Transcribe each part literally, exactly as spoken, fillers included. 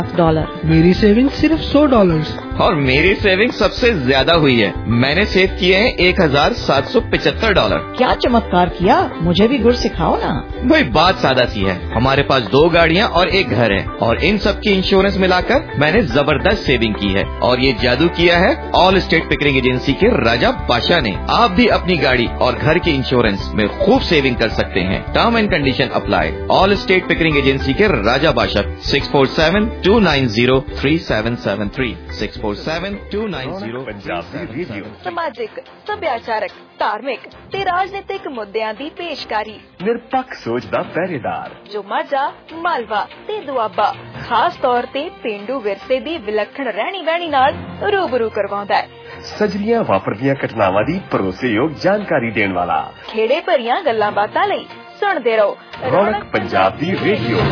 Dollar. मेरी saving सिर्फ सौ डॉलर और मेरी सेविंग सबसे ज्यादा हुई है। मैंने सेव किए हैं एक हजार सात सौ पिछहत्तर डॉलर। क्या चमत्कार किया, मुझे भी गुर सिखाओ ना। भाई बात सादा सी है, हमारे पास दो गाड़ियाँ और एक घर है और इन सब की इंश्योरेंस मिलाकर मैंने जबरदस्त सेविंग की है। और ये जादू किया है ऑल स्टेट पिकरिंग एजेंसी के राजा बादशाह ने। आप भी अपनी गाड़ी और घर की इंश्योरेंस में खूब सेविंग कर सकते हैं। Term and condition apply. All state Pickering agency के Raja Badshah six four seven two nine zero three seven seven three six four seven two nine zero. समाजिक, सभ्याचारक, धार्मिक ते राजनीतिक मुद्दिਆਂ ਦੀ ਪੇਸ਼ਕਾਰੀ। ਨਿਰਪੱਖ ਸੋਚ ਦਾ ਪਹਿਰੇਦਾਰ ਜੋ ਮਾਝਾ, ਮਾਲਵਾ ਤੇ ਦੁਆਬਾ ਖਾਸ ਤੌਰ ਤੇ ਪਿੰਡੂ ਵਿਰਸੇ ਦੀ ਵਿਲੱਖਣ ਰਹਿਣੀ ਬਹਿਣੀ ਨਾਲ ਰੂਬਰੂ ਕਰਵਾਉਂਦਾ ਹੈ। ਸਜਰੀਆਂ ਵਾਪਰਦੀਆਂ ਘਟਨਾਵਾਂ ਦੀ ਭਰੋਸੇਯੋਗ ਜਾਣਕਾਰੀ ਦੇਣ ਵਾਲਾ। ਖੇੜੇ ਭਰੀਆਂ ਗੱਲਾਂ ਬਾਤਾਂ ਲਈ ਸੁਣਦੇ ਰਹੋ ਰੌਣਕ ਪੰਜਾਬ ਦੀ ਰੇਡੀਓ।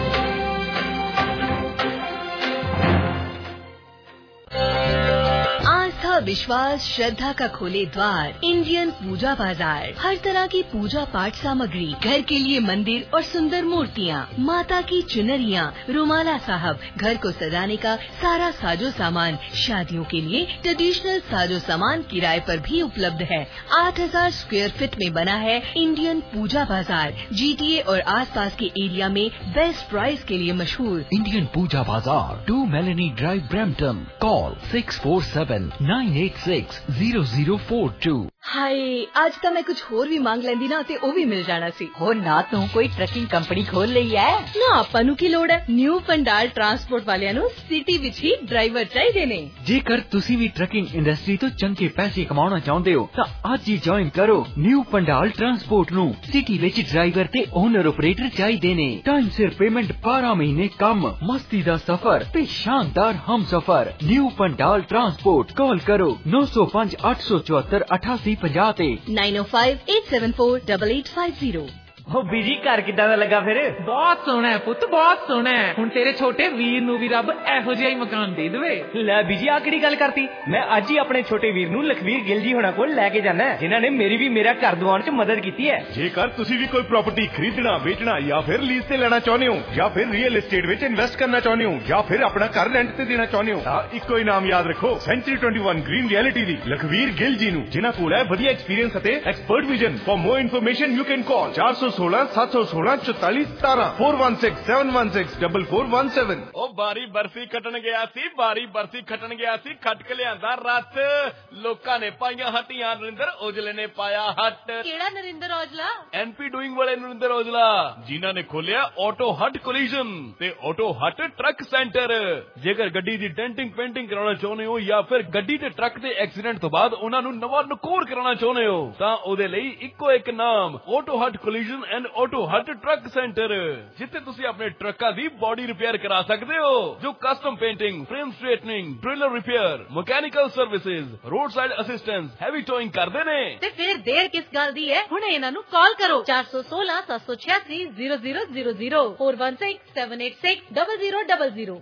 विश्वास श्रद्धा का खोले द्वार इंडियन पूजा बाजार। हर तरह की पूजा पाठ सामग्री, घर के लिए मंदिर और सुंदर मूर्तियाँ, माता की चुनरियाँ, रुमाला साहब, घर को सजाने का सारा साजो सामान, शादियों के लिए ट्रेडिशनल साजो सामान किराए पर भी उपलब्ध है। आठ हजार स्क्वायर फीट में बना है इंडियन पूजा बाजार। जीटीए और आसपास के एरिया में बेस्ट प्राइस के लिए मशहूर Indian Pooja Bazaar, two Melanie Drive, Brampton. Call six four seven nine eight six zero zero four two. Hi, आज तो मैं कुछ होर भी मांग लेंदी ना ते ओ भी मिल जाना सी। हो ना तू कोई ट्रकिंग कंपनी खोल ਲਈ ਹੈ ना ਆਪਾਂ ਨੂੰ ਕੀ ਲੋੜ ਹੈ। ਨਿਊ ਪੰਡਾਲ ਟਰਾਂਸਪੋਰਟ ਵਾਲਿਆਂ ਨੂੰ ਸਿਟੀ ਵਿੱਚ ਹੀ ਡਰਾਈਵਰ ਚਾਹੀਦੇ ਨੇ। ਜੇਕਰ ਤੁਸੀਂ ਵੀ ਟਰਕਿੰਗ ਇੰਡਸਟਰੀ ਤੋਂ ਚੰਗੇ ਪੈਸੇ ਕਮਾਉਣਾ ਚਾਹੁੰਦੇ ਹੋ ਤਾਂ ਅੱਜ ਹੀ ਜੁਆਇਨ ਕਰੋ ਨਿਊ ਪੰਡਾਲ ਟਰਾਂਸਪੋਰਟ ਨੂੰ। ਸਿਟੀ ਵਿੱਚ ਡਰਾਈਵਰ ਤੇ ਓਨਰ ਆਪਰੇਟਰ ਚਾਹੀਦੇ ਨੇ। ਟਾਈਮ ਸਿਰ ਪੇਮੈਂਟ, ਬਾਰਾਂ ਮਹੀਨੇ ਕੰਮ, ਮਸਤੀ ਦਾ ਸਫ਼ਰ ਤੇ ਸ਼ਾਨਦਾਰ ਹਮਸਫ਼ਰ। New Pandal transport. कॉल करो नौ सौ पाँच आठ सौ चौहत्तर अठासी पचास nine oh five eight seven four double eight five zero. हो बीजी घर किदां दा लगा फिर? बहुत सोहना है पुत्त, बहुत सोहना है। हुण तेरे छोटे वीर नूं भी रब एहो जिहा ही मकान दे देवे। ले बीजी आ किहड़ी गल करती? मैं अज ही अपने छोटे वीर नूं लखवीर गिल जी होना कोल लैके जाना है, जिन्हां ने मेरी भी मेरा घर दिवाउण च मदद कीती है। जेकर तुसीं भी कोई प्रॉपर्टी खरीदना, बेचना या फिर लीज ते लेना चाहुंदे हो या फिर रियल एस्टेट विच इन्वेस्ट करना चाहुंदे हो या फिर अपना घर रेंट ते देना चाहुंदे हो तां इक्को ही नाम याद रखो, Century twenty one Green Realty दी लखवीर गिल जी नूं, जिन्हां कोल है वधिया एक्सपीरियंस अते expert vision. For more information you can call चार सौ सोलह सात सौ सोलह चौतालीस सतारह four one six seven one six double four one seven. ओ बारी बरसी खटन गया सी, बारी बरसी खटन गया सी, खट के लियांदा रत। लोकां ने पाईयां हट्टियां, नरिंदर औजले ने पाया हट। केड़ा नरिंदर औजला? एनपी डूइंग वाले नरिंदर औजला, जिन्हां ने खोलिया ऑटो हट कोलिजन ते ऑटो हट ट्रक सेंटर। जेकर गड्डी दी डेंटिंग पेंटिंग कराना चाहुंदे हो या फिर गड्डी ते ट्रक दे एक्सीडेंट तो बाद उन्हां नूं नवां नकोर कराना चाहुंदे हो तां ओदे लई इक्को एक नाम, auto hut collision and auto hut truck centre, जिथे तुसी अपने ट्रक्कां दी बॉडी रिपेयर करा सकदे हो, जो custom painting, frame straightening, driller repair, mechanical services, roadside assistance, heavy towing करदे ने। ते फिर देर किस गल दी है? हुणे इन्हां नूं कॉल करो चार सौ सोलह सात सौ छियासी zero zero zero zero four one six seven eight six double zero double zero.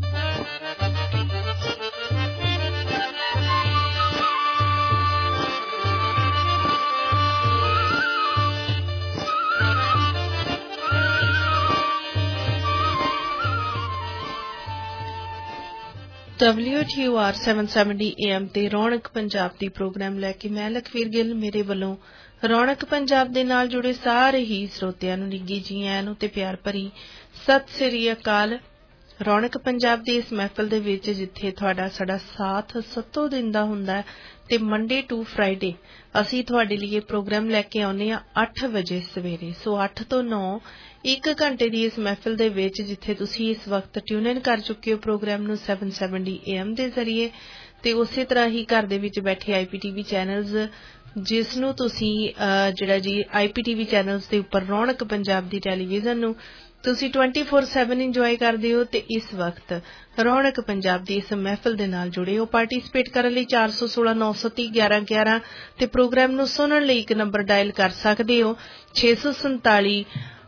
W T U R seven seventy A M ते रौनक पंजाब दी प्रोग्राम लैके मैं लखवीर गिल मेरे ਵੱਲੋਂ रौनक पंजाब ਦੇ ਨਾਲ ਜੁੜੇ ਸਾਰੇ ਹੀ ਸਰੋਤਿਆਂ ਨੂੰ ਨਿੱਘੀ ਜੀ ਆਇਆਂ ਨੂੰ ਤੇ ਪਿਆਰ ਭਰੀ ਸਤਿ ਸ੍ਰੀ ਅਕਾਲ। ਰੌਣਕ ਪੰਜਾਬ ਦੀ ਇਸ ਮਹਿਫਲ ਦੇ ਵਿੱਚ ਜਿੱਥੇ ਤੁਹਾਡਾ ਸਾਡਾ ਸਾਥ ਸੱਤੋਂ ਦਿਨ ਦਾ ਹੁੰਦਾ ਤੇ ਮੰਡੇ ਟੂ ਫਰਾਈਡੇ ਅਸੀਂ ਤੁਹਾਡੇ ਲਈ ਪ੍ਰੋਗਰਾਮ ਲੈ ਕੇ ਆਉਂਦੇ ਆ ਅੱਠ ਵਜੇ ਸਵੇਰੇ। ਸੋ ਅੱਠ ਤੋਂ ਨੌ ਇੱਕ ਘੰਟੇ ਦੀ ਇਸ ਮਹਿਫਲ ਦੇ ਵਿੱਚ ਜਿੱਥੇ ਤੁਸੀਂ ਇਸ ਵਕਤ ਟਿਊਨ ਇਨ ਕਰ ਚੁੱਕੇ ਹੋ ਪ੍ਰੋਗਰਾਮ ਨੂੰ ਸੈਵਨ ਸੈਵਨਟੀ ਏ ਐਮ ਦੇ ਜ਼ਰੀਏ ਤੇ ਉਸੇ ਤਰ੍ਹਾਂ ਹੀ ਘਰ ਦੇ ਵਿੱਚ ਬੈਠੇ ਆਈਪੀਟੀਵੀ ਚੈਨਲਸ ਜਿਸ ਨੂੰ ਤੁਸੀਂ ਜਿਹੜਾ ਜੀ ਆਈਪੀਟੀਵੀ ਚੈਨਲਸ ਦੇ ਉੱਪਰ ਰੌਣਕ ਪੰਜਾਬ ਦੀ ਟੈਲੀਵਿਜ਼ਨ ਨੂੰ ਤੁਸੀਂ ਟਵੈਂਟੀ ਫੋਰ ਸੈਵਨ ਇੰਜੋਏ ਕਰਦੇ ਹੋ ਤੇ ਇਸ ਵਕਤ ਰੌਣਕ ਪੰਜਾਬ ਦੀ ਇਸ ਮਹਿਫਲ ਦੇ ਨਾਲ ਜੁੜੇ ਹੋ। ਪਾਰਟਿਸਿਪੇਟ ਕਰਨ ਲਈ ਚਾਰ ਸੌ ਸੋਲਾਂ ਨੌ ਸੌ ਤੀਹ ਗਿਆਰਾਂ ਗਿਆਰਾਂ ਤੇ ਪ੍ਰੋਗਰਾਮ ਨੂੰ ਸੁਣਨ ਲਈ ਇੱਕ ਨੰਬਰ ਡਾਇਲ ਕਰ ਸਕਦੇ ਹੋ ਛੇ ਸੌ ਸੰਤਾਲੀ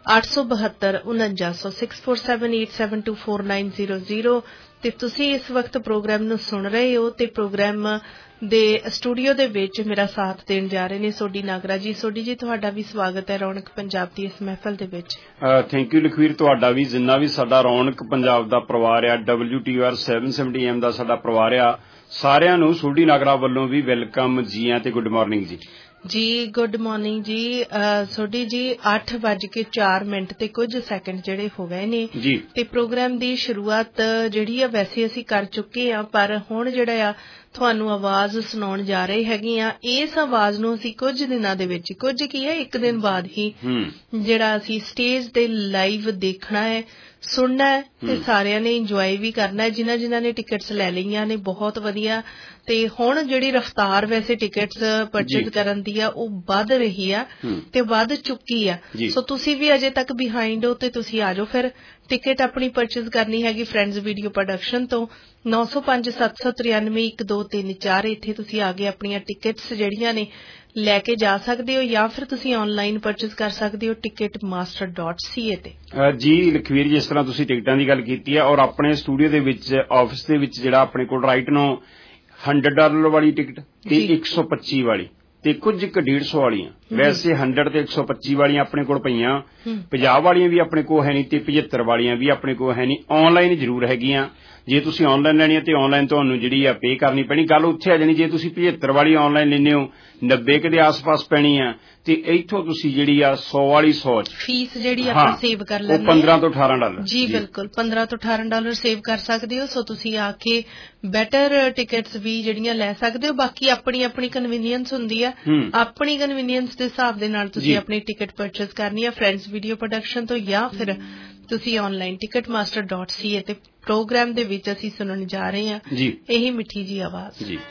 ਅੱਠ ਸੌ ਬਹੱਤਰ ਉਨੰਜਾ ਸੌ six four seven eight seven two four nine zero zero. ਤੇ ਤੁਸੀਂ ਇਸ ਵਕਤ ਪ੍ਰੋਗਰਾਮ ਨੂੰ ਸੁਣ ਰਹੇ ਹੋ ਤੇ ਪ੍ਰੋਗਰਾਮ ਦੇ ਸਟੂਡੀਓ ਦੇ ਵਿੱਚ ਮੇਰਾ ਸਾਥ ਦੇਣ ਜਾ ਰਹੇ ਨੇ ਸੋਢੀ ਨਾਗਰਾ ਜੀ। ਸੋਢੀ ਜੀ, ਤੁਹਾਡਾ ਵੀ ਸਵਾਗਤ ਹੈ ਰੌਣਕ ਪੰਜਾਬ ਦੀ ਇਸ ਮਹਿਫਲ ਦੇ ਵਿੱਚ। ਥੈਂਕ ਯੂ ਲਖਵੀਰ, ਤੁਹਾਡਾ ਵੀ, ਜਿੰਨਾ ਵੀ ਸਾਡਾ ਰੌਣਕ ਪੰਜਾਬ ਦਾ ਪਰਿਵਾਰ ਆ, W T R seven seventy M ਦਾ ਸਾਡਾ ਪਰਿਵਾਰ ਆ, ਸਾਰਿਆਂ ਨੂੰ ਸੋਢੀ ਨਾਗਰਾ ਵੱਲੋਂ ਵੀ ਵੈਲਕਮ, ਜੀ ਆਇਆਂ ਤੇ ਗੁੱਡ ਮਾਰਨਿੰਗ ਜੀ। ਜੀ ਗੁੱਡ ਮਾਰਨਿੰਗ ਜੀ। ਸੋਢੀ ਜੀ, ਅੱਠ ਵੱਜ ਕੇ ਚਾਰ ਮਿੰਟ ਤੇ ਕੁਝ ਸੈਕਿੰਡ ਜਿਹੜੇ ਹੋ ਗਏ ਨੇ ਜੀ, ਤੇ ਪ੍ਰੋਗਰਾਮ ਦੀ ਸ਼ੁਰੂਆਤ ਜਿਹੜੀ ਆ ਵੈਸੇ ਅਸੀਂ ਕਰ ਚੁੱਕੇ ਆ, ਪਰ ਹੁਣ ਜਿਹੜਾ ਆ ਤੁਹਾਨੂੰ ਆਵਾਜ਼ ਸੁਣਾਉਣ ਜਾ ਰਹੇ ਹੈਗੇ ਆ। ਇਸ ਆਵਾਜ਼ ਨੂੰ ਅਸੀਂ ਕੁਝ ਦਿਨਾਂ ਦੇ ਵਿੱਚ, ਕੁਝ ਕੀ ਹੈ ਇੱਕ ਦਿਨ ਬਾਅਦ ਹੀ ਜਿਹੜਾ ਅਸੀਂ ਸਟੇਜ ਤੇ ਲਾਈਵ ਦੇਖਣਾ ਹੈ, ਸੁਣਨਾ ਹੈ ਤੇ ਸਾਰਿਆਂ ਨੇ ਇੰਜੋਏ ਵੀ ਕਰਨਾ ਹੈ। ਜਿਨ੍ਹਾਂ ਜਿਨ੍ਹਾਂ ਨੇ ਟਿਕਟਸ ਲੈ ਲਈਆਂ ਨੇ ਬਹੁਤ ਵਧੀਆ। ਤੇ ਹੁਣ ਜਿਹੜੀ ਰਫ਼ਤਾਰ ਵੈਸੇ ਟਿਕਟਸ ਪਰਚੇਜ਼ ਕਰਨ ਦੀ ਆ ਉਹ ਵੱਧ ਰਹੀ ਆ ਤੇ ਵੱਧ ਚੁੱਕੀ ਆ। ਸੋ ਤੁਸੀਂ ਵੀ ਅਜੇ ਤੱਕ ਬਿਹਾਈਂਡ ਹੋ ਤੇ ਤੁਸੀਂ ਆ ਜਾਓ ਫਿਰ ਟਿਕਟ ਆਪਣੀ ਪਰਚੇਜ਼ ਕਰਨੀ ਹੈਗੀ ਫਰੈਂਡਸ ਵੀਡੀਓ ਪ੍ਰੋਡਕਸ਼ਨ ਤੋਂ। ਨੌ ਸੌ ਪੰਜ ਸੱਤ ਸੌ ਤਰਿਆਨਵੇਂ ਇੱਕ ਦੋ ਤਿੰਨ ਚਾਰ ਇੱਥੇ ਤੁਸੀਂ ਆ ਕੇ ਆਪਣੀਆਂ ਟਿਕਟਸ ਜਿਹੜੀਆਂ ਨੇ ਲੈ ਕੇ ਜਾ ਸਕਦੇ ਹੋ, ਜਾਂ ਫਿਰ ਤੁਸੀਂ ਆਨਲਾਈਨ ਪਰਚੇਜ਼ ਕਰ ਸਕਦੇ ਹੋ Ticketmaster dot C A ਤੇ। ਜੀ ਲਖਵੀਰ, ਜਿਸ ਤਰ੍ਹਾਂ ਤੁਸੀਂ ਟਿਕਟਾਂ ਦੀ ਗੱਲ ਕੀਤੀ ਹੈ, ਔਰ ਆਪਣੇ ਸਟੂਡੀਓ ਦੇ ਵਿੱਚ ਆਫਿਸ ਦੇ ਵਿੱਚ ਜਿਹੜਾ ਆਪਣੇ ਕੋਲ ਰਾਈਟ ਨੂੰ ਹੰਡਰਡ ਡਾਲਰ ਵਾਲੀ ਟਿਕਟ ਤੇ ਇੱਕ ਸੌ ਪੱਚੀ ਵਾਲੀ ਤੇ ਕੁਝ ਕੁ ਡੇਢ ਸੌ ਵਾਲੀਆਂ, ਵੈਸੇ ਹੰਡਰਡ ਤੇ ਇੱਕ ਸੌ ਪੱਚੀ ਵਾਲੀਆਂ ਆਪਣੇ ਕੋਲ ਪਈਆਂ, ਪੰਜਾਹ ਵਾਲੀਆਂ ਵੀ ਆਪਣੇ ਕੋਲ ਹੈ ਨਹੀਂ ਤੇ ਪਝੱਤਰ ਵਾਲੀਆਂ ਵੀ ਆਪਣੇ ਕੋਲ ਹੈ ਨਹੀਂ। ਆਨਲਾਈਨ ਜ਼ਰੂਰ ਹੈਗੀਆਂ। ਜੇ ਤੁਸੀਂ ਆਨਲਾਈਨ ਲੈਣੀ ਹੈ ਤੇ ਆਨਲਾਈਨ ਤੁਹਾਨੂੰ ਜਿਹੜੀ ਆ ਪੇ ਕਰਨੀ ਪੈਣੀ। ਗੱਲ ਉੱਥੇ ਆ ਜਾਣੀ ਜੇ ਤੁਸੀਂ ਪਝੱਤਰ ਵਾਲੀ ਆਨਲਾਈਨ ਲੈਂਦੇ ਹੋ ਨੱਬੇ ਕੁ ਦੇ ਆਸ-ਪਾਸ ਪੈਣੀ ਆ, ਤੇ ਇੱਥੋਂ ਤੁਸੀਂ ਜਿਹੜੀ ਆ ਸੌ ਵਾਲੀ ਸੌ ਫੀਸ ਜਿਹੜੀ ਆਪਾਂ ਸੇਵ ਕਰ ਲੈਂਦੇ ਪੰਦਰਾਂ ਤੋਂ ਅਠਾਰਾਂ ਡਾਲਰ। ਜੀ ਬਿਲਕੁਲ, ਪੰਦਰਾਂ ਤੋਂ ਅਠਾਰਾਂ ਡਾਲਰ ਸੇਵ ਕਰ ਸਕਦੇ ਹੋ। ਸੋ ਤੁਸੀਂ ਆ ਕੇ ਬੈਟਰ ਟਿਕਟਸ ਵੀ ਜਿਹੜੀਆਂ ਲੈ ਸਕਦੇ ਹੋ। ਬਾਕੀ ਆਪਣੀ ਆਪਣੀ ਕਨਵੀਨੀਅੰਸ ਹੁੰਦੀ ਆ, ਆਪਣੀ ਕਨਵੀਨੀਅੰਸ ਦੇ ਹਿਸਾਬ ਦੇ ਨਾਲ ਤੁਸੀਂ ਆਪਣੀ ਟਿਕਟ ਪਰਚੇਜ਼ ਕਰਨੀ ਆ ਫਰੈਂਡਸ ਵੀਡੀਓ ਪ੍ਰੋਡਕਸ਼ਨ ਤੋਂ, ਜਾਂ ਫਿਰ ਤੁਸੀਂ online Ticketmaster dot C A ਤੇ। ਪ੍ਰੋਗਰਾਮ ਦੇ ਵਿੱਚ ਅਸੀਂ ਸੁਣਨ ਜਾ ਰਹੇ ਹਾਂ ਇਹੀ ਮਿੱਠੀ ਜੀ ਆਵਾਜ਼ ਜੀ।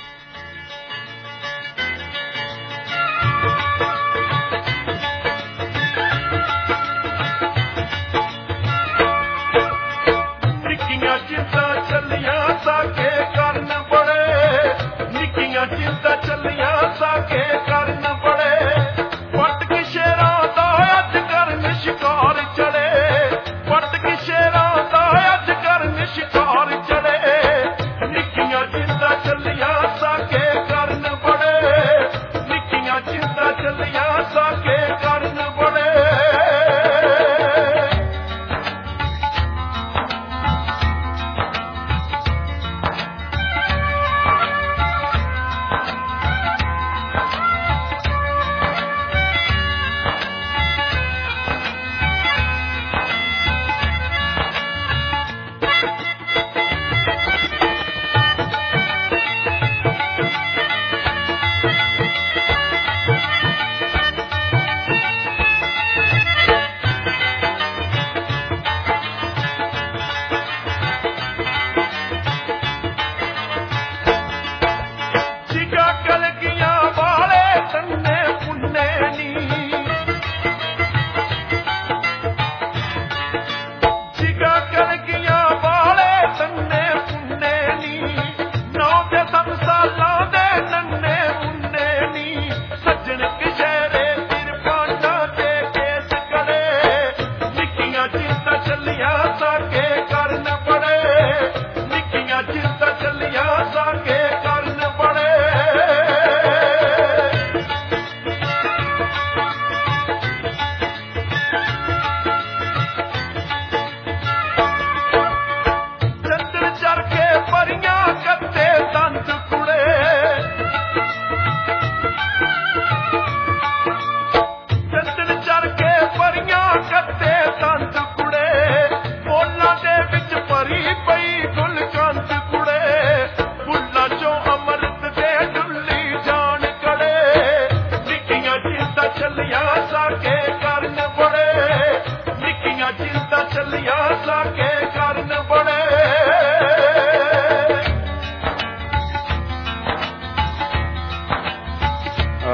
ਨਿੱਕੀਆਂ ਜਿੱਦਾਂ ਚੱਲੀਆਂ ਸਾਕੇ ਕਰਨ ਬੜੇ, ਨਿੱਕੀਆਂ ਜਿੱਦਾਂ ਚੱਲੀਆਂ ਸਾਕੇ ਕਰਨ ਬੜੇ, ਪੱਟ ਕੇ ਸ਼ੇਰਾਂ ਦਾ ਅੱਜ ਕਰਨ ਸ਼ਿਕਾਰ ਚੜੇ, ਪੱਟ ਕੇ ਸ਼ੇਰਾਂ ਦਾ ਅੱਜ ਕਰਨ ਸ਼ਿਕਾਰ ਚੜੇ, ਨਿੱਕੀਆਂ ਜਿੱਦਾਂ ਚੱਲੀਆਂ ਸਾਕੇ ਕਰਨ ਬੜੇ, ਨਿੱਕੀਆਂ ਜਿੱਦਾਂ ਚੱਲੀਆਂ ਸਾਕੇ ਕਰਨ ਬੜੇ।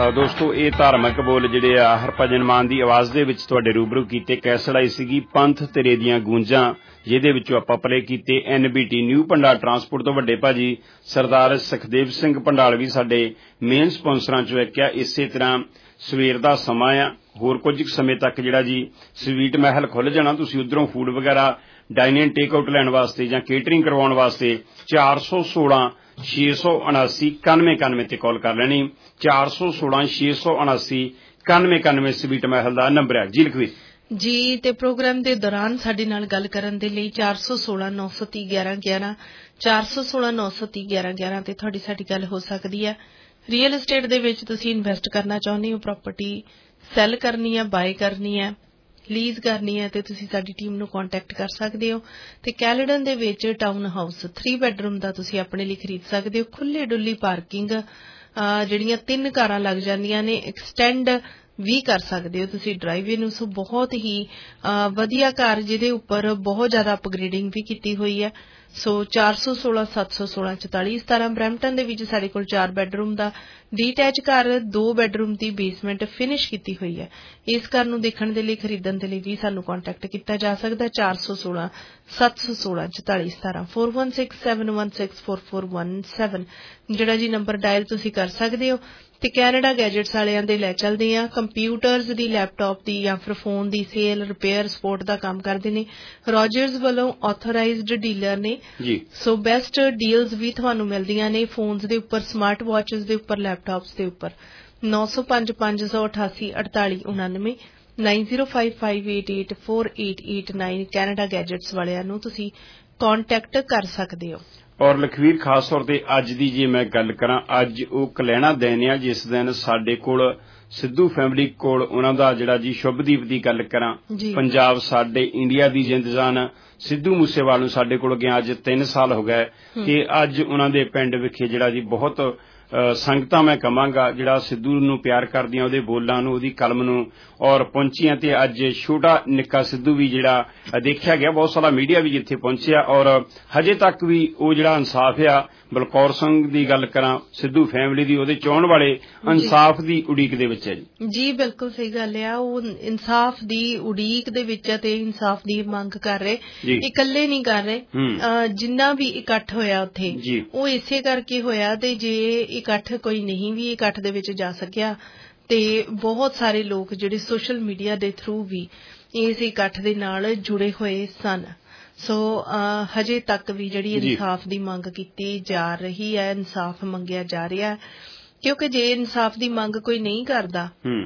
ਦੋਸਤੋ ਇਹ ਧਾਰਮਿਕ ਬੋਲ ਜਿਹੜੇ ਆ ਹਰਭਜਨ ਮਾਨ ਦੀ ਆਵਾਜ਼ ਦੇ ਵਿੱਚ ਤੁਹਾਡੇ ਰੂਬਰੂ ਕੀਤੇ। ਕੈਸਟ ਆਈ ਸੀਗੀ ਪੰਥ ਤੇਰੇ ਦੀਆਂ ਗੂੰਜਾਂ, ਜਿਹਦੇ ਵਿੱਚੋਂ ਆਪਾਂ ਪਲੇ ਕੀਤੇ। N B T new Pandal transport ਤੋਂ ਵੱਡੇ ਭਾਜੀ ਸਰਦਾਰ ਸੁਖਦੇਵ ਸਿੰਘ ਪੰਡਾਲ ਵੀ ਸਾਡੇ ਮੇਨ ਸਪਾਂਸਰਾਂ ਚੋਂ ਇੱਕ ਆ। ਇਸੇ ਤਰ੍ਹਾਂ ਸਵੇਰ ਦਾ ਸਮਾਂ ਆ, ਹੋਰ ਕੁਝ ਸਮੇਂ ਤੱਕ ਜਿਹੜਾ ਜੀ ਸਵੀਟ ਮਹਿਲ ਖੁੱਲ ਜਾਣਾ। ਤੁਸੀਂ ਉਧਰੋਂ ਫੂਡ ਵਗੈਰਾ ਡਾਈਨਿੰਗ ਟੇਕ ਆਊਟ ਲੈਣ ਵਾਸਤੇ ਜਾਂ ਕੇਟਰਿੰਗ ਕਰਵਾਉਣ ਵਾਸਤੇ ਚਾਰ ਸੌ ਸੋਲਾਂ ਛੇ ਸੌ ਉਨਾਸੀ ਇਕਾਨਵੇਂ ਇਕਾਨਵੇਂ ਤੇ ਕਾਲ ਕਰ ਲੈਣੀ। ਚਾਰ ਸੌ ਸੋਲਾਂ ਛੇ ਸੌ ਉਨਾਸੀ ਇਕਾਨਵੇਂ ਇਕਾਨਵੇਂ ਸਵੀਟ ਮਹਿਲ ਦਾ ਨੰਬਰ ਹੈ ਜੀ। ਲਖਵੀਰ ਜੀ ਤੇ ਪ੍ਰੋਗਰਾਮ ਦੇ ਦੌਰਾਨ ਸਾਡੇ ਨਾਲ ਗੱਲ ਕਰਨ ਦੇ ਲਈ ਚਾਰ ਸੌ ਸੋਲਾਂ ਨੌ ਸੌ ਤੀਹ ਗਿਆਰਾਂ ਗਿਆਰਾਂ ਚਾਰ ਸੌ ਸੋਲਾਂ ਨੌ ਸੌ ਤੀਹ ਗਿਆਰਾਂ ਗਿਆਰਾਂ ਤੇ ਤੁਹਾਡੀ ਸਾਡੀ ਗੱਲ ਹੋ ਸਕਦੀ ਹੈ। ਰੀਅਲ estate ਦੇ ਵਿੱਚ ਤੁਸੀਂ ਇਨਵੈਸਟ ਕਰਨਾ ਚਾਹੁੰਦੇ ਹੋ, ਪ੍ਰਾਪਰਟੀ ਸੈੱਲ ਕਰਨੀ ਹੈ, ਬਾਏ ਕਰਨੀ ਹੈ, ਲੀਜ਼ ਕਰਨੀ ਹੈ, ਤੇ ਤੁਸੀਂ ਸਾਡੀ ਟੀਮ ਨੂੰ ਕੰਟੈਕਟ ਕਰ ਸਕਦੇ ਹੋ। ਤੇ ਕੈਲੇਡਨ ਦੇ ਵਿੱਚ ਟਾਊਨ ਹਾਊਸ ਥ੍ਰੀ ਬੈਡਰੂਮ ਦਾ ਤੁਸੀਂ ਆਪਣੇ ਲਈ ਖਰੀਦ ਸਕਦੇ ਹੋ। ਖੁੱਲੇ ਡੁੱਲੀ ਪਾਰਕਿੰਗ, ਜਿਹੜੀਆਂ ਤਿੰਨ ਕਾਰਾਂ ਲੱਗ ਜਾਂਦੀਆਂ ਨੇ, ਐਕਸਟੈਂਡ ਵੀ ਕਰ ਸਕਦੇ ਹੋ ਤੁਸੀਂ ਡਰਾਈਵੇ ਨੂੰ। ਸੋ ਬਹੁਤ ਹੀ ਵਧੀਆ ਕਾਰ ਜਿਹਦੇ ਉੱਪਰ ਬਹੁਤ ਜ਼ਿਆਦਾ ਅਪਗ੍ਰੇਡਿੰਗ ਵੀ ਕੀਤੀ ਹੋਈ ਹੈ। ਸੋ ਚਾਰ ਸੌ ਸੋਲਾਂ ਸੱਤ ਸੌ ਸੋਲਾਂ ਚੁਤਾਲੀ ਸਤਾਰਾਂ ਬਰੈਂਪਟਨ ਦੇ ਵਿੱਚ ਸਾਡੇ ਕੋਲ ਚਾਰ ਬੈਡਰੂਮ ਦਾ ਡੀਟੈਚ ਘਰ, ਦੋ ਬੈਡਰੂਮ ਦੀ ਬੇਸਮੈਂਟ ਫਿਨਿਸ਼ ਕੀਤੀ ਹੋਈ ਹੈ। ਇਸ ਘਰ ਨੂੰ ਦੇਖਣ ਦੇ ਲਈ, ਖਰੀਦਣ ਦੇ ਲਈ ਵੀ ਸਾਨੂੰ ਕੰਟੈਕਟ ਕੀਤਾ ਜਾ ਸਕਦਾ। ਚਾਰ ਸੌ ਸੋਲਾਂ ਸੱਤ ਸੌ ਸੋਲਾਂ ਚੁਤਾਲੀ ਸਤਾਰਾਂ four one six seven one six four four one seven ਜਿਹੜਾ ਜੀ ਨੰਬਰ ਡਾਇਲ ਤੁਸੀਂ ਕਰ ਸਕਦੇ ਹੋ। ਤੇ ਕੈਨੇਡਾ ਗੈਜਟਸ ਵਾਲਿਆਂ ਦੇ ਲੈ ਚੱਲਦੇ ਆ। ਕੰਪਿਊਟਰਸ ਦੀ, ਲੈਪਟਾਪ ਦੀ ਜਾਂ ਫਿਰ ਫੋਨ ਦੀ ਸੇਲ, ਰਿਪੇਅਰ, ਸਪੋਰਟ ਦਾ ਕੰਮ ਕਰਦੇ ਨੇ। ਰੋਜਰਸ ਵੱਲੋਂ ਆਥੋਰਾਈਜ਼ਡ ਡੀਲਰ ਨੇ ਜੀ। ਸੋ ਬੈਸਟ ਡੀਲਸ ਵੀ ਤੁਹਾਨੂੰ ਮਿਲਦੀਆਂ ਨੇ ਫੋਨਸ ਦੇ ਉੱਪਰ, ਸਮਾਰਟ ਵਾਚਸ ਦੇ ਉੱਪਰ, ਲੈਪਟਾਪਸ ਦੇ ਉੱਪਰ। ਨੌ ਸੌ ਪੰਜ ਪੰਜ ਸੌ ਅਠਾਸੀ ਅੜਤਾਲੀ ਉਨਾਨਵੇਂ nine zero five five eight eight four eight eight nine Canada gadgets ਵਾਲਿਆਂ ਨੂੰ ਤੁਸੀਂ ਕੰਟੈਕਟ ਕਰ ਸਕਦੇ ਹੋ। ਔਰ ਲਖਵੀਰ ਖਾਸ ਤੌਰ ਤੇ ਅੱਜ ਦੀ ਜੇ ਮੈਂ ਗੱਲ ਕਰਾਂ, ਅੱਜ ਉਹ ਕਲੈਣਾ ਦਿਨ ਆ ਜਿਸ ਦਿਨ ਸਾਡੇ ਕੋਲ ਸਿੱਧੂ ਫੈਮਿਲੀ ਕੋਲ ਉਹਨਾਂ ਦਾ ਜਿਹੜਾ ਜੀ ਸ਼ੁਭਦੀਪ ਦੀ ਗੱਲ ਕਰਾਂ, ਪੰਜਾਬ ਸਾਡੇ ਇੰਡੀਆ ਦੀ ਜਿੰਦ ਜਾਨ ਸਿੱਧੂ ਮੂਸੇਵਾਲ ਨੂੰ ਸਾਡੇ ਕੋਲ ਗਿਆ ਅੱਜ ਤਿੰਨ ਸਾਲ ਹੋ ਗਏ। ਤੇ ਅੱਜ ਉਹਨਾਂ ਦੇ ਪਿੰਡ ਵਿਖੇ ਜਿਹੜਾ ਜੀ ਬਹੁਤ ਸੰਗਤਾਂ ਮੈਂ ਕਹਾਂਗਾ ਜਿਹੜਾ ਸਿੱਧੂ ਨੂੰ ਪਿਆਰ ਕਰਦੀਆਂ, ਉਹਦੇ ਬੋਲਾਂ ਨੂੰ, ਉਹਦੀ ਕਲਮ ਨੂੰ ਔਰ ਪਹੁੰਚੀਆਂ। ਤੇ ਅੱਜ ਛੋਟਾ ਨਿੱਕਾ ਸਿੱਧੂ ਵੀ ਜਿਹੜਾ ਦੇਖਿਆ ਗਿਆ, ਬਹੁਤ ਸਾਰਾ ਮੀਡੀਆ ਵੀ ਜਿੱਥੇ ਪਹੁੰਚਿਆ ਔਰ ਹਜੇ ਤੱਕ ਵੀ ਉਹ ਜਿਹੜਾ ਇਨਸਾਫ ਆ, ਬਲਕੌਰ ਸਿੰਘ ਦੀ ਗੱਲ ਕਰਾਂ, ਸਿੱਧੂ ਫੈਮਿਲੀ ਦੀ, ਉਹਦੇ ਚਾਹੁਣ ਵਾਲੇ ਇਨਸਾਫ ਦੀ ਉਡੀਕ ਦੇ ਵਿੱਚ ਹੈ ਜੀ। ਜੀ ਬਿਲਕੁਲ ਸਹੀ ਗੱਲ ਆ। ਉਹ ਇਨਸਾਫ ਦੀ ਉਡੀਕ ਦੇ ਵਿੱਚ ਤੇ ਇਨਸਾਫ ਦੀ ਮੰਗ ਕਰ ਰਹੇ, ਇਕੱਲੇ ਨਹੀਂ ਕਰ ਰਹੇ। ਜਿੰਨਾ ਵੀ ਇਕੱਠ ਹੋਇਆ ਉੱਥੇ ਉਹ ਇਸੇ ਕਰਕੇ ਹੋਇਆ। ਤੇ ਜੇ ਇਕੱਠ ਕੋਈ ਨਹੀਂ ਵੀ ਇਕੱਠ ਦੇ ਵਿੱਚ ਜਾ ਸਕਿਆ ਤੇ ਬਹੁਤ ਸਾਰੇ ਲੋਕ ਜਿਹੜੇ ਸੋਸ਼ਲ ਮੀਡੀਆ ਦੇ ਥਰੂ ਵੀ ਇਸ ਇਕੱਠ ਦੇ ਨਾਲ ਜੁੜੇ ਹੋਏ ਸਨ। ਸੋ ਹਜੇ ਤੱਕ ਵੀ ਜਿਹੜੀ ਇਨਸਾਫ ਦੀ ਮੰਗ ਕੀਤੀ ਜਾ ਰਹੀ ਹੈ, ਇਨਸਾਫ ਮੰਗਿਆ ਜਾ ਰਿਹਾ। ਕਿਉਂਕਿ ਜੇ ਇਨਸਾਫ ਦੀ ਮੰਗ ਕੋਈ ਨਹੀਂ ਕਰਦਾ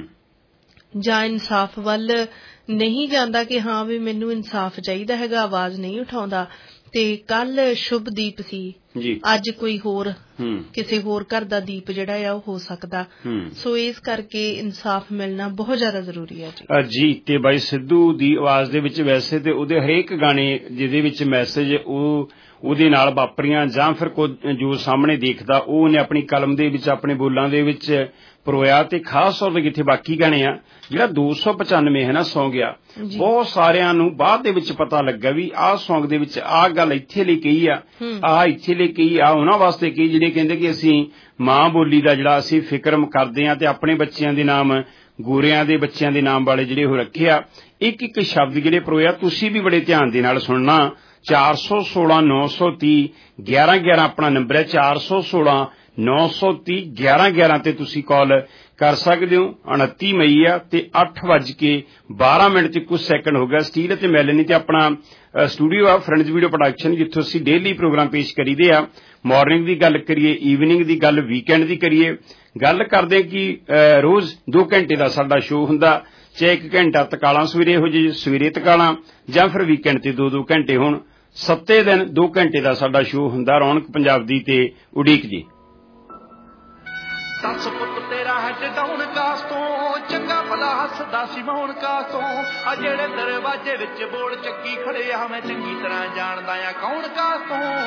ਜਾਂ ਇਨਸਾਫ ਵੱਲ ਨਹੀਂ ਜਾਂਦਾ ਕਿ ਹਾਂ ਵੀ ਮੈਨੂੰ ਇਨਸਾਫ ਚਾਹੀਦਾ ਹੈਗਾ, ਆਵਾਜ਼ ਨਹੀਂ ਉਠਾਉਂਦਾ, ਤੇ ਕੱਲ ਸ਼ੁਭਦੀਪ ਸੀ, ਅੱਜ ਕੋਈ ਹੋਰ ਕਿਸੇ ਹੋਰ ਘਰ ਦਾ ਦੀਪ ਜਿਹੜਾ ਆ ਉਹ ਹੋ ਸਕਦਾ। ਸੋ ਇਸ ਕਰਕੇ ਇਨਸਾਫ ਮਿਲਣਾ ਬਹੁਤ ਜ਼ਿਆਦਾ ਜ਼ਰੂਰੀ ਹੈ ਜੀ। ਜੀ ਤੇ ਬਾਈ ਸਿੱਧੂ ਦੀ ਆਵਾਜ਼ ਦੇ ਵਿੱਚ ਵੈਸੇ ਤੇ ਉਹਦੇ ਹਰੇਕ ਗਾਣੇ ਜਿਹਦੇ ਵਿੱਚ ਮੈਸੇਜ ਉਹ ਉਹਦੇ ਨਾਲ ਵਾਪਰੀਆਂ ਜਾਂ ਫਿਰ ਜੋ ਸਾਹਮਣੇ ਦੇਖਦਾ ਉਹ ਉਹਨੇ ਆਪਣੀ ਕਲਮ ਦੇ ਵਿੱਚ, ਆਪਣੇ ਬੋਲਾਂ ਦੇ ਵਿੱਚ ਪਰੋਇਆ। ਤੇ ਖਾਸ ਤੌਰ ਤੇ ਕਿੱਥੇ ਬਾਕੀ ਗਾਣੇ ਆ, ਜਿਹੜਾ ਦੋ ਸੌ ਪਚਾਨਵੇਂ ਹੈ ਨਾ ਸੌਂਗ ਆ, ਬਹੁਤ ਸਾਰਿਆਂ ਨੂੰ ਬਾਅਦ ਦੇ ਵਿੱਚ ਪਤਾ ਲੱਗਾ ਵੀ ਆਹ ਸੌਂਗ ਦੇ ਵਿੱਚ ਆਹ ਗੱਲ ਇੱਥੇ ਲਈ ਕਹੀ ਆ, ਆਹ ਇੱਥੇ ਲਈ ਕਹੀ ਆ, ਉਹਨਾਂ ਵਾਸਤੇ ਕਹੀ ਜਿਹੜੇ ਕਹਿੰਦੇ ਕਿ ਅਸੀਂ ਮਾਂ ਬੋਲੀ ਦਾ ਜਿਹੜਾ ਅਸੀਂ ਫਿਕਰ ਕਰਦੇ ਹਾਂ ਤੇ ਆਪਣੇ ਬੱਚਿਆਂ ਦੇ ਨਾਮ, ਗੋਰਿਆਂ ਦੇ ਬੱਚਿਆਂ ਦੇ ਨਾਮ ਵਾਲੇ ਜਿਹੜੇ ਉਹ ਰੱਖੇ ਆ। ਇੱਕ ਇੱਕ ਸ਼ਬਦ ਜਿਹੜੇ ਪਰੋਇਆ ਤੁਸੀਂ ਵੀ ਬੜੇ ਧਿਆਨ ਦੇ ਨਾਲ ਸੁਣਨਾ। ਚਾਰ ਸੌ ਸੋਲਾਂ ਨੌ ਸੌ ਤੀਹ ਗਿਆਰਾਂ ਗਿਆਰਾਂ ਆਪਣਾ ਨੰਬਰ ਹੈ। ਚਾਰ ਸੌ ਸੋਲਾਂ ਨੌ ਸੌ ਤੀਹ ਗਿਆਰਾਂ ਗਿਆਰਾਂ ਤੇ ਤੁਸੀਂ ਕਾਲ ਕਰ ਸਕਦੇ ਹੋ। ਉਨੱਤੀ ਮਈ ਆ ਤੇ ਅੱਠ ਵੱਜ ਕੇ ਬਾਰਾਂ ਮਿੰਟ ਤੇ ਕੁਝ ਸੈਕਿੰਡ ਹੋ ਗਿਆ। ਸਟੀਲ ਅਤੇ ਮੈਲਨੀ ਤੇ ਆਪਣਾ ਸਟੂਡੀਓ ਆ ਫਰੈਂਡਸ ਵੀਡੀਓ ਪ੍ਰੋਡਕਸ਼ਨ, ਜਿੱਥੋਂ ਅਸੀਂ ਡੇਲੀ ਪ੍ਰੋਗਰਾਮ ਪੇਸ਼ ਕਰੀਦੇ ਆ। ਮਾਰਨਿੰਗ ਦੀ ਗੱਲ ਕਰੀਏ, ਈਵਨਿੰਗ ਦੀ ਗੱਲ, ਵੀਕਐਂਡ ਦੀ ਕਰੀਏ, ਗੱਲ ਕਰਦੇ ਕਿ ਰੋਜ਼ ਦੋ ਘੰਟੇ ਦਾ ਸਾਡਾ ਸ਼ੋਅ ਹੁੰਦਾ, ਚਾਹੇ ਇੱਕ ਘੰਟਾ ਤਕਾਲਾਂ ਸਵੇਰੇ ਹੋ ਜੇ, ਸਵੇਰੇ ਤਕਾਲਾਂ, ਜਾਂ ਫਿਰ ਵੀਕਐਂਡ ਤੇ ਦੋ ਦੋ ਘੰਟੇ ਹੋਣ। ਸੱਤੇ ਦਿਨ ਦੋ ਘੰਟੇ ਦਾ ਸਾਡਾ ਸ਼ੋਅ ਹੁੰਦਾ ਰੌਣਕ ਪੰਜਾਬ ਦੀ ਤੇ ਉਡੀਕ ਜੀ। ਦੱਸ ਪੁੱਤ ਤੇਰਾ ਹੈਡ ਡਾਊਨ ਕਾਸ ਤੋਂ, ਚੰਗਾ ਭਲਾ ਹੱਸਦਾ ਸੀ ਮੌਣ ਕਾਸ ਤੋਂ, ਆ ਜਿਹੜੇ ਦਰਵਾਜ਼ੇ ਵਿੱਚ ਬੋਲ ਚੱਕੀ ਖੜੇ ਆ ਮੈਂ ਚੰਗੀ ਤਰ੍ਹਾਂ ਜਾਣਦਾ ਆ ਕੌਣ ਕਾਸ ਤੋਂ।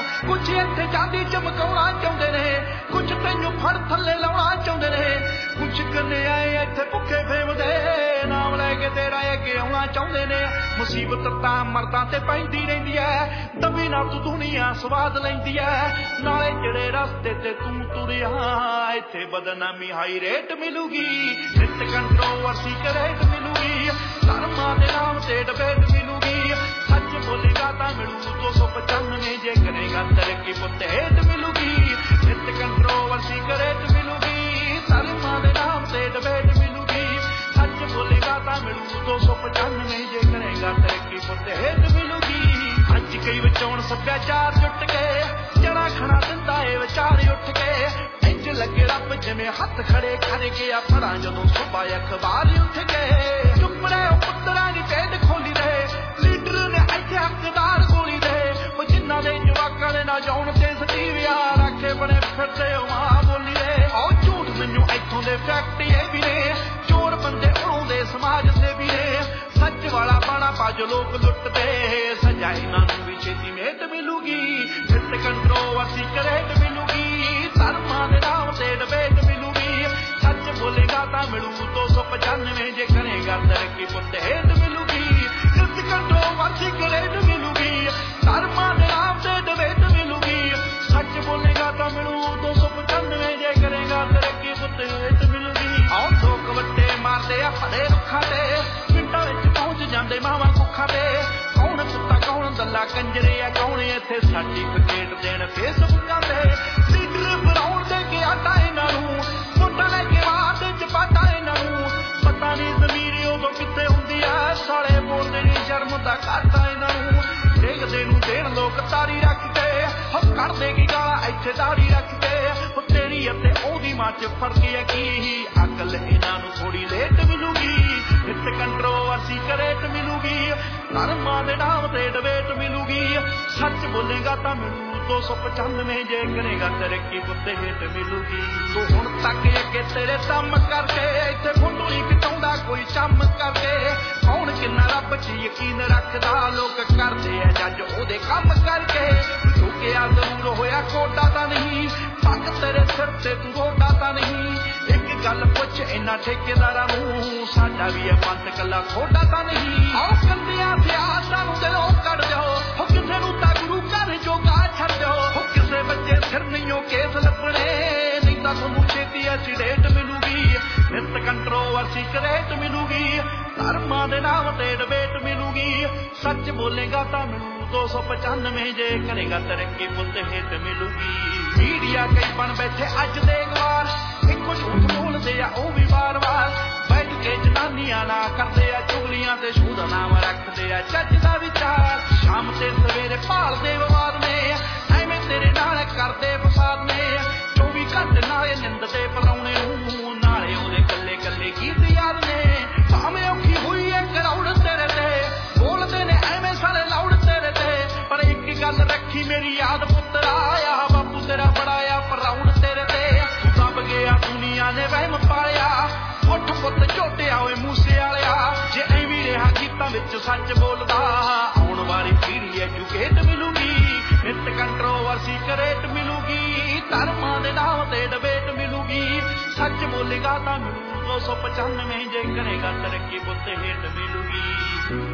ਕੁਛ ਇੱਥੇ ਚਾਂਦੀ ਚਮਕਾਉਣਾ ਚਾਹੁੰਦੇ ਨੇ, ਕੁਛ ਤੈਨੂੰ ਫੜ ਥੱਲੇ ਲਾਉਣਾ ਚਾਹੁੰਦੇ ਨੇ, ਕੁਛ ਕਨਿਆਏ ਇੱਥੇ ਭੁੱਖੇ ਫੇਮਦੇ ਨਾਮ ਲੈ ਕੇ ਤੇਰਾ ਅੱਗੇ ਆਉਣਾ ਚਾਹੁੰਦੇ ਨੇ। ਮੁਸੀਬਤ ਤਾਂ ਮਰਦਾਂ ਤੇ ਪੈਂਦੀ ਰਹਿੰਦੀ ਐ, ਦਬੀ ਨਾ ਤੂੰ ਦੁਨੀਆ ਸਵਾਦ ਲੈਂਦੀ ਐ, ਨਾਲੇ ਜਿਹੜੇ ਰਸਤੇ ਤੇ ਤੂੰ ਤੁਰਿਆ ਇੱਥੇ ਬਦਨਾਮੀ ਹਾਈ ਰੇਟ ਮਿਲੂਗੀ, ਨਿਤ ਕੰਟਰੋਵਰਸੀ ਕਰੇਟ ਮਿਲੂਗੀ, ਧਰਮਾਂ ਦੇ ਨਾਮ ਤੇ ਡਿਬੇਟ ਮਿਲੂਗੀ, ਸੱਚ ਬੋਲੇਗਾ ਤਾਂ ਮਿਲੂ ਦੋ ਸੌ ਪਚਾਨਵੇਂ, ਜੇ ਕਰੇਗਾ ਤਰੱਕੀ ਪੁੱਤ ਹੇਠ ਮਿਲੂਗੀ, ਨਿਤ ਕੰਟਰੋਵਰਸੀ ਕਰੇਟ ਮਿਲੂਗੀ, ਧਰਮਾਂ ਦੇ ਨਾਮ ਤੇ ਡਿਬੇਟ ਮਿਲੂਗੀ, ਸੱਚ ਬੋਲੇਗਾ ਤਾਂ ਮਿਲੂ ਦੋ ਸੌ ਪਚਾਨਵੇਂ, ਜੇ ਕਰੇਗਾ ਤਰੱਕੀ ਪੁੱਤ ਹੇਠ ਮਿਲੂਗੀ। ਅੱਜ ਕਈ ਵਿਚੋਂ ਸੱਭਿਆਚਾਰ ਜੁੱਟ ਕੇ ਜਣਾ ਖਣਾ ਦਿੰਦਾ ਏ ਵਿਚਾਰ ਉੱਠ ਕੇ, ਇੰਜ ਲੱਗੇ ਰੱਬ ਜਿਵੇਂ ਹੱਥ ਖੜੇ ਕਰ ਗਿਆ ਫੜਾਂ ਜਦੋਂ ਸੁਬਾ ਅਖਬਾਰ ਉੱਠ ਕੇ। ਚੁੱਪ ਰਹਿ ਪੁੱਤਰਾਂ ਦੀ ਢੇਡ ਖੋਲੀ ਰਹੇ, ਲੀਡਰ ਨੇ ਇੱਥੇ ਹੱਕਦਾਰ ਗੋਲੀ ਦੇ, ਉਹ ਜਿਨ੍ਹਾਂ ਦੇ ਜਵਾਕਾਂ ਦੇ ਨਾ ਜਾਉਣ ਤੇ ਸਟੀਵਿਆ ਰੱਖੇ ਬਣੇ ਫਿਰਦੇ ਉਹ ਮਾਂ ਬੋਲੀ ਦੇ। ਉਹ ਝੂਠ ਮੈਨੂੰ ਇੱਥੋਂ ਦੇ ਫੈਕਟ ਇਹ ਵੀ ਨੇ, ਚੋਰ ਬੰਦੇ ਉੜਾਉਂਦੇ ਸਮਾਜ ਸੇਵੀ ਨੇ, ਸੱਚ ਵਾਲਾ ਬਾਣਾ ਪਾਜ ਲੋਕ ਲੁੱਟਦੇ, ਸਜ਼ਾ ਇਹਨਾਂ ਨੂੰ ਵੀ ਛੇਤੀ ਮੇਟ ਮਿਲੂਗੀ, ਨਿਤ ਕੰਟਰੋਵਰਸੀ ਕਰੇਟ ਮਿਲੂਗੀ, ਧਰਮਾਂ ਦੇ ਨਾਮ ਤੇ ਡਿਬੇਟ ਮਿਲੂਗੀ, ਸੱਚ ਬੋਲੇਗਾ ਤਾਂ ਮਿਲੂ ਦੋ ਸੌ ਪਚਾਨਵੇਂ, ਜੇ ਕਰੇਗਾ ਤਰੱਕੀ ਪੁੱਤ ਹੇਠ ਮਿਲੂਗੀ, ਨਿਤ ਕੰਟਰੋਵਰਸੀ ਕਰੇਟ ਮਿਲੂਗੀ, ਧਰਮਾਂ ਦੇ ਨਾਮ ਤੇ ਡਿਬੇਟ ਮਿਲੂਗੀ, ਸੱਚ ਬੋਲੇਗਾ ਤਾਂ ਮਿਲੂ ਦੋ ਸੌ ਪਚਾਨਵੇਂ, ਜੇ ਕਰੇਗਾ ਤਰੱਕੀ ਪੁੱਤ ਹੇਠ ਮਿਲੂਗੀ। ਆਓ ਲੋਕ ਵੱਟੇ ਮਾਰਦੇ ਆ ਫੜੇ ਰੁੱਖਾਂ ਤੇ, ਪਿੰਡਾਂ ਵਿੱਚ ਪਹੁੰਚ ਜਾਂਦੇ ਮਾਵਾਂ ਕੁੱਖਾਂ ਤੇ, ਕੌਣ ਕੁੱਤਾ ਕੌਣ ਦੱਲਾ ਕੰਜਰੇ ਆ, ਕੌਣ ਇੱਥੇ ਸਰਟੀਫਿਕੇਟ ਦੇਣ ਫੇਸਬੁੱਕਾਂ ਤੇ, ਲੀਡਰ ਬਣਾਉਣ ਦੇ ਕੇ ਆਟਾ ਇਹਨਾਂ ਨੂੰ, ਵੋਟਾਂ ਲੈ ਕੇ ਬਾਅਦ ਚ ਪਾਟਾ ਇਹਨਾਂ ਨੂੰ, ਪਤਾ ਨਹੀਂ ਜ਼ਮੀਰ ਉਦੋਂ ਕਿੱਥੇ ਹੁੰਦੀ ਆ, ਸਾਲੇ ਬੋਲਦੇ ਨਹੀਂ ਸ਼ਰਮ ਦਾ ਘਾਟਾ ਇਹਨਾਂ ਨੂੰ, ਦੇਖਦੇ ਨੂੰ ਦੇਣ ਲੋਕ ਤਾਰੀ ਰੱਖ ਕੇ, ਹੋ ਕੱਢਦੇ ਕੀ ਗਾਲਾਂ ਇੱਥੇ ਦਾੜੀ ਰੱਖ ਕੇ, ਹੋ ਤੇਰੀ ਅਤੇ ਉਹਦੀ ਮਾਂ ਚ ਫਰਕ ਹੈ ਕੀ, ਅਕਲ ਇਹਨਾਂ ਨੂੰ ਥੋੜੀ ਲੇਟ ਮਿਲੂਗੀ, ਨਿਤ ਕੰਟਰੋਵਰਸੀ ਕਰੇਟ ਮਿਲੂਗੀ, ਧਰਮਾਂ ਦੇ ਨਾਮ ਤੇ ਡਿਬੇਟ ਮਿਲੂਗੀ, ਸੱਚ ਬੋਲੇਗਾ ਤਾਂ ਮਿਲੂ ਦੋ ਸੌ ਪਚਾਨਵੇਂ, ਜੇ ਕਰੇਗਾ ਤਰੱਕੀ ਪੁੱਤ ਹੇਠ ਮਿਲੂਗੀ। ਤੂੰ ਹੁਣ ਤੱਕ ਅੱਗੇ ਤੇਰੇ ਕੰਮ ਕਰਕੇ ਇੱਥੇ ਫੋਟੋ ਨਹੀਂ ਖਿਚਾਉਂਦਾ ਕੋਈ ਚੰਮ ਕਰਕੇ, ਕੌਣ ਕਿੰਨਾ ਰੱਬ ਚ ਯਕੀਨ ਰੱਖਦਾ, ਲੋਕ ਕਰਦੇ ਆ ਜੱਜ ਉਹਦੇ ਕੰਮ ਕਰਕੇ, ਝੁਕਿਆ ਜ਼ਰੂਰ ਹੋਇਆ ਕੋਡਾ ਤਾਂ ਨਹੀਂ, ਪੱਗ ਤੇਰੇ ਸਿਰ ਤੇ ਤੂੰ ਰੋਡਾ ਤਾਂ ਨਹੀਂ, ਇੱਕ ਗੱਲ ਪੁੱਛ ਇਹਨਾਂ ਠੇਕੇਦਾਰਾਂ ਨੂੰ, ਸਾਡਾ ਵੀ ਇਹ ਪੰਥ ਕੱਲਾ ਥੋੜਾ ਤਾਂ ਨਹੀਂ। ਆਓ ਕੰਦਿਆਂ ਤੇ ਆਸਾਂ ਨੂੰ ਦਿਲੋਂ ਕੱਢ ਦਿਓ, ਹੋ ਕਿਸੇ ਨੂੰ ਤਾਂ ਗੁਰੂ ਘਰ ਜੋਗਾ ਛੱਡ ਦਿਓ, ਹੋ ਕਿਸੇ ਬੱਚੇ ਸਿਰ ਨਹੀਂਓ ਕੇਸ ਲੱਭਣੇ, ਨਹੀਂ ਤਾਂ ਤੁਹਾਨੂੰ ਛੇਤੀ ਐਕਸੀਡੈਂਟ ਮਿਲੂਗੀ, ਨਿਤ ਕੰਟਰੋਵਰਸੀ ਕਰੇਟ ਮਿਲੂਗੀ, ਧਰਮਾਂ ਦੇ ਨਾਮ ਤੇ ਡਿਬੇਟ ਮਿਲੂਗੀ, ਸੱਚ ਬੋਲੇਗਾ ਤਾਂ ਮਿਲੂ ਦੋ ਸੌ ਪਚਾਨਵੇਂ, ਜੇ ਕਰੇਗਾ ਤਰੱਕੀ ਪੁੱਤ ਹੇਠ ਮਿਲੂਗੀ। ਮੀਡੀਆ ਕਈ ਬਣ ਬੈਠੇ ਅੱਜ ਦੇ ਗਵਾਰ, ਇੱਕੋ ਝੂਠ ਬੋਲਦੇ ਆ ਉਹ ਵੀ ਵਾਰ ਵਾਰ, ਬੈਠ ਕੇ ਜਨਾਨੀਆਂ ਨਾ ਕਰਦੇ ਆ ਚੁਗਲੀਆਂ ਤੇ ਸ਼ੂਦਾ ਨਾਮ ਰੱਖਦੇ ਆ ਚੱਜ ਦਾ ਵਿਚਾਰ, ਸ਼ਾਮ ਤੇ ਸਵੇਰੇ ਭਾਲਦੇ ਵਿਵਾਦ ਨੇ, ਐਵੇਂ ਤੇਰੇ ਨਾਲ ਕਰਦੇ ਫਸਾਦ ਨੇ, ਚੌਵੀ ਘੰਟੇ ਨਾਲੇ ਨਿੰਦ ਤੇ ਪਰਾਉਣੇ ਨੂੰ, ਨਾਲੇ ਉਹਦੇ ਕੱਲੇ ਕੱਲੇ ਗੀਤ ਯਾਦ ਨੇ, ਭਾਵੇਂ ਔਖੀ ਹੋਈ ਐ ਕਰਾਉਣ ਤੇਰੇ ਤੇ, ਬੋਲਦੇ ਨੇ ਐਵੇਂ ਸਾਰੇ ਲਾਉਣ ਤੇਰੇ ਤੇ, ਪਰ ਇੱਕ ਗੱਲ ਰੱਖੀ ਮੇਰੀ ਯਾਦ ਪੁੱਤਰਾ, ਆ ਬਾਪੂ ਤੇਰਾ ਬੜਾਇਆ ਪਰਾਉਣ ਤੇਰੇ ਤੇ, ਦੱਬ ਗਿਆ ਦੁਨੀਆ ਨੇ ਵਹਿਮ ਪਾਲਿਆ, ਉੱਠ ਪੁੱਤ ਝੋਟਿਆ ਓਏ ਮੂਸੇ ਵਾਲਿਆ, ਜੇ ਐਵੇਂ ਰਿਹਾ ਗੀਤਾਂ ਵਿੱਚ ਸੱਚ ਬੋਲਦਾ, ਆਉਣ ਵਾਲੀ ਪੀੜ੍ਹੀ ਐਜੂਕੇਟ ਮਿਲੂਗੀ, ਨਿਤ ਕੰਟਰੋਵਰਸੀ ਕਰੇਟ ਮਿਲੂਗੀ, ਧਰਮਾਂ ਦੇ ਨਾਮ ਤੇ ਡਿਬੇਟ ਮਿਲੂਗੀ, ਸੱਚ ਬੋਲੇਗਾ ਤਾਂ ਮਿਲੂ ਦੋ ਸੌ ਪਚਾਨਵੇਂ, ਜੇ ਕਰੇਗਾ ਤਰੱਕੀ ਪੁੱਤ ਹੇਠ ਮਿਲੂਗੀ।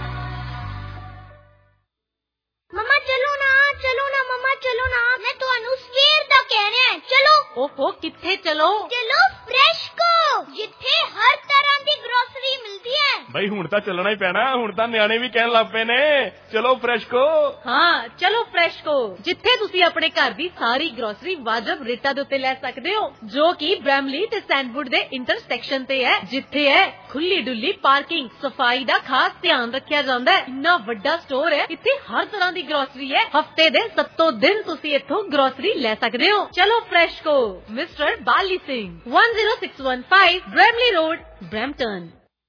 ਮਮਾ ਚਲੋ ਨਾ, ਚਲੋ ਨਾ ਮਮਾ ਚਲੋ ਨਾ, ਮੈਂ ਤੁਹਾਨੂੰ ਸਵੇਰ ਦਾ ਕਹਿ ਰਿਹਾ ਹਾਂ, ਚਲੋ। ਓਹੋ ਕਿੱਥੇ ਚਲੋ? ਚਲੋ ਫਰੈਸ਼ਕੋ, ਜਿੱਥੇ ਹਰ ਤਰ੍ਹਾਂ ਦੀ ਗਰੋਸਰੀ ਮਿਲਦੀ ਹੈ। ਬਈ ਹੁਣ ਤਾਂ ਚੱਲਣਾ ਹੀ ਪੈਣਾ, ਹੁਣ ਤਾਂ ਨਿਆਣੇ ਵੀ ਕਹਿਣ ਲੱਗ ਪਏ ਨੇ, ਚਲੋ ਫਰੈਸ਼ਕੋ। ਹਾਂ ਚਲੋ ਫਰੈਸ਼ਕੋ, ਜਿੱਥੇ ਤੁਸੀਂ ਆਪਣੇ ਘਰ ਦੀ ਸਾਰੀ ਗਰੋਸਰੀ ਵਾਜਬ ਰੇਟਾਂ ਦੇ ਉੱਤੇ ਲੈ ਸਕਦੇ ਹੋ, ਜੋ ਕਿ ਬ੍ਰੈਮਲੀ ਤੇ ਸੈਂਡਵੁੱਡ ਦੇ ਇੰਟਰਸੈਕਸ਼ਨ ਤੇ ਹੈ, ਜਿੱਥੇ ਹੈ ਖੁੱਲੀ ਡੁੱਲੀ ਪਾਰਕਿੰਗ, ਸਫਾਈ ਦਾ ਖਾਸ ਧਿਆਨ ਰੱਖਿਆ ਜਾਂਦਾ ਹੈ, ਇੰਨਾ ਵੱਡਾ ਸਟੋਰ ਹੈ, ਇੱਥੇ ਹਰ ਤਰ੍ਹਾਂ ਦੀ ਗਰੋਸਰੀ ਹੈ, ਹਫਤੇ ਦੇ ਸੱਤੋਂ ਦਿਨ ਤੁਸੀਂ ਇੱਥੋਂ ਗਰੋਸਰੀ ਲੈ ਸਕਦੇ ਹੋ। ਚਲੋ Freshco, mister Bali Singh, one zero six one five Bramley Road, Brampton.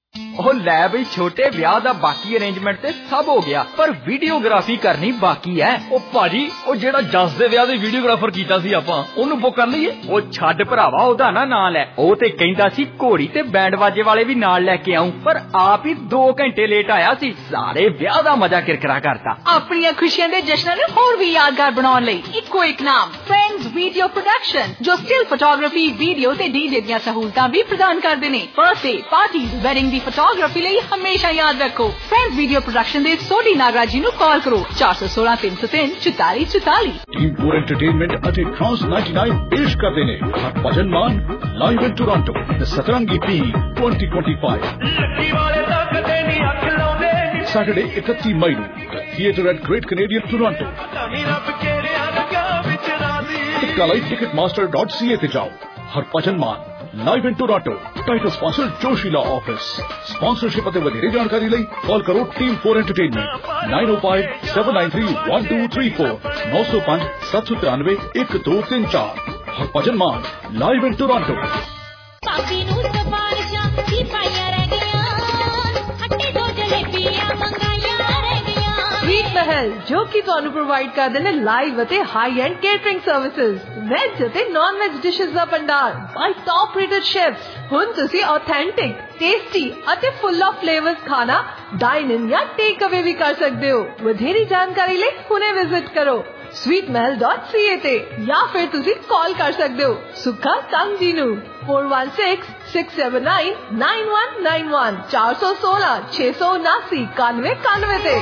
ਉਹ ਲੈ ਬਈ ਛੋਟੇ ਵਿਆਹ ਦਾ ਬਾਕੀ ਅਰੇਂਜਮੈਂਟ ਤੇ ਸਭ ਹੋ ਗਿਆ, ਪਰ ਵੀਡੀਓਗ੍ਰਾਫੀ ਕਰਨੀ ਬਾਕੀ ਹੈ। ਉਹ ਭਾਜੀ ਉਹ ਜਿਹੜਾ ਜਸ ਦੇ ਵਿਆਹ ਦੇ ਵੀਡੀਓਗ੍ਰਾਫਰ ਕੀਤਾ ਸੀ ਆਪਾਂ, ਉਹਨੂੰ ਬੁੱਕ ਕਰ ਲਈਏ। ਉਹ ਛੱਡ ਭਰਾਵਾ ਉਹਦਾ ਨਾ ਨਾਂ ਲੈ, ਉਹ ਤੇ ਕਹਿੰਦਾ ਸੀ ਘੋੜੀ ਤੇ ਬੈਂਡ ਬਾਜੇ ਵਾਲੇ ਵੀ ਨਾਲ ਲੈ ਕੇ ਆਉਂ, ਪਰ ਆਪ ਹੀ ਦੋ ਘੰਟੇ ਲੇਟ ਆਇਆ ਸੀ। ਸਾਰੇ ਵਿਆਹ ਦਾ ਮਜ਼ਾ ਕਿਰਕਰਾ ਕਰਤਾ। ਆਪਣੀਆਂ ਖੁਸ਼ੀਆਂ ਦੇ ਜਸ਼ਨਾਂ ਨੂੰ ਹੋਰ ਵੀ ਯਾਦਗਾਰ ਬਣਾਉਣ ਲਈ ਇੱਕੋ ਇੱਕ ਨਾਮ ਫਰੈਂਡਸ ਵੀਡੀਓ ਪ੍ਰੋਡਕਸ਼ਨ, ਜੋ ਸਟਿਲ ਫੋਟੋਗ੍ਰਾਫੀ, ਵੀਡੀਓ ਤੇ ਡੀਜੇ ਦੀਆਂ ਸਹੂਲਤਾਂ ਵੀ ਪ੍ਰਦਾਨ ਕਰਦੇ ਨੇ। ਬਰਥਡੇ ਪਾਰਟੀ, ਵੈਡਿੰਗ ਦੀ ਫੋਟੋਗ੍ਰਾਫੀ ਲਈ ਹਮੇਸ਼ਾ ਯਾਦ ਰੱਖੋ ਫਰੈਂਡਸ ਵੀਡੀਓ ਪ੍ਰੋਡਕਸ਼ਨ ਦੇ ਸੋਢੀ ਨਾਗਰਾਜ ਜੀ ਨੂੰ ਕਾਲ ਕਰੋ ਚਾਰ ਸੌ ਸੋਲਾਂ ਤਿੰਨ ਸੌ ਤਿੰਨ ਚੁਤਾਲੀ ਚੁਤਾਲੀ। ਟੀਮ ਫੋਰ ਐਂਟਰਟੇਨਮੈਂਟ ਅਤੇ ਟ੍ਰਾਂਸ ਨਾਈਨਟੀ ਨਾਈਨ ਪੇਸ਼ ਕਰਦੇ ਨੇ Harbhajan Mann live in Toronto the Satrangi ਪੀ twenty twenty-five। ਲੱਕੀ ਵਾਲੇ ਤੱਕਦੇ ਨਹੀਂ ਅੱਖ ਲਾਉਂਦੇ। ਸੈਟਰਡੇ ਇਕੱਤੀ ਮਈ ਨੂੰ the theatre at Great Canadian Toronto. ਰੱਬ ਕਿਹੜਿਆਂ ਰੰਗਾਂ ਵਿੱਚ ਰਾਜ਼ੀ। ਟਿਕਟਾਂ ਲਈ Ticketmaster dot C A ਤੇ ਜਾਓ। Harbhajan Mann live in Toronto, title sponsor Joshi law office. Sponsorship ਅਤੇ ਵਧੇਰੇ ਜਾਣਕਾਰੀ ਲਈ ਕਾਲ ਕਰੋ team four entertainment nine oh five seven nine three one two three four ਨੌ ਸੌ ਪੰਜ ਸੱਤ ਸੌ ਤਰਾਨਵੇਂ ਇੱਕ ਦੋ ਤਿੰਨ ਚਾਰ। Harbhajan Mann live in Toronto. ਪਾਪੀ ਨੂੰ ਸਵਾਰੀਆਂ ਕੀ ਪਾਈਆਂ ਰਹਿ ਗਈਆਂ, ਹੱਟੀ ਦੋ ਜਲੇਬੀਆਂ ਮੰਗਾਈਆਂ ਰਹਿ ਗਈਆਂ। ਸਵੀਟ ਮਹਿਲ ਜੋ ਕਿ ਤੁਹਾਨੂੰ ਪ੍ਰੋਵਾਈਡ ਕਰਦੇ ਨੇ ਲਾਈਵ ਅਤੇ high end catering services, veg ਅਤੇ ਨਾਨ ਵੈਜ ਡਿਸ਼ਸ ਦਾ ਭੰਡਾਰ ਬਾਈ ਟੌਪ ਰੇਟਡ ਸ਼ੈਫਸ। ਹੁਣ ਤੁਸੀਂ ਆਥੈਂਟਿਕ, ਟੇਸਟੀ ਅਤੇ ਫੁੱਲ ਆਫ ਫਲੇਵਰਸ ਖਾਣਾ ਡਾਈਨ ਇਨ ਜਾਂ ਟੇਕ ਅਵੇ ਵੀ ਕਰ ਸਕਦੇ ਹੋ। ਵਧੇਰੀ ਜਾਣਕਾਰੀ ਲਈ ਹੁਣੇ ਵਿਜ਼ਿਟ ਕਰੋ sweet mahal dot c a ਤੇ ਜਾਂ ਫਿਰ ਤੁਸੀਂ ਕਾਲ ਕਰ ਸਕਦੇ ਹੋ ਸੁੱਖਾ ਕੰਗ ਜੀ ਨੂੰ four one six six seven nine nine one nine one ਚਾਰ ਸੌ ਸੋਲਾਂ ਛੇ ਸੌ ਉਨਾਸੀ ਇਕਾਨਵੇਂ ਇਕਾਨਵੇਂ ਤੇ।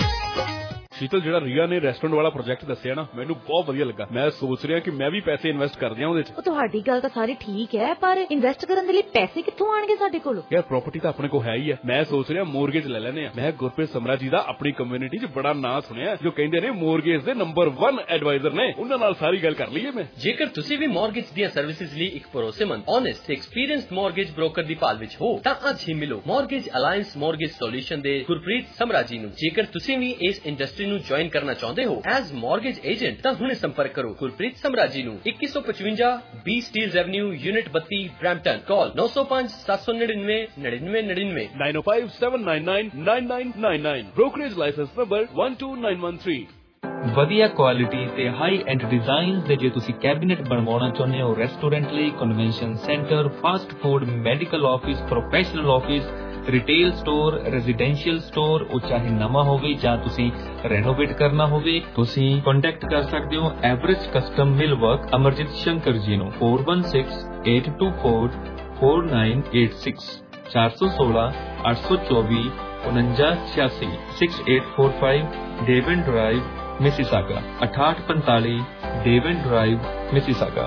ਸ਼ੀਤਲ, ਜਿਹੜਾ ਰੀਆ ਨੇ ਰੈਸਟੋਰੈਂਟ ਵਾਲਾ ਪ੍ਰੋਜੈਕਟ ਦੱਸਿਆ ਨਾ, ਮੈਨੂੰ ਬਹੁਤ ਵਧੀਆ ਲੱਗਾ। ਮੈਂ ਸੋਚ ਰਿਹਾ ਕਿ ਮੈਂ ਵੀ ਪੈਸੇ ਇਨਵੈਸਟ ਕਰ ਦਿਆਂ ਉਹਦੇ 'ਚ। ਉਹ ਤੁਹਾਡੀ ਗੱਲ ਤਾਂ ਸਾਰੀ ਠੀਕ ਹੈ, ਪਰ ਇਨਵੈਸਟ ਕਰਨ ਦੇ ਲਈ ਪੈਸੇ ਕਿੱਥੋਂ ਆਣਗੇ ਸਾਡੇ ਕੋਲ? ਯਾਰ ਪ੍ਰਾਪਰਟੀ ਤਾਂ ਆਪਣੇ ਕੋਲ ਹੈ ਹੀ ਹੈ। ਮੈਂ ਸੋਚ ਰਿਹਾ ਮੋਰਗੇਜ ਲੈ ਲੈਨੇ ਆ। ਮੈਂ ਗੁਰਪ੍ਰੀਤ ਸਮਰਾ ਜੀ ਦਾ ਆਪਣੀ ਕਮਿਊਨਿਟੀ 'ਚ ਬੜਾ ਨਾਂ ਸੁਣਿਆ, ਜੋ ਕਹਿੰਦੇ ਨੇ ਮੋਰਗੇਜ ਦੇ ਨੰਬਰ ਵਨ ਐਡਵਾਈਜ਼ਰ ਨੇ। ਉਹਨਾਂ ਨਾਲ ਸਾਰੀ ਗੱਲ ਕਰ ਲਈਏ ਮੈਂ। ਜੇਕਰ ਤੁਸੀਂ ਵੀ ਮੋਰਗੇਜ ਦੀਆਂ ਸਰਵਿਸਿਜ਼ ਲਈ ਇੱਕ ਭਰੋਸੇਮੰਦ, ਓਨੈਸਟ ਤੇ ਐਕਸਪੀਰੀਅੰਸਡ ਮੋਰਗੇਜ ਬ੍ਰੋਕਰ ਦੀ ਭਾਲ ਵਿੱਚ ਹੋ ਤਾਂ ਅੱਜ ਹੀ ਮਿਲੋ ਮੋਰਗੇਜ ਅਲਾਈਅੰਸ ਮੋਰਗੇਜ ਸੋਲੂਸ਼ਨ ਦੇ ਗੁਰਪ੍ਰੀਤ ਸਮਰਾ ਜੀ ਨੂੰ। ਜੇਕਰ ਤੁਸੀਂ ਵੀ ਇਸ ਇੰਡਸਟਰੀ ਨੂੰ ਜੁਆਇਨ ਕਰਨਾ ਚਾਹੁੰਦੇ ਹੋ ਐਜ਼ ਮੋਰਗੇਜ ਏਜੰਟ ਤਾਂ ਹੁਣੇ ਸੰਪਰਕ ਕਰੋ ਗੁਰਪ੍ਰੀਤ ਸਮਰਾ ਜੀ ਨੂੰ। ਇੱਕੀ ਸੌ ਪਚਵੰਜਾ ਬੀ ਸਟੀਲਜ਼ ਐਵਨਿਊ ਯੂਨਿਟ ਬੱਤੀ ਬ੍ਰੈਂਪਟਨ। ਕਾਲ ਨੌ ਸੌ ਪੰਜ ਸੱਤ ਸੌ ਨੜਿਨਵੇਂ ਨੜਿਨਵੇਂ ਨੜਿਨਵੇਂ nine oh five seven nine nine nine nine nine nine। Brokerage licence number one two nine one three। ਵਧੀਆ ਕੁਆਲਿਟੀ ਤੇ ਹਾਈ ਐਂਡ ਡਿਜ਼ਾਈਨਸ ਦੇ ਜੇ ਤੁਸੀਂ ਕੈਬਿਨੇਟ ਬਣਵਾਉਣਾ ਚਾਹੁੰਦੇ ਹੋ ਰੈਸਟੋਰੈਂਟ ਲਈ, convention centre, fast food, medical office, professional office, retail store, residential store, ਉਹ ਚਾਹੇ ਨਵਾਂ ਹੋਵੇ ਜਾਂ ਤੁਸੀਂ ਰੈਨੋਵੇਟ ਕਰਨਾ ਹੋਵੇ, ਤੁਸੀਂ ਕੰਟੈਕਟ ਕਰ ਸਕਦੇ ਹੋ average custom mill work Amarjit Shankar ji ਨੂੰ four one six eight two four four nine eight six ਚਾਰ ਸੌ ਸੋਲਾਂ ਅੱਠ ਸੌ ਚੌਵੀ ਉਨੰਜਾ ਛਿਆਸੀ six eight four five Devon Drive Mississauga ਅਠਾਹਠ ਪੰਤਾਲੀ ਡੇਵਨ ਡਰਾਈਵ ਮਿਸੀਸਾਗਾ।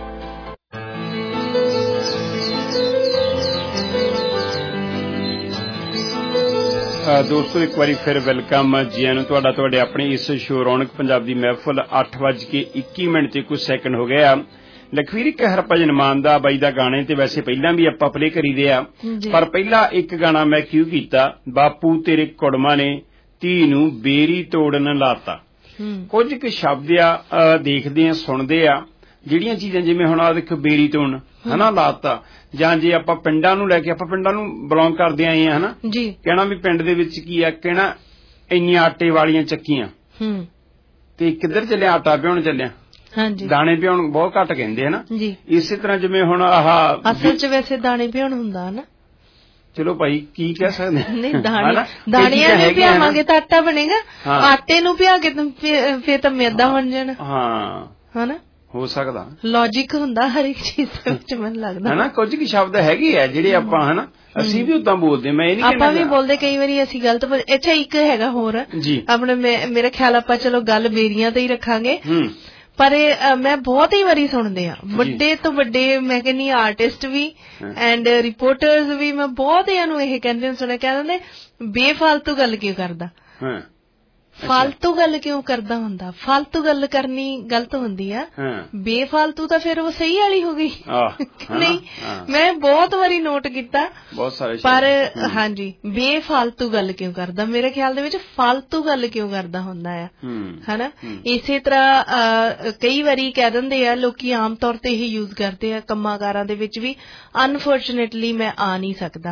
ਦੋਸਤੋ ਇੱਕ ਵਾਰੀ ਫਿਰ ਵੈਲਕਮ ਜੀ ਆਇਆਂ ਨੂੰ ਤੁਹਾਡਾ ਤੁਹਾਡੇ ਆਪਣੇ ਇਸ ਸ਼ੋਅ ਰੌਣਕ ਪੰਜਾਬ ਦੀ ਮਹਿਫਲ। ਅੱਠ ਵੱਜ ਕੇ ਇੱਕੀ ਮਿੰਟ ਤੇ ਕੁਝ ਸੈਕਿੰਡ ਹੋ ਗਏ ਆ। ਲਖਵੀਰ ਇੱਕ ਹਰਭਜਨ ਮਾਨ ਦਾ ਬਾਈ ਦਾ ਗਾਣੇ ਤੇ ਵੈਸੇ ਪਹਿਲਾਂ ਵੀ ਆਪਾਂ ਪਲੇ ਕਰੀਦੇ ਆ, ਪਰ ਪਹਿਲਾਂ ਇੱਕ ਗਾਣਾ ਮੈਂ ਕਿਉਂ ਕੀਤਾ, ਬਾਪੂ ਤੇਰੇ ਕੁੜਮਾ ਨੇ ਧੀ ਨੂੰ ਬੇਰੀ ਤੋੜਨ ਲਾਤਾ। ਕੁਝ ਕੁ ਸ਼ਬਦ ਆ ਦੇਖਦੇ ਆ ਸੁਣਦੇ ਆ, ਜਿਹੜੀਆਂ ਚੀਜ਼ਾਂ ਜਿਵੇਂ ਹੁਣ ਆ ਦੇਖੋ ਬੇਰੀ ਤੋੜਨ ਹਨਾ ਲਾਤਾ, ਜਾਂ ਜੇ ਆਪਾਂ ਪਿੰਡਾਂ ਨੂੰ ਲੈ ਕੇ ਆਪਾਂ ਪਿੰਡਾਂ ਨੂੰ ਬਿਲੋਂਗ ਕਰਦੇ ਆਏ ਆ ਹਨਾ, ਕਹਿਣਾ ਵੀ ਪਿੰਡ ਦੇ ਵਿੱਚ ਕੀ ਆ, ਕਹਿਣਾ ਇੰਨੀਆਂ ਆਟੇ ਵਾਲੀਆਂ ਚੱਕੀਆਂ ਤੇ ਕਿੱਧਰ ਚੱਲਿਆ ਆਟਾ ਪਿਉਣ ਚੱਲਿਆ, ਦਾਣੇ ਪਿਉਣ ਬਹੁਤ ਘੱਟ ਕਹਿੰਦੇ ਹਨਾ। ਇਸੇ ਤਰ੍ਹਾਂ ਜਿਵੇਂ ਹੁਣ ਆਹ ਅਸਲ ਚ ਵੈਸੇ ਦਾਣੇ ਪਿਉਣ ਹੁੰਦਾ ਨਾ, ਚਲੋ ਭਾਈ ਕੀ ਕਹਿ ਸਕਦੇ ਨਹੀਂ ਦਾਣੇ ਦਾਣਿਆਂ ਨੂੰ ਪਿਆਵਾਂਗੇ ਤਾਂ ਆਟਾ ਬਣੇਗਾ, ਆਟੇ ਨੂੰ ਪਿਆ ਕੇ ਫੇਰ ਤਾਂ ਮੈਦਾ ਬਣ ਜਾਣਾ। ਹਾਂ ਹਨਾ, ਹੋ ਸਕਦਾ ਲੌਜਿਕ ਹੁੰਦਾ ਹਰ ਇੱਕ ਚੀਜ਼ ਦੇ ਵਿੱਚ ਮੈਨੂੰ ਲੱਗਦਾ ਹਨਾ। ਕੁਝ ਕੀ ਸ਼ਬਦ ਹੈਗੇ ਆ ਜਿਹੜੇ ਆਪਾਂ ਹਨਾ ਅਸੀਂ ਵੀ ਉਦਾਂ ਬੋਲਦੇ, ਮੈਂ ਇਹ ਨਹੀਂ ਆਪਾਂ ਵੀ ਬੋਲਦੇ ਕਈ ਵਾਰੀ ਅਸੀਂ ਗਲਤ। ਅੱਛਾ ਇੱਕ ਹੈਗਾ ਹੋਰ ਆਪਣੇ, ਮੇਰਾ ਖਿਆਲ ਆਪਾਂ ਚਲੋ ਗੱਲ ਬੇਰੀਆਂ ਤੇ ਹੀ ਰੱਖਾਂਗੇ, ਪਰ ਮੈਂ ਬਹੁਤ ਹੀ ਵਾਰੀ ਸੁਣਦੇ ਆ ਵੱਡੇ ਤੋਂ ਵੱਡੇ, ਮੈਂ ਕਹਿੰਦੀ ਆਰਟਿਸਟ ਵੀ ਐਂਡ ਰਿਪੋਰਟਰਸ ਵੀ, ਮੈਂ ਬਹੁਤ ਇਹਨਾਂ ਨੂੰ ਇਹ ਕਹਿੰਦੇ ਸੁਣਿਆ, ਕਹਿੰਦੇ ਬੇਫਾਲਤੂ ਗੱਲ ਕਿਉਂ ਕਰਦਾ, ਫਾਲਤੂ ਗੱਲ ਕਿਉਂ ਕਰਦਾ ਹੁੰਦਾ? ਫਾਲਤੂ ਗੱਲ ਕਰਨੀ ਗਲਤ ਹੁੰਦੀ ਆ, ਬੇਫਾਲਤੂ ਤਾਂ ਫਿਰ ਉਹ ਸਹੀ ਵਾਲੀ ਹੋ ਗਈ ਨਹੀਂ। ਮੈਂ ਬਹੁਤ ਵਾਰੀ ਨੋਟ ਕੀਤਾ, ਬਹੁਤ ਸਾਰੇ, ਪਰ ਹਾਂਜੀ ਬੇਫਾਲਤੂ ਗੱਲ ਕਿਉਂ ਕਰਦਾ, ਮੇਰੇ ਖਿਆਲ ਦੇ ਵਿੱਚ ਫਾਲਤੂ ਗੱਲ ਕਿਉਂ ਕਰਦਾ ਹੁੰਦਾ ਆ, ਹਨਾ। ਇਸੇ ਤਰ੍ਹਾਂ ਕਈ ਵਾਰੀ ਕਹਿ ਦਿੰਦੇ ਆ ਲੋਕੀ, ਆਮ ਤੌਰ ਤੇ ਇਹ ਯੂਜ਼ ਕਰਦੇ ਆ ਕੰਮਾਂ ਕਾਰਾਂ ਦੇ ਵਿੱਚ ਵੀ, ਅਨਫੋਰਚੁਨੇਟਲੀ ਮੈਂ ਆ ਨਹੀਂ ਸਕਦਾ।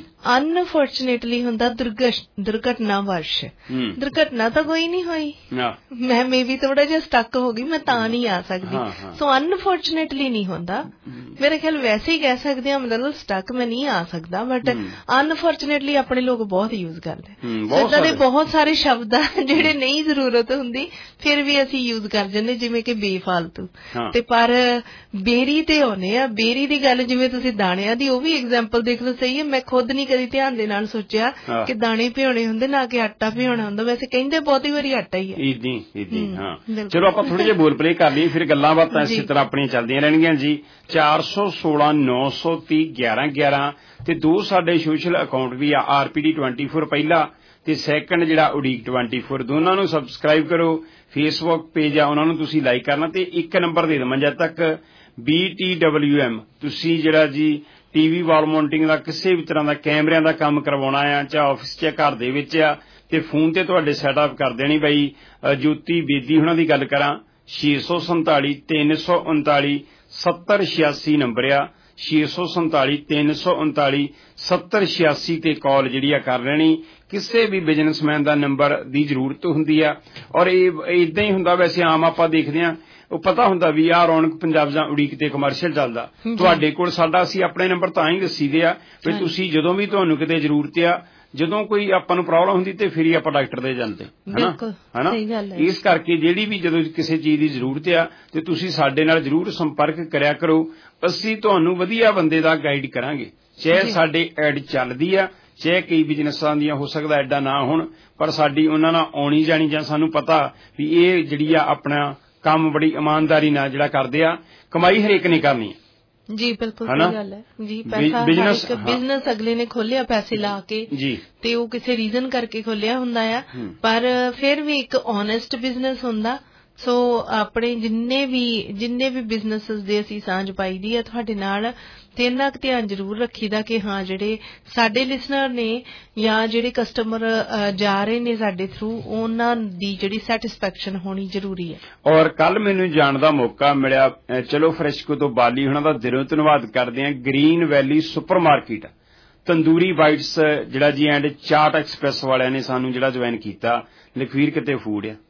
ਅਨਫੋਰਚੁਨੇਟਲੀ ਹੁੰਦਾ ਦੁਰਘਟਨਾ ਵਸ਼, ਦੁਰਘਟਨਾ ਤਾਂ ਕੋਈ ਨਹੀਂ ਹੋਈ, ਮੈਂ ਮੇ ਵੀ ਥੋੜਾ ਜਿਹਾ ਸਟਕ ਹੋ ਗਈ, ਮੈਂ ਤਾਂ ਨਹੀਂ ਆ ਸਕਦੀ। ਸੋ ਅਨਫੋਰਚੁਨੇਟਲੀ ਨਹੀਂ ਹੁੰਦਾ, ਮੇਰੇ ਖਿਆਲ ਵੈਸੇ ਹੀ ਕਹਿ ਸਕਦੇ ਆ, ਮਤਲਬ ਸਟਕ ਮੈਂ ਨਹੀਂ ਆ ਸਕਦਾ, ਬਟ ਅਨਫੋਰਚੁਨੇਟਲੀ ਆਪਣੇ ਲੋਕ ਬਹੁਤ ਯੂਜ਼ ਕਰਦੇ। ਏਦਾਂ ਦੇ ਬਹੁਤ ਸਾਰੇ ਸ਼ਬਦ ਆ ਜਿਹੜੇ ਨਹੀਂ ਜ਼ਰੂਰਤ ਹੁੰਦੀ ਫਿਰ ਵੀ ਅਸੀਂ ਯੂਜ਼ ਕਰ ਜਾਂਦੇ, ਜਿਵੇਂ ਕਿ ਬੇਫਾਲਤੂ। ਤੇ ਪਰ ਬੇਰੀ ਤੇ ਆਉਨੇ ਆ, ਬੇਰੀ ਦੀ ਗੱਲ ਜਿਵੇਂ ਤੁਸੀਂ ਦਾਣਿਆਂ ਦੀ, ਉਹ ਵੀ ਐਗਜ਼ਾਮਪਲ ਦੇਖ ਲਓ, ਸਹੀ ਹੈ। ਮੈਂ ਖੁਦ ਨਹੀਂ ਕਦੀ ਧਿਆਨ ਦੇ ਨਾਲ ਸੋਚਿਆ ਕਿ ਦਾਣੇ ਭਿਉਣੇ ਹੁੰਦੇ, ਨਾ ਕਿ ਆਟਾ ਭਿਉਣਾ ਹੁੰਦਾ, ਵੈਸੇ ਕਹਿੰਦੇ ਬਹੁਤੀ ਵਾਰੀ ਆਟਾ ਹੀ ਹੈ। ਇਦਾਂ ਇਦਾਂ ਹਾਂ। ਚਲੋ ਆਪਾਂ ਥੋੜੇ ਜਿਹੇ ਬੋਲ ਪਲੇ ਕਰ ਲਈਏ, ਫਿਰ ਗੱਲਾਂ ਬਾਤਾਂ ਇਸੇ ਤਰ੍ਹਾਂ ਆਪਣੀਆਂ ਚੱਲਦੀਆਂ ਰਹਿਣਗੀਆਂ ਜੀ। ਚਾਰ ਸੌ ਸੋਲਾਂ ਨੌ ਸੌ ਤੀਹ ਗਿਆਰਾਂ ਗਿਆਰਾਂ ਤੇ ਦੋ ਸਾਡੇ ਸੋਸ਼ਲ ਅਕਾਊਂਟ ਵੀ ਆ, R P D twenty four ਪਹਿਲਾ ਤੇ ਸੈਕੰਡ ਜਿਹੜਾ ਉਡੀਕ ਟਵੈਂਟੀ ਫੋਰ, ਦੋਨਾਂ ਨੂੰ ਸਬਸਕ੍ਰਾਈਬ ਕਰੋ। ਫੇਸਬੁੱਕ ਪੇਜ ਆ ਉਹਨਾਂ ਨੂੰ ਤੁਸੀਂ ਲਾਈਕ ਕਰਨਾ, ਤੇ ਇੱਕ ਨੰਬਰ ਦੇ ਦੇਵਾਂ ਜਦ ਤੱਕ ਬੀ ਟੀ ਡਬਲਿਊ ਐਮ, ਤੁਸੀਂ ਜਿਹੜਾ ਜੀ ਟੀਵੀ ਵਾਲ ਮਾਊਂਟਿੰਗ ਦਾ ਕਿਸੇ ਵੀ ਤਰ੍ਹਾਂ ਦਾ ਕੈਮਰਿਆਂ ਦਾ ਕੰਮ ਕਰਵਾਉਣਾ ਆ, ਚਾਹੇ ਆਫਿਸ ਚ ਘਰ ਦੇ ਵਿੱਚ ਆ, ਤੇ ਫੋਨ ਤੇ ਤੁਹਾਡੇ ਸੈਟਅਪ ਕਰ ਦੇਣੀ। ਬਈ ਜੋਤੀ ਬੇਦੀ ਹੁਣਾਂ ਦੀ ਗੱਲ ਕਰਾਂ, ਛੇ ਸੌ ਸੰਤਾਲੀ ਤਿੰਨ ਸੌ ਉਨਤਾਲੀ ਸੱਤਰ ਛਿਆਸੀ ਨੰਬਰ ਆ, ਛੇ ਸੌ ਸੰਤਾਲੀ ਤਿੰਨ ਸੌ ਉਨਤਾਲੀ ਸੱਤਰ ਛਿਆਸੀ ਤੇ ਕਾਲ ਜਿਹੜੀ ਆ ਕਰ ਲੈਣੀ। ਕਿਸੇ ਵੀ ਬਿਜ਼ਨਸਮੈਨ ਦਾ ਨੰਬਰ ਦੀ ਜ਼ਰੂਰਤ ਹੁੰਦੀ ਆ, ਔਰ ਇਹ ਇਦਾਂ ਹੀ ਹੁੰਦਾ ਵੈਸੇ ਆਮ ਆਪਾਂ ਦੇਖਦੇ ਹਾਂ, ਉਹ ਪਤਾ ਹੁੰਦਾ ਵੀ ਆਹ ਰੌਣਕ ਪੰਜਾਬ ਜਾਂ ਉਡੀਕ ਤੇ ਕਮਰਸ਼ੀਅਲ ਚੱਲਦਾ, ਤੁਹਾਡੇ ਕੋਲ ਸਾਡਾ ਅਸੀਂ ਆਪਣੇ ਨੰਬਰ ਤਾਂ ਹੀ ਦੱਸੀ ਦੇ ਆ ਵੀ ਤੁਸੀਂ ਜਦੋਂ ਵੀ ਤੁਹਾਨੂੰ ਕਿਤੇ ਜ਼ਰੂਰਤ ਆ, ਜਦੋਂ ਕੋਈ ਆਪਾਂ ਨੂੰ ਪ੍ਰੋਬਲਮ ਹੁੰਦੀ ਤੇ ਫਿਰ ਹੀ ਆਪਾਂ ਡਾਕਟਰ ਦੇ ਜਾਂਦੇ, ਹਨਾ। ਇਸ ਕਰਕੇ ਜਿਹੜੀ ਵੀ ਜਦੋਂ ਕਿਸੇ ਚੀਜ਼ ਦੀ ਜ਼ਰੂਰਤ ਆ ਤੇ ਤੁਸੀਂ ਸਾਡੇ ਨਾਲ ਜ਼ਰੂਰ ਸੰਪਰਕ ਕਰਿਆ ਕਰੋ, ਅਸੀਂ ਤੁਹਾਨੂੰ ਵਧੀਆ ਬੰਦੇ ਦਾ ਗਾਈਡ ਕਰਾਂਗੇ। ਚਾਹੇ ਸਾਡੇ ਐਡ ਚੱਲਦੀ ਆ, ਚਾਹੇ ਕਈ ਬਿਜ਼ਨਸਾਂ ਦੀਆਂ ਹੋ ਸਕਦਾ ਐਡਾ ਨਾ ਹੋਣ, ਪਰ ਸਾਡੀ ਉਹਨਾਂ ਨਾਲ ਆਉਣੀ ਜਾਣੀ, ਜਾਂ ਸਾਨੂੰ ਪਤਾ ਵੀ ਇਹ ਜਿਹੜੀ ਆ ਆਪਣਾ ਕੰਮ ਬੜੀ ਇਮਾਨਦਾਰੀ ਨਾਲ ਜਿਹੜਾ ਕਰਦੇ ਆ, ਕਮਾਈ ਹਰੇਕ ਨੇ ਕਰਨੀ ਹੈ ਜੀ। ਬਿਲਕੁਲ ਸਹੀ ਗੱਲ ਹੈ ਜੀ। ਪੈਸਾ ਬਿਜ਼ਨਸ ਬਿਜ਼ਨਸ ਅਗਲੇ ਨੇ ਖੋਲਿਆ ਪੈਸੇ ਲਾ ਕੇ ਜੀ, ਤੇ ਉਹ ਕਿਸੇ ਰੀਜ਼ਨ ਕਰਕੇ ਖੋਲਿਆ ਹੁੰਦਾ ਆ, ਪਰ ਫਿਰ ਵੀ ਇੱਕ ਓਨੈਸਟ ਬਿਜ਼ਨਸ ਹੁੰਦਾ। ਸੋ ਆਪਣੇ ਜਿੰਨੇ ਵੀ ਜਿੰਨੇ ਵੀ ਬਿਜ਼ਨੈਸਸ ਦੇ ਅਸੀਂ ਸਾਂਝ ਪਾਈ ਦੀ ਆ ਤੁਹਾਡੇ ਨਾਲ, ਤੇ ਇੰਨਾ ਕੁ ਧਿਆਨ ਜ਼ਰੂਰ ਰੱਖੀਦਾ ਕਿ ਹਾਂ ਜਿਹੜੇ ਸਾਡੇ ਲਿਸਨਰ ਨੇ ਜਾਂ ਜਿਹੜੇ ਕਸਟਮਰ ਜਾ ਰਹੇ ਨੇ ਸਾਡੇ ਥਰੂ, ਉਹਨਾਂ ਦੀ ਜਿਹੜੀ ਸੈਟਿਸਫੈਕਸ਼ਨ ਹੋਣੀ ਜ਼ਰੂਰੀ ਹੈ। ਔਰ ਕੱਲ ਮੈਨੂੰ ਜਾਣ ਦਾ ਮੌਕਾ ਮਿਲਿਆ, ਚਲੋ ਫਰੈਸ਼ਕੋ ਤੋਂ ਬਾਲੀ ਹੁਣਾਂ ਦਾ ਦਿਲੋਂ ਧੰਨਵਾਦ ਕਰਦੇ ਆ। Green Valley super market, tandoori bites ਜਿਹੜਾ ਜੀ ਐਂਡ ਚਾਟ ਐਕਸਪ੍ਰੈਸ ਵਾਲਿਆਂ ਨੇ ਸਾਨੂੰ ਜਿਹੜਾ ਜੁਆਇਨ ਕੀਤਾ। ਲਖਵੀਰ ਕਿਤੇ ਫੂਡ ਆ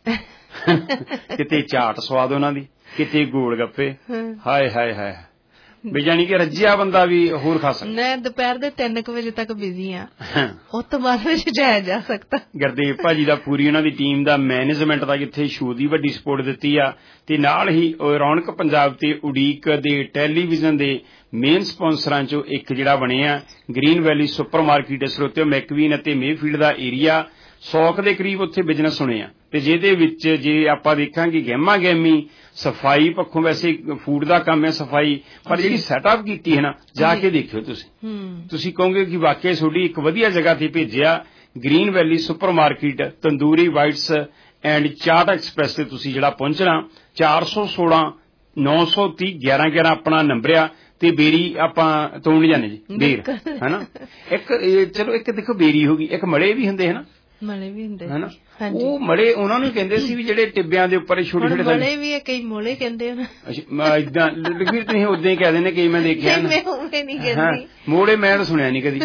ਕਿਤੇ ਚਾਟ ਸਵਾਦ ਉਹਨਾਂ ਦੀ, ਕਿਤੇ ਗੋਲ ਗੱਪੇ, ਹਾਏ ਹਾਏ ਹਾਏ, ਵੀ ਜਾਣੀ ਕਿ ਰੱਜਿਆ ਬੰਦਾ ਵੀ ਹੋਰ ਖਾ ਸਕਦਾ। ਮੈਂ ਦੁਪਹਿਰ ਦੇ ਤਿੰਨ ਕੁ ਵਜੇ ਤੱਕ ਬਿਜ਼ੀ ਆ, ਉਸ ਤੋਂ ਬਾਅਦ ਵਿੱਚ ਜਾਇਆ ਜਾ ਸਕਦਾ। ਗੁਰਦੇਵ ਭਾਜੀ ਦਾ, ਪੂਰੀ ਉਹਨਾਂ ਦੀ ਟੀਮ ਦਾ, ਮੈਨੇਜਮੈਂਟ ਦਾ ਜਿੱਥੇ ਸ਼ੋਅ ਦੀ ਵੱਡੀ ਸਪੋਰਟ ਦਿੱਤੀ ਆ, ਤੇ ਨਾਲ ਹੀ ਰੌਣਕ ਪੰਜਾਬ ਤੇ ਉਡੀਕ ਦੇ ਟੈਲੀਵਿਜ਼ਨ ਦੇ ਮੇਨ ਸਪਾਂਸਰਾਂ ਚੋਂ ਇੱਕ ਜਿਹੜਾ ਬਣਿਆ ਗ੍ਰੀਨ ਵੈਲੀ ਸੁਪਰ ਮਾਰਕੀਟ। ਸਰੋਤਿਓ ਮੈਕਵੀਨ ਅਤੇ ਮੇਫੀਲਡ ਦਾ ਏਰੀਆ, ਸੌ ਦੇ ਕਰੀਬ ਉੱਥੇ ਬਿਜ਼ਨਸ ਹੋਣੇ ਆ, ਤੇ ਜਿਹਦੇ ਵਿੱਚ ਜੇ ਆਪਾਂ ਦੇਖਾਂਗੇ ਗਹਿਮਾ ਗਹਿਮੀ ਸਫਾਈ ਪੱਖੋਂ, ਵੈਸੇ ਫੂਡ ਦਾ ਕੰਮ ਹੈ ਸਫਾਈ, ਪਰ ਜਿਹੜੀ ਸੈਟਅਪ ਕੀਤੀ ਹੈ ਨਾ, ਜਾ ਕੇ ਦੇਖਿਓ ਤੁਸੀਂ, ਤੁਸੀਂ ਕਹੋਗੇ ਕਿ ਵਾਕਿਆ ਤੁਹਾਡੀ ਇੱਕ ਵਧੀਆ ਜਗ੍ਹਾ ਤੇ ਭੇਜਿਆ। Green Valley super market, tandoori bites and chaat express ਤੇ ਤੁਸੀਂ ਜਿਹੜਾ ਪਹੁੰਚਣਾ। ਚਾਰ ਸੌ ਸੋਲਾਂ ਨੌ ਸੌ ਤੀਹ ਗਿਆਰਾਂ ਗਿਆਰਾਂ ਆਪਣਾ ਨੰਬਰ ਆ, ਤੇ ਬੇਰੀ ਆਪਾਂ ਤੋੜਨ ਜਾਂਦੇ ਜੀ, ਬੇਰ ਹਨਾ। ਇੱਕ ਚਲੋ ਇੱਕ ਦੇਖੋ ਬੇਰੀ ਹੋ ਗਈ, ਇੱਕ ਮੜੇ ਵੀ ਹੁੰਦੇ ਹਨਾ, ਮਲੇ ਵੀ ਹੁੰਦੇ ਹਨਾ, ਉਹ ਮੜੇ ਉਹਨਾਂ ਨੂੰ ਕਹਿੰਦੇ ਸੀ ਵੀ ਜਿਹੜੇ ਟਿੱਬਿਆਂ ਦੇ ਉੱਪਰ ਛੋਟੇ ਛੋਟੇ ਮਲੇ ਵੀ, ਕਈ ਮੋਲੇ ਕਹਿੰਦੇ ਹਨ। ਇਦਾਂ ਲਖਵੀਰ ਤੁਸੀਂ ਉਦਾਂ ਹੀ ਕਹਿ ਦਿੰਦੇ, ਕਈ ਮੈਂ ਦੇਖਿਆ ਨਾ, ਮੋੜੇ ਮੈਂ ਤਾਂ ਸੁਣਿਆ ਨੀ ਕਦੀ।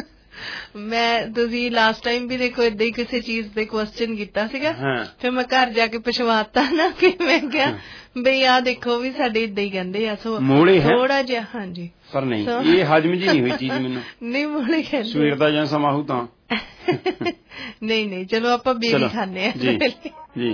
ਮੈਂ ਤੁਸੀਂ ਲਾਸਟ ਟਾਈਮ ਵੀ ਦੇਖੋ ਏਦਾਂ ਹੀ ਕਿਸੇ ਚੀਜ਼ ਤੇ ਕੁਐਸਚਨ ਕੀਤਾ ਸੀਗਾ, ਫਿਰ ਮੈਂ ਘਰ ਜਾ ਕੇ ਪਛਵਾਤਾ ਨਾ ਕਿ ਮੈਂ ਕਿਹਾ ਬਈ ਆਹ ਦੇਖੋ ਵੀ ਸਾਡੇ ਏਦਾਂ ਹੀ ਕਹਿੰਦੇ ਆ। ਸੋ ਥੋੜਾ ਜਿਹਾ ਹਾਂਜੀ, ਪਰ ਨਹੀਂ ਇਹ ਹਜਮ ਜੀ ਨਹੀਂ ਹੋਈ ਚੀਜ਼ ਮੈਨੂੰ। ਨਹੀਂ ਮੋਲੇ ਕਹਿੰਦੇ ਸਵੇਰ ਦਾ ਜਾਂ ਸਮਾਂ ਹੋ ਤਾਂ ਨਹੀਂ ਨਹੀਂ, ਚਲੋ ਆਪਾਂ ਬੇਰੀ ਖਾਂਦੇ ਆ ਜੀ ਜੀ।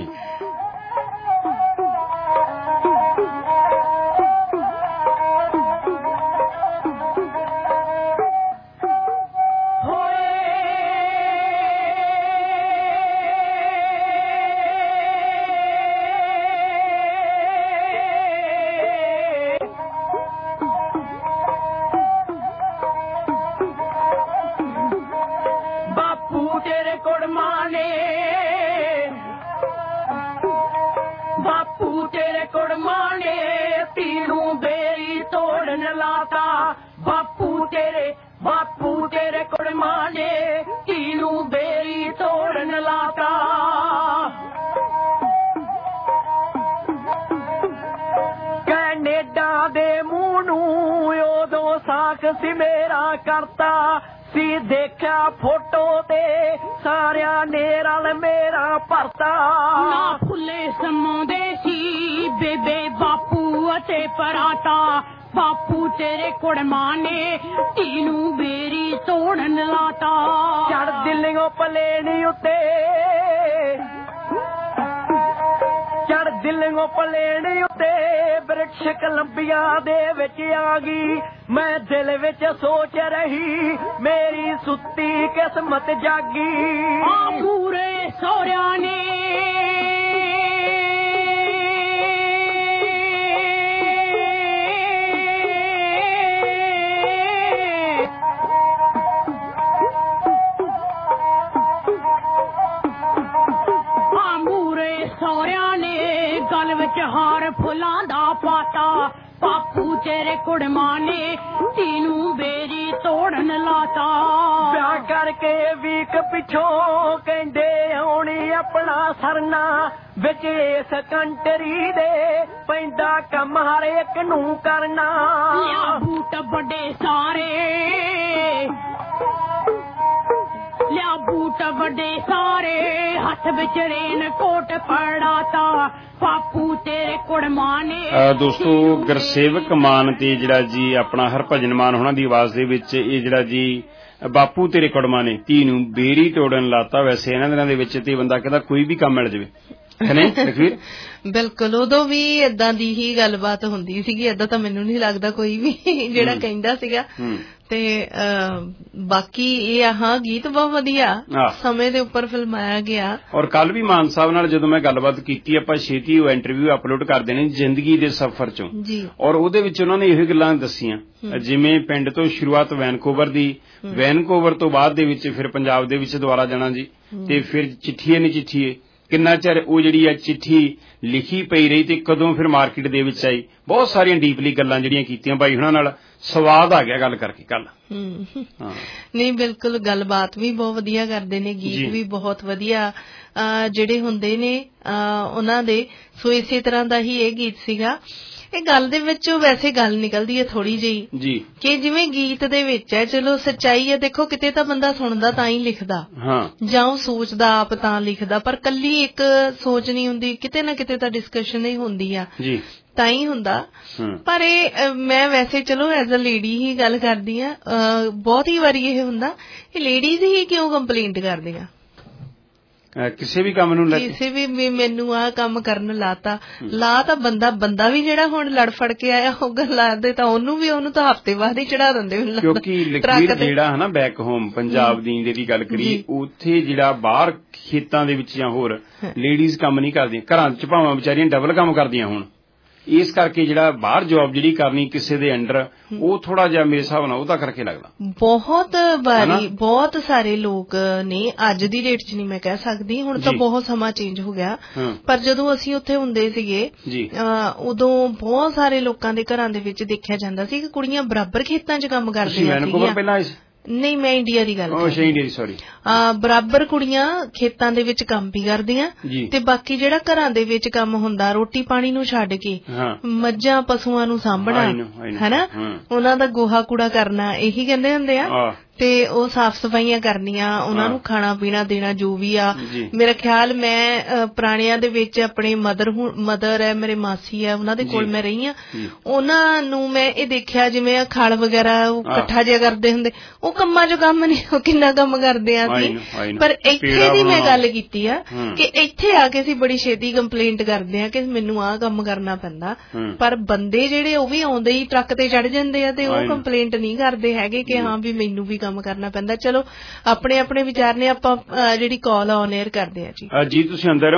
ਬਾਪੂ ਤੇਰੇ ਕੁੜਮਾਂ ਨੇ ਤੋੜਨ ਲਾਤਾ ਬਾਪੂ ਤੇਰੇ ਬਾਪੂ ਤੇਰੇ ਕੁੜਮਾਂ ਨੇ ਧੀ ਨੂੰ ਬੇਰੀ ਤੋੜਨ ਲਾਤਾ ਕੈਨੇਡਾ ਦੇ ਮੂੰਹ ਨੂੰ ਉਦੋਂ ਸਾਖ ਸੀ ਮੇਰਾ ਕਰਤਾ ਸੀ ਦੇਖਿਆ ਫੋਟੋ ਤੇ ਸਾਰਿਆਂ ਨੇ ਰਲ ਮੇਰਾ ਭਰਤਾ ਨਾ ਫੁੱਲੇ ਸਮਾਉਂਦੇ ਸੀ ਬੇਬੇ ਬਾਪੂ ਅਤੇ ਪਰਾਤਾ ਬਾਪੂ ਤੇਰੇ ਕੁੜਮਾਂ ਨੇ ਧੀ ਨੂੰ ਬੇਰੀ ਤੋੜਨ ਲਾਤਾ ਚੜ ਦਿੱਲੀਓਂ ਪਲੇਨ ਉੱਤੇ ਚੜ ਦਿੱਲੀਓਂ ਪਲੇਨ ਉੱਤੇ ਬ੍ਰਿਟਿਸ਼ ਕੋਲੰਬੀਆ ਦੇ ਵਿੱਚ ਆ ਗਈ ਮੈਂ ਦਿਲ ਵਿੱਚ ਸੋਚ ਰਹੀ ਮੇਰੀ ਸੁੱਤੀ ਕਿਸਮਤ ਜਾਗੀ ਆ ਪੂਰੇ ਸਹੁਰਿਆਂ ਨੇ ਗਲ ਵਿੱਚ ਹਾਰ ਫੁੱਲਾਂ ਦਾ ਪਾਤਾ ਬਾਪੂ ਤੇਰੇ ਕੁੜਮਾਂ ਨੇ ਧੀ ਨੂੰ ਬੇਰੀ ਤੋੜਨ ਲਾਤਾ ਵਿਆਹ ਕਰਕੇ ਵੀਕ ਪਿੱਛੋਂ ਕਹਿੰਦੇ ਆਉਣੀ ਆਪਣਾ ਸਰਨਾ ਵਿੱਚ ਇਸ ਕੰਟਰੀ ਦੇ ਪੈਂਦਾ ਕੰਮ ਹਰ ਇੱਕ ਨੂੰ ਕਰਨਾ ਲਿਆ ਬੂਟ ਵੱਡੇ ਸਾਰੇ ਲਿਆ ਬੂਟ ਵੱਡੇ ਸਾਰੇ ਹੱਥ ਵਿੱਚ ਰੇਨ ਕੋਟ ਫੜਾਤਾ ਬਾਪੂ ਤੇਰੇ ਕੁੜਮਾਂ ਨੇ ਦੋਸਤੋ ਗੁਰਸੇਵਕ ਮਾਨ ਤੇ ਜਿਹੜਾ ਜੀ ਆਪਣਾ ਹਰਭਜਨ ਮਾਨ ਹੋਣਾ ਦੀ ਆਵਾਜ਼ ਦੇ ਵਿੱਚ ਇਹ ਜਿਹੜਾ ਜੀ ਬਾਪੂ ਤੇਰੇ ਕੁੜਮਾਂ ਨੇ ਧੀ ਨੂੰ ਬੇਰੀ ਤੋੜਨ ਲਾਤਾ ਵੈਸੇ ਇਹਨਾਂ ਦਿਨਾਂ ਦੇ ਵਿੱਚ ਤੇ ਬੰਦਾ ਕਹਿੰਦਾ ਕੋਈ ਵੀ ਕੰਮ ਮਿਲ ਜਾਵੇ ਨਹੀਂ ਲਖਵੀਰ ਬਿਲਕੁਲ ਉਦੋਂ ਵੀ ਏਦਾਂ ਦੀ ਹੀ ਗੱਲਬਾਤ ਹੁੰਦੀ ਸੀਗੀ ਏਦਾਂ ਤਾਂ ਮੈਨੂੰ ਨਹੀਂ ਲੱਗਦਾ ਕੋਈ ਵੀ ਜਿਹੜਾ ਕਹਿੰਦਾ ਸੀਗਾ ਤੇ ਬਾਕੀ ਇਹ ਹਾਂ ਗੀਤ ਬਹੁਤ ਵਧੀਆ ਸਮੇਂ ਦੇ ਉੱਪਰ ਫਿਲਮਾਇਆ ਗਿਆ ਔਰ ਕੱਲ ਵੀ ਮਾਨ ਸਾਹਿਬ ਨਾਲ ਜਦੋਂ ਮੈਂ ਗੱਲਬਾਤ ਕੀਤੀ ਆਪਾਂ ਛੇਤੀ ਉਹ ਇੰਟਰਵਿਊ ਅਪਲੋਡ ਕਰ ਦੇਣੀ ਜ਼ਿੰਦਗੀ ਦੇ ਸਫ਼ਰ ਚੋਂ ਔਰ ਉਹਦੇ ਵਿੱਚ ਉਹਨਾਂ ਨੇ ਇਹੋ ਗੱਲਾਂ ਦੱਸੀਆਂ ਜਿਵੇਂ ਪਿੰਡ ਤੋਂ ਸ਼ੁਰੂਆਤ ਵੈਨਕੂਵਰ ਦੀ ਵੈਨਕੂਵਰ ਤੋਂ ਬਾਅਦ ਦੇ ਵਿੱਚ ਫਿਰ ਪੰਜਾਬ ਦੇ ਵਿੱਚ ਦੁਬਾਰਾ ਜਾਣਾ ਜੀ ਤੇ ਫਿਰ ਚਿੱਠੀਏ ਨੀ ਚਿੱਠੀਏ ਕਿੰਨਾ ਚਿਰ ਉਹ ਜਿਹੜੀ ਹੈ ਚਿੱਠੀ ਲਿਖੀ ਪਈ ਰਹੀ ਤੇ ਕਦੋਂ ਫਿਰ ਮਾਰਕੀਟ ਦੇ ਵਿੱਚ ਆਈ ਬਹੁਤ ਸਾਰੀਆਂ ਡੀਪਲੀ ਗੱਲਾਂ ਜਿਹੜੀਆਂ ਕੀਤੀਆਂ ਬਾਈ ਹੁਣਾਂ ਨਾਲ ਸਵਾਦ ਆ ਗਿਆ ਗੱਲ ਕਰਕੇ ਕੱਲ ਨਹੀਂ ਬਿਲਕੁਲ ਗੱਲਬਾਤ ਵੀ ਬਹੁਤ ਵਧੀਆ ਕਰਦੇ ਨੇ ਗੀਤ ਵੀ ਬਹੁਤ ਵਧੀਆ ਜਿਹੜੇ ਹੁੰਦੇ ਨੇ ਉਹਨਾਂ ਦੇ ਸੋ ਇਸੇ ਤਰ੍ਹਾਂ ਦਾ ਹੀ ਇਹ ਗੀਤ ਸੀਗਾ ਇਹ ਗੱਲ ਦੇ ਵਿੱਚੋਂ ਵੈਸੇ ਗੱਲ ਨਿਕਲਦੀ ਹੈ ਥੋੜੀ ਜਿਹੀ ਜੀ ਕਿ ਜਿਵੇਂ ਗੀਤ ਦੇ ਵਿੱਚ ਹੈ ਚਲੋ ਸੱਚਾਈ ਹੈ ਦੇਖੋ ਕਿਤੇ ਤਾਂ ਬੰਦਾ ਸੁਣਦਾ ਤਾਂ ਹੀ ਲਿਖਦਾ ਜਾਂ ਉਹ ਸੋਚਦਾ ਆਪ ਤਾਂ ਲਿਖਦਾ ਪਰ ਕੱਲੀ ਇੱਕ ਸੋਚ ਨਹੀਂ ਹੁੰਦੀ ਕਿਤੇ ਨਾ ਕਿਤੇ ਤਾਂ ਡਿਸਕਸ਼ਨ ਹੀ ਹੁੰਦੀ ਆ ਤਾਂ ਹੀ ਹੁੰਦਾ ਪਰ ਇਹ ਮੈਂ ਵੈਸੇ ਚਲੋ ਐਜ਼ ਅ ਲੇਡੀ ਹੀ ਗੱਲ ਕਰਦੀ ਆ ਬਹੁਤ ਹੀ ਵਾਰੀ ਇਹ ਹੁੰਦਾ ਇਹ ਲੇਡੀਜ਼ ਹੀ ਕਿਉਂ ਕੰਪਲੇਂਟ ਕਰਦੀਆਂ ਕਿਸੇ ਵੀ ਕੰਮ ਨੂੰ ਕਿਸੇ ਵੀ ਮੈਨੂੰ ਆਹ ਕੰਮ ਕਰਨ ਲਾਤਾ ਲਾ ਤਾਂ ਬੰਦਾ ਬੰਦਾ ਵੀ ਜਿਹੜਾ ਹੁਣ ਲੜ ਫੜ ਕੇ ਆਇਆ ਹੋਊਗਾ ਲਾਦੇ ਤਾਂ ਉਹਨੂੰ ਵੀ ਉਹਨੂੰ ਤਾਂ ਹਫ਼ਤੇ ਬਾਅਦ ਹੀ ਚੜਾ ਦਿੰਦੇ ਕਿਉਂਕਿ ਲਖਵੀਰ ਜਿਹੜਾ ਹੈ ਨਾ ਬੈਕ ਹੋਮ ਪੰਜਾਬ ਦੀ ਜਿਹੜੀ ਗੱਲ ਕਰੀਏ ਉੱਥੇ ਜਿਹੜਾ ਬਾਹਰ ਖੇਤਾਂ ਦੇ ਵਿੱਚ ਜਾਂ ਹੋਰ ਲੇਡੀਜ਼ ਕੰਮ ਨਹੀਂ ਕਰਦੀਆਂ ਘਰਾਂ ਚ ਭਾਵਾਂ ਵਿਚਾਰੀਆਂ ਡਬਲ ਕੰਮ ਕਰਦੀਆਂ ਹੁਣ ਇਸ ਕਰਕੇ ਜਿਹੜਾ ਬਾਹਰ ਜੌਬ ਜਿਹੜੀ ਕਰਨੀ ਕਿਸੇ ਦੇ ਅੰਡਰ ਉਹ ਥੋੜਾ ਜਿਹਾ ਮੇਰੇ ਹਿਸਾਬ ਨਾਲ ਉਹਦਾ ਕਰਕੇ ਲੱਗਦਾ ਬਹੁਤ ਵਾਰੀ ਬਹੁਤ ਸਾਰੇ ਲੋਕ ਨੇ ਅੱਜ ਦੀ ਡੇਟ 'ਚ ਨਹੀਂ ਮੈਂ ਕਹਿ ਸਕਦੀ ਹੁਣ ਤਾਂ ਬਹੁਤ ਸਮਾਂ ਚੇਂਜ ਹੋ ਗਿਆ ਪਰ ਜਦੋਂ ਅਸੀਂ ਉੱਥੇ ਹੁੰਦੇ ਸੀਗੇ ਉਦੋਂ ਬਹੁਤ ਸਾਰੇ ਲੋਕਾਂ ਦੇ ਘਰਾਂ ਦੇ ਵਿੱਚ ਦੇਖਿਆ ਜਾਂਦਾ ਸੀ ਕਿ ਕੁੜੀਆਂ ਬਰਾਬਰ ਖੇਤਾਂ 'ਚ ਕੰਮ ਕਰਦੀਆਂ ਸੀਗੀਆਂ ਨਹੀਂ ਮੈਂ ਇੰਡੀਆ ਦੀ ਗੱਲ ਸੌਰੀ ਬਰਾਬਰ ਕੁੜੀਆਂ ਖੇਤਾਂ ਦੇ ਵਿੱਚ ਕੰਮ ਵੀ ਕਰਦੀਆਂ ਤੇ ਬਾਕੀ ਜਿਹੜਾ ਘਰਾਂ ਦੇ ਵਿੱਚ ਕੰਮ ਹੁੰਦਾ ਰੋਟੀ ਪਾਣੀ ਨੂੰ ਛੱਡ ਕੇ ਮੱਝਾਂ ਪਸ਼ੂਆਂ ਨੂੰ ਸਾਂਭਣਾ ਹਨਾ ਉਹਨਾਂ ਦਾ ਗੋਹਾ ਕੂੜਾ ਕਰਨਾ ਇਹੀ ਕਹਿੰਦੇ ਹੁੰਦੇ ਆ ਤੇ ਉਹ ਸਾਫ਼ ਸਫਾਈਆਂ ਕਰਨੀਆਂ ਉਹਨਾਂ ਨੂੰ ਖਾਣਾ ਪੀਣਾ ਦੇਣਾ ਜੋ ਵੀ ਆ ਮੇਰਾ ਖਿਆਲ ਮੈਂ ਪੁਰਾਣਿਆਂ ਦੇ ਵਿੱਚ ਆਪਣੇ ਮਦਰ ਮਦਰ ਹੈ ਮੇਰੇ ਮਾਸੀ ਹੈ ਉਹਨਾਂ ਦੇ ਕੋਲ ਮੈਂ ਰਹੀ ਆ ਉਹਨਾਂ ਨੂੰ ਮੈਂ ਇਹ ਦੇਖਿਆ ਜਿਵੇਂ ਖਲ ਵਗੈਰਾ ਉਹ ਇਕੱਠਾ ਜਿਹਾ ਕਰਦੇ ਹੁੰਦੇ ਉਹ ਕੰਮਾਂ ਚੋਂ ਕੰਮ ਨਹੀਂ ਉਹ ਕਿੰਨਾ ਕੰਮ ਕਰਦੇ ਆ ਸੀ ਪਰ ਇੱਥੇ ਦੀ ਮੈਂ ਗੱਲ ਕੀਤੀ ਆ ਕਿ ਇੱਥੇ ਆ ਕੇ ਅਸੀਂ ਬੜੀ ਛੇਤੀ ਕੰਪਲੇਂਟ ਕਰਦੇ ਆ ਕਿ ਮੈਨੂੰ ਆਹ ਕੰਮ ਕਰਨਾ ਪੈਂਦਾ ਪਰ ਬੰਦੇ ਜਿਹੜੇ ਉਹ ਵੀ ਆਉਂਦੇ ਹੀ ਟਰੱਕ ਤੇ ਚੜ ਜਾਂਦੇ ਆ ਤੇ ਉਹ ਕੰਪਲੇਂਟ ਨਹੀਂ ਕਰਦੇ ਹੈਗੇ ਕਿ ਹਾਂ ਵੀ ਮੈਨੂੰ ਵੀ ਕੰਮ ਕਰਨਾ ਪੈਂਦਾ ਚਲੋ ਆਪਣੇ ਆਪਣੇ ਵਿਚਾਰ ਨੇ ਆਪਾਂ ਜਿਹੜੀ ਕਾਲ ਔਨ 에ਅਰ ਕਰਦੇ ਆ ਜੀ ਜੀ ਤੁਸੀਂ ਅੰਦਰ ਹੋ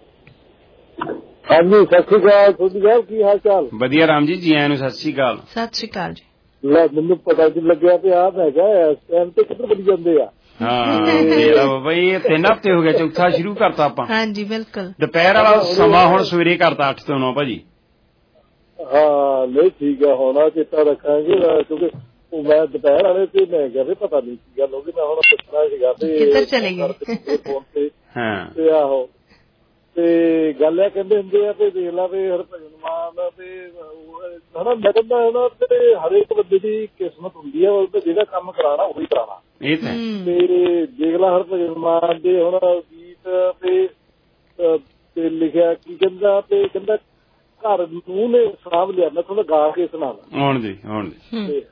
ਹਾਂਜੀ ਸਤਿ ਸ਼੍ਰੀ ਅਕਾਲ ਤੁਹਾਡੀ ਸਾਹਿਬ ਕੀ ਹਾਲ ਚਾਲ ਵਧੀਆ ਰਾਮ ਜੀ ਜੀ ਆਇਆਂ ਨੂੰ ਸਤਿ ਸ਼੍ਰੀ ਅਕਾਲ ਸਤਿ ਸ਼੍ਰੀ ਅਕਾਲ ਜੀ ਲੈ ਮੈਨੂੰ ਪਤਾ ਨਹੀਂ ਲੱਗਿਆ ਤੇ ਆਪ ਹੈਗਾ ਇਸ ਟਾਈਮ ਤੇ ਕਿੱਧਰ ਬੜੀ ਜਾਂਦੇ ਆ ਹਾਂ ਬਈ ਇਹ ਤਿੰਨ ਹਫ਼ਤੇ ਹੋ ਗਏ ਚੌਥਾ ਸ਼ੁਰੂ ਕਰਤਾ ਆਪਾਂ ਹਾਂਜੀ ਬਿਲਕੁਲ ਦੁਪਹਿਰ ਵਾਲਾ ਸਮਾਂ ਹੁਣ ਸਵੇਰੇ ਕਰਤਾ ਅੱਠ ਤੋਂ ਨੌ ਭਾਜੀ ਹਾਂ ਨਹੀਂ ਠੀਕ ਹੈ ਹੁਣ ਚੇਤਾ ਰੱਖਾਂਗੇ ਕਿਉਂਕਿ ਮੈਂ ਦੁਪਹਿਰ ਵਾਲੇ ਤੇ ਮੈਂ ਕਿਹਾ ਵੀ ਪਤਾ ਨਹੀਂ ਕੀ ਗੱਲ ਹੋ ਗਈ ਮੈਂ ਹੁਣ ਪੁੱਛਣਾ ਸੀਗਾ ਤੇ ਕਿੱਧਰ ਚਲੇ ਗਏ ਫੋਨ ਤੇ ਹਾਂ ਤੇ ਆਹੋ ਤੇ ਗੱਲ ਇਹ ਕਹਿੰਦੇ ਹੁੰਦੇ ਆ ਵੀ ਦੇਖ ਲਾ ਵੀ ਹਰਭਜਨ ਮਾਨ ਤੇ ਹਨਾ ਮੈਂ ਕਹਿੰਦਾ ਨਾ ਤੇ ਹਰੇਕ ਬੰਦੇ ਦੀ ਕਿਸਮਤ ਹੁੰਦੀ ਹੈ ਉਹ ਜਿਹੜਾ ਕੰਮ ਕਰਾਉਣਾ ਉਹੀ ਕਰਾਉਣਾ ਇਹ ਤਾਂ ਤੇ ਦੇਖ ਲਾ ਹਰਭਜਨ ਮਾਨ ਦੇ ਹੁਣ ਗੀਤ ਤੇ ਤੇ ਲਿਖਿਆ ਕੀ ਕਹਿੰਦਾ ਤੇ ਕਹਿੰਦਾ ਘਰ ਨੂੰ ਨੇ ਸਾਂਭ ਲਿਆ ਮੈਂ ਤੁਹਾਨੂੰ ਗਾ ਕੇ ਸੁਣਾਵਾਂ ਆਉਣ ਦੇ ਆਉਣ ਦੇ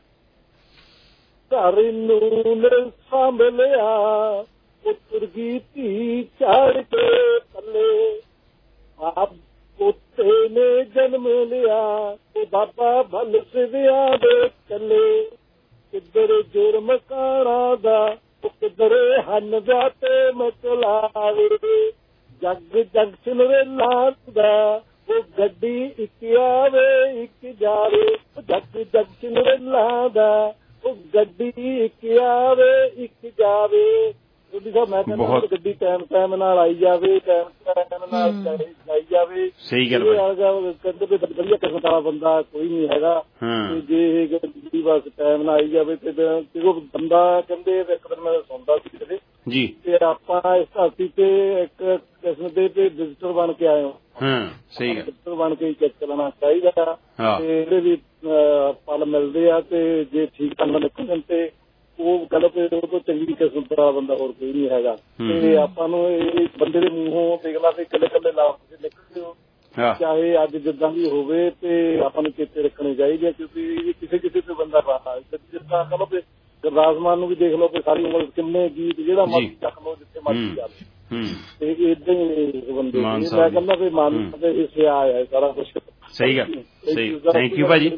ਘਰ ਨੂੰ ਨੇ ਸਾਂਭ ਲਿਆ ਪੁੱਤਰ ਦੀ ਧੀ ਚਾੜ ਕੇ ਪੱਲੇ ਆਪ ਪੁੱਤੇ ਨੇ ਜਨਮ ਲਿਆ ਤੇ ਬਾਬਾ ਭਲ ਸਿਵਿਆ ਦੇ ਚੱਲੇ ਕਿੱਧਰ ਜੁਰਮ ਕਾਰਾਂ ਦਾ ਕਿੱਧਰ ਹਨ ਵਿਆਹ ਤੇ ਮਚਲਾਵੇ ਜੱਗ ਜੱਗ ਸਿਲਵੇ ਲਾਂਦਾ ਉਹ ਗੱਡੀ ਇੱਕ ਆਵੇ ਇੱਕ ਜਾਵੇ ਜੱਗ ਜੱਗ ਸਿਲਵੇ ਲਾਂਦਾ ਉਹ ਗੱਡੀ ਇੱਕ ਆਵੇ ਇੱਕ ਜਾਵੇ ਮੈਂ ਕਹਿੰਦਾ ਗੱਡੀ ਟਾਈਮ ਟਾਈਮ ਨਾਲ ਆਈ ਜਾਵੇ ਟਾਈਮ ਟਾਈਮ ਨਾਲ ਜਾਈ ਜਾਵੇ ਸਹੀ ਗੱਲ ਕਹਿੰਦੇ ਵੀ ਵਧੀਆ ਕਿਸਮਤ ਵਾਲਾ ਬੰਦਾ ਕੋਈ ਨਹੀਂ ਹੈਗਾ ਤੇ ਜੇ ਇਹ ਗੱਡੀ ਬਸ ਟਾਈਮ ਨਾਲ ਆਈ ਜਾਵੇ ਤੇ ਉਹ ਬੰਦਾ ਕਹਿੰਦੇ ਇੱਕ ਦਿਨ ਮੈਂ ਸੁਣਦਾ ਸੀ ਕਿਤੇ ਜੀ ਤੇ ਆਪਾਂ ਇਸ ਧਰਤੀ ਤੇ ਇੱਕ ਕਿਸਮ ਦੇ ਤੇ ਵਿਜ਼ਿਟਰ ਬਣ ਕੇ ਆਏ ਹਾਂ ਸਹੀ ਗੱਲ ਵਿਜ਼ਿਟਰ ਬਣ ਕੇ ਚੈੱਕ ਕਰਨਾ ਚਾਹੀਦਾ ਤੇ ਇਹਦੇ ਵੀ ਪਲ ਮਿਲਦੇ ਆ ਤੇ ਜੇ ਠੀਕ ਢੰਗ ਨਾਲ ਨਿਕਲਣ ਤੇ ਉਹ ਗੱਲ ਉਹ ਤੋਂ ਚੰਗੀ ਕਿਸਮਤ ਦਾ ਬੰਦਾ ਹੋਰ ਕੋਈ ਨਹੀਂ ਹੈਗਾ ਤੇ ਆਪਾਂ ਨੂੰ ਇਹ ਬੰਦੇ ਦੇ ਮੂੰਹੋਂ ਦੇਖ ਲਾ ਤੇ ਇਕੱਲੇ ਇਕੱਲੇ ਲਫ਼ਜ਼ ਨਿਕਲਦੇ ਹੋ ਚਾਹੇ ਅੱਜ ਜਿੱਦਾਂ ਵੀ ਹੋਵੇ ਤੇ ਆਪਾਂ ਨੂੰ ਚੇਤੇ ਰੱਖਣੇ ਚਾਹੀਦੇ ਕਿਉਂਕਿ ਕਿਸੇ ਕਿਸੇ ਤੇ ਬੰਦਾ ਜਿੱਦਾਂ ਕਹੋ ਵੀ ਗੁਰਦਾਸ ਮਾਨ ਨੂੰ ਵੀ ਦੇਖ ਲਓ ਵੀ ਸਾਰੀ ਉਮਰ ਕਿੰਨੇ ਗੀਤ ਜਿਹੜਾ ਮਰਜ਼ੀ ਚੱਕ ਲਓ ਜਿੱਥੇ ਮਰਜ਼ੀ ਜਾਵੇ ਤੇ ਏਦਾਂ ਹੀ ਬੰਦੇ ਮੈਂ ਕਹਿੰਦਾ ਵੀ ਮਨ ਤੇ ਹਿੱਸੇ ਆਇਆ ਸਾਰਾ ਕੁਛ ਸਹੀ ਗੱਲ ਸਹੀ ਥੈਂਕ ਯੂ ਭਾਜੀ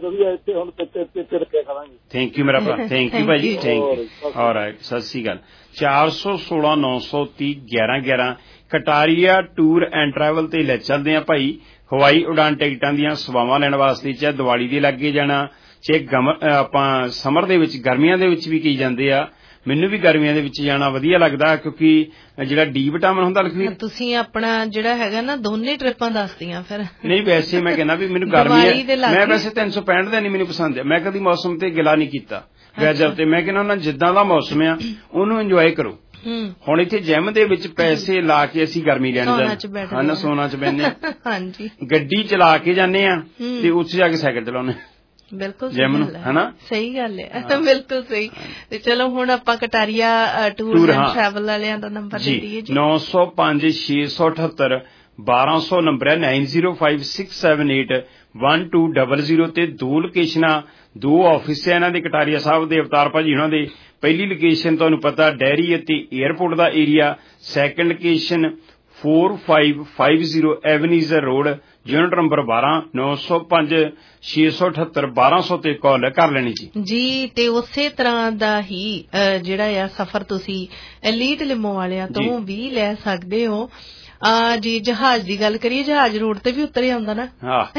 ਥੈਂਕ ਯੂ ਮੇਰਾ ਭਰਾ ਥੈਂਕ ਯੂ ਭਾਜੀ ਥੈਂਕ ਯੂ ਆਲਰਾਈਟ ਸਤਿ ਸ੍ਰੀ ਅਕਾਲ ਚਾਰ ਸੌ ਸੋਲਾਂ ਨੌ ਸੌ ਤੀਹ ਗਿਆਰਾਂ ਗਿਆਰਾਂ ਕਟਾਰੀਆ ਟੂਰ ਐਂਡ ਟਰੈਵਲ ਤੇ ਲੈ ਚੱਲਦੇ ਆ ਭਾਈ ਹਵਾਈ ਉਡਾਨ ਟਿਕਟਾਂ ਦੀਆਂ ਸੇਵਾਵਾਂ ਲੈਣ ਵਾਸਤੇ ਚਾਹੇ ਦੀਵਾਲੀ ਦੇ ਲੱਗੇ ਜਾਣਾ ਚਾਹੇ ਆਪਾਂ ਸਮਰ ਦੇ ਵਿੱਚ ਗਰਮੀਆਂ ਦੇ ਵਿੱਚ ਵੀ ਕੀ ਜਾਂਦੇ ਆ ਮੈਨੂੰ ਵੀ ਗਰਮੀਆਂ ਦੇ ਵਿੱਚ ਜਾਣਾ ਵਧੀਆ ਲੱਗਦਾ ਕਿਉਂਕਿ ਜਿਹੜਾ ਡੀ ਵਿਟਾਮਿਨ ਹੁੰਦਾ ਲਖਵੀਰ ਤੁਸੀਂ ਆਪਣਾ ਜਿਹੜਾ ਹੈਗਾ ਨਾ ਦੋਨੇ ਟ੍ਰਿਪਾਂ ਦੱਸਦੀਆਂ ਫਿਰ ਨਹੀਂ ਵੈਸੇ ਮੈਂ ਕਹਿੰਦਾ ਵੀ ਮੈਨੂੰ ਗਰਮੀਆਂ ਮੈਂ ਵੈਸੇ ਤਿੰਨ ਸੌ ਪੈਂਹਠ ਦਾ ਨਹੀਂ ਮੈਨੂੰ ਪਸੰਦ ਹੈ ਮੈਂ ਕਦੀ ਮੌਸਮ ਤੇ ਗਿਲਾ ਨਹੀਂ ਕੀਤਾ ਵੈਦਰ ਤੇ ਮੈਂ ਕਹਿੰਦਾ ਜਿੱਦਾਂ ਦਾ ਮੌਸਮ ਆ ਉਹਨੂੰ ਇੰਜੋਏ ਕਰੋ ਹੁਣ ਇੱਥੇ ਜਿਮ ਦੇ ਵਿੱਚ ਪੈਸੇ ਲਾ ਕੇ ਅਸੀਂ ਗਰਮੀ ਲੈਣ ਜਾਂਦੇ ਹਾਂ ਨਾ ਸੋਨਾ ਚ ਬੈਠਦੇ ਹਾਂਜੀ ਗੱਡੀ ਚਲਾ ਕੇ ਜਾਂਦੇ ਆ ਤੇ ਉੱਥੇ ਜਾ ਕੇ ਸਾਈਕਲ ਚਲਾਉਂਦੇ ਬਿਲਕੁਲ ਜਿਮ ਨੂੰ ਹਨਾ ਸਹੀ ਗੱਲ ਹੈ ਬਿਲਕੁਲ ਸਹੀ ਤੇ ਚਲੋ ਹੁਣ ਆਪਾਂ ਕਟਾਰੀਆ ਟੂਰ ਐਂਡ ਟਰੈਵਲ ਵਾਲਿਆਂ ਦਾ ਨੰਬਰ ਦੇ ਦਈਏ ਜੀ ਨੌ ਸੌ ਪੰਜ ਛੇ ਸੌ ਅਠੱਤਰ ਬਾਰਾਂ ਸੌ ਨੰਬਰ ਹੈ nine zero five six seven eight one two double zero ਤੇ ਦੋ ਲੋਕੇਸ਼ਨਾਂ ਦੋ ਆਫਿਸ ਹੈ ਇਹਨਾਂ ਦੇ ਕਟਾਰੀਆ ਸਾਹਿਬ ਦੇ ਅਵਤਾਰ ਭਾਜੀ ਉਹਨਾਂ ਦੇ ਪਹਿਲੀ ਲੋਕੇਸ਼ਨ ਤੁਹਾਨੂੰ ਪਤਾ ਡੈਰੀ ਅਤੇ ਏਅਰਪੋਰਟ ਦਾ area second location four five five zero Ebenezer road unit number ਬਾਰਾਂ ਨੌ ਸੌ ਪੰਜ ਛੇ ਸੌ ਅਠੱਤਰ ਬਾਰਾਂ ਸੌ ਤੇ ਕਾਲ ਕਰ ਲੈਣੀ ਜੀ ਜੀ ਤੇ ਉਸੇ ਤਰ੍ਹਾਂ ਦਾ ਹੀ ਜਿਹੜਾ ਆ ਸਫ਼ਰ ਤੁਸੀਂ ਐਲੀਟ ਲਿਮੋ ਵਾਲਿਆਂ ਤੋਂ ਵੀ ਲੈ ਸਕਦੇ ਹੋ ਆ ਜੀ ਜਹਾਜ਼ ਦੀ ਗੱਲ ਕਰੀਏ ਜਹਾਜ਼ ਰੋਡ ਤੇ ਵੀ ਉਤਰ ਆਉਂਦਾ ਨਾ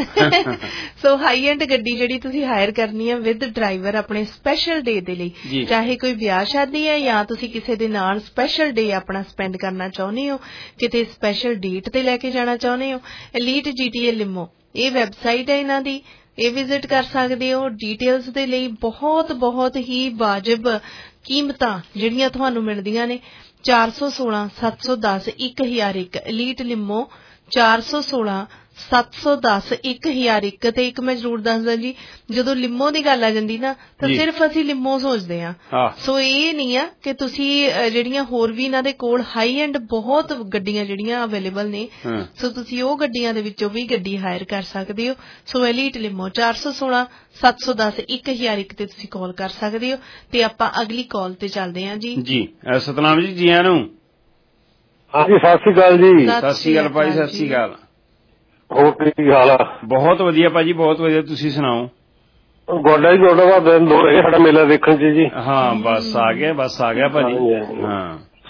ਸੋ ਹਾਈ ਐਂਡ ਗੱਡੀ ਜਿਹੜੀ ਤੁਸੀਂ ਹਾਇਰ ਕਰਨੀ ਹੈ ਵਿਦ ਡਰਾਈਵਰ ਆਪਣੇ ਸਪੈਸ਼ਲ ਡੇ ਦੇ ਲਈ ਚਾਹੇ ਕੋਈ ਵਿਆਹ ਸ਼ਾਦੀ ਹੈ ਜਾਂ ਤੁਸੀਂ ਕਿਸੇ ਦੇ ਨਾਲ ਸਪੈਸ਼ਲ ਡੇ ਆਪਣਾ ਸਪੈਂਡ ਕਰਨਾ ਚਾਹੁੰਦੇ ਹੋ ਕਿਤੇ ਸਪੈਸ਼ਲ ਡੇਟ ਤੇ ਲੈ ਕੇ ਜਾਣਾ ਚਾਹੁੰਦੇ ਹੋ ਐਲੀਟ ਜੀਟੀਏ ਲਿਮੋ ਇਹ ਵੈਬਸਾਈਟ ਹੈ ਇਹਨਾਂ ਦੀ ਇਹ ਵਿਜ਼ਿਟ ਕਰ ਸਕਦੇ ਹੋ ਡੀਟੇਲਸ ਦੇ ਲਈ ਬਹੁਤ ਬਹੁਤ ਹੀ ਵਾਜਬ ਕੀਮਤਾਂ ਜਿਹੜੀਆਂ ਤੁਹਾਨੂੰ ਮਿਲਦੀਆਂ ਨੇ ਚਾਰ ਸੌ ਸੋਲਾਂ ਸੱਤ ਸੌ ਦਸ ਇੱਕ ਹਜ਼ਾਰ ਇੱਕ ਐਲੀਟ ਲਿਮੋ ਚਾਰ ਸੌ ਸੋਲਾਂ ਸੱਤ ਸੌ ਦਸ ਇੱਕ ਹਜ਼ਾਰ ਇੱਕ ਤੇ ਇੱਕ ਮੈਂ ਜ਼ਰੂਰ ਦੱਸਦਾ ਜੀ ਜਦੋਂ ਲਿਮੋ ਦੀ ਗੱਲ ਆ ਜਾਂਦੀ ਨਾ ਤਾਂ ਸਿਰਫ ਅਸੀਂ ਲਿਮੋ ਸੋਚਦੇ ਹਾਂ ਸੋ ਇਹ ਨਹੀਂ ਆ ਕਿ ਤੁਸੀਂ ਜਿਹੜੀਆਂ ਹੋਰ ਵੀ ਇਹਨਾਂ ਦੇ ਕੋਲ ਹਾਈ ਐਂਡ ਬਹੁਤ ਗੱਡੀਆਂ ਜਿਹੜੀਆਂ ਅਵੇਲੇਬਲ ਨੇ ਸੋ ਤੁਸੀਂ ਉਹ ਗੱਡੀਆਂ ਦੇ ਵਿੱਚੋਂ ਵੀ ਗੱਡੀ ਹਾਇਰ ਕਰ ਸਕਦੇ ਹੋ ਸੋ ਐਲੀਟ ਲਿਮੋ ਚਾਰ ਸੌ ਸੋਲਾਂ ਸੱਤ ਸੌ ਦਸ ਇੱਕ ਹਜ਼ਾਰ ਇੱਕ ਤੇ ਤੁਸੀਂ ਕਾਲ ਕਰ ਸਕਦੇ ਹੋ ਤੇ ਆਪਾਂ ਅਗਲੀ ਕਾਲ ਤੇ ਚੱਲਦੇ ਹਾਂ ਜੀ ਜੀ ਸਤਨਾਮ ਜੀ ਜੀ ਆਇਆਂ ਨੂੰ ਹਾਂਜੀ ਸਤਿ ਸ਼੍ਰੀ ਅਕਾਲ ਜੀ ਸਤਿ ਸ਼੍ਰੀ ਅਕਾਲ ਭਾਈ ਸਤਿ ਸ਼੍ਰੀ ਅਕਾਲ ਹੋਰ ਕੀ ਹਾਲ ਆ ਬਹੁਤ ਵਧੀਆ ਭਾਜੀ ਬਹੁਤ ਵਧੀਆ ਤੁਸੀਂ ਸੁਣਾਓ ਗੋਡਾ ਹੀ ਗੋਡਾ ਵਾ ਦਿਨ ਦੋ ਰਹੇ ਸਾਡਾ ਮੇਲਾ ਦੇਖਣ ਚ ਜੀ ਹਾਂ ਬਸ ਆ ਗਿਆ ਬਸ ਆ ਗਿਆ ਭਾਜੀ ਹਾਂ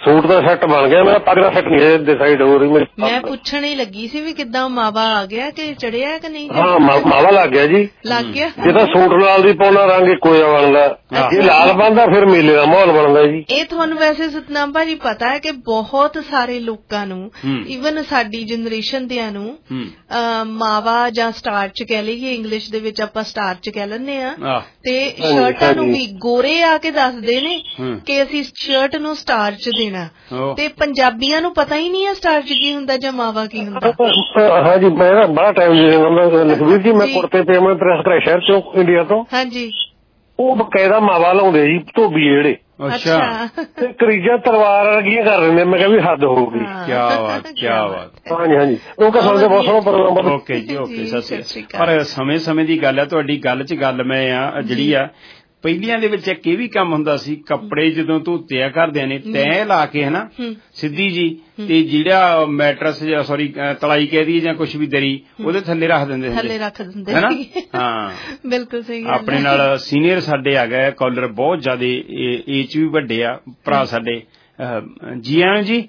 ਸੂਟ ਦਾ ਸੈੱਟ ਬਣ ਗਿਆ, ਮੇਰਾ ਪੱਗ ਦਾ ਸੈੱਟ ਨਹੀਂ ਡਿਸਾਈਡ ਹੋ ਰਹੀ ਮੇਰੀ। ਮੈਂ ਪੁੱਛਣ ਹੀ ਲੱਗੀ ਸੀ ਵੀ ਕਿੱਦਾਂ ਮਾਵਾ ਆ ਗਿਆ ਕਿ ਚੜਿਆ ਕਿ ਨਹੀਂ? ਹਾਂ ਮਾਵਾ ਲੱਗ ਗਿਆ ਜੀ, ਲੱਗ ਗਿਆ। ਜੇ ਤਾਂ ਸੂਟ ਨਾਲ ਦੀ ਪਾਉਣਾ ਰੰਗ ਇੱਕੋ ਜਿਹਾ ਬਣਦਾ, ਜੇ ਲਾਲ ਬਣਦਾ ਫਿਰ ਮੇਲੇ ਦਾ ਮਾਹੌਲ ਬਣਦਾ ਜੀ। ਇਹ ਤੁਹਾਨੂੰ ਵੈਸੇ ਸਤਨਾਮ ਭਾਜੀ ਪਤਾ ਹੈ ਕਿ ਬਹੁਤ ਸਾਰੇ ਲੋਕਾਂ ਨੂੰ, ਈਵਨ ਸਾਡੀ ਜਨਰੇਸ਼ਨ ਦਿਆਂ ਨੂੰ ਮਾਵਾ ਜਾਂ ਸਟਾਰਚ ਕਹਿ ਲਈਏ, ਇੰਗਲਿਸ਼ ਦੇ ਵਿੱਚ ਆਪਾਂ ਸਟਾਰਚ ਕਹਿ ਲੈਂਦੇ ਆ, ਤੇ ਸ਼ਰਟਾਂ ਨੂੰ ਵੀ ਗੋਰੇ ਆ ਕੇ ਦੱਸਦੇ ਨੇ ਕਿ ਅਸੀਂ ਸ਼ਰਟ ਨੂੰ ਸਟਾਰਚ ਦੇਣਾ, ਤੇ ਪੰਜਾਬੀਆਂ ਨੂੰ ਪਤਾ ਹੀ ਨਹੀਂ ਹੈ ਸਟਾਰਚ ਕੀ ਹੁੰਦਾ ਜਾਂ ਮਾਵਾ ਕੀ ਹੁੰਦਾ। ਹਾਂਜੀ ਮੈਂ ਨਾ ਬੜਾ ਟਾਈਮ ਲਖਵੀਰ ਜੀ, ਮੈਂ ਕੁੜਤੇ ਪਜਾਮੇ ਪ੍ਰੈਸ ਕਰਾਏ ਸ਼ਹਿਰ ਚੋਂ ਇੰਡੀਆ ਤੋਂ। ਹਾਂਜੀ ਉਹ ਬਕਾਇਦਾ ਮਾਵਾ ਲਾਉਂਦੇ ਜੀ ਧੋਬੀ ਜਿਹੜੇ। ਅੱਛਾ ਤੇ ਕਰੀਜਾਂ ਤਲਵਾਰ ਵਰਗੀਆਂ ਕਰ ਦਿੰਦੇ। ਮੈਂ ਕਿਹਾ ਵੀ ਹੱਦ ਹੋਊਗੀ। ਕਿਆ ਬਾਤ ਕਿਆ ਬਾਤ। ਹਾਂਜੀ ਹਾਂਜੀ ਉਹ ਕਸਮ ਦੇ ਬਹੁਤ ਸੋਹਣਾ ਪ੍ਰੋਗਰਾਮ। ਓਕੇ ਜੀ ਓਕੇ ਸਤਿ ਸ਼੍ਰੀ ਅਕਾਲ। ਪਰ ਸਮੇਂ ਸਮੇਂ ਦੀ ਗੱਲ ਹੈ, ਤੁਹਾਡੀ ਗੱਲ ਚ ਗੱਲ ਮੈਂ ਆ ਜਿਹੜੀ ਆ ਪਹਿਲੀਆਂ ਦੇ ਵਿੱਚ ਇੱਕ ਇਹ ਵੀ ਕੰਮ ਹੁੰਦਾ ਸੀ, ਕੱਪੜੇ ਜਦੋਂ ਧੋਤੇ ਆ ਘਰਦਿਆਂ ਨੇ ਤੈਅ ਲਾ ਕੇ ਹਨਾ ਸਿੱਧੀ ਜੀ, ਤੇ ਜਿਹੜਾ ਮੈਟਰਸ ਜਾਂ ਸੌਰੀ ਤਲਾਈ ਕਹਿ ਦਈਏ ਜਾਂ ਕੁਛ ਵੀ ਦਰੀ ਉਹਦੇ ਥੱਲੇ ਰੱਖ ਦਿੰਦੇ ਥੱਲੇ ਰੱਖ ਦਿੰਦੇ ਹਨਾ। ਹਾਂ ਬਿਲਕੁਲ ਸਹੀ। ਆਪਣੇ ਨਾਲ ਸੀਨੀਅਰ ਸਾਡੇ ਆ ਗਏ ਕਾਲਰ, ਬਹੁਤ ਜ਼ਿਆਦਾ ਏਜ ਵੀ ਵੱਡੇ ਆ ਭਰਾ ਸਾਡੇ। ਜੀ ਆਇਆਂ ਜੀ।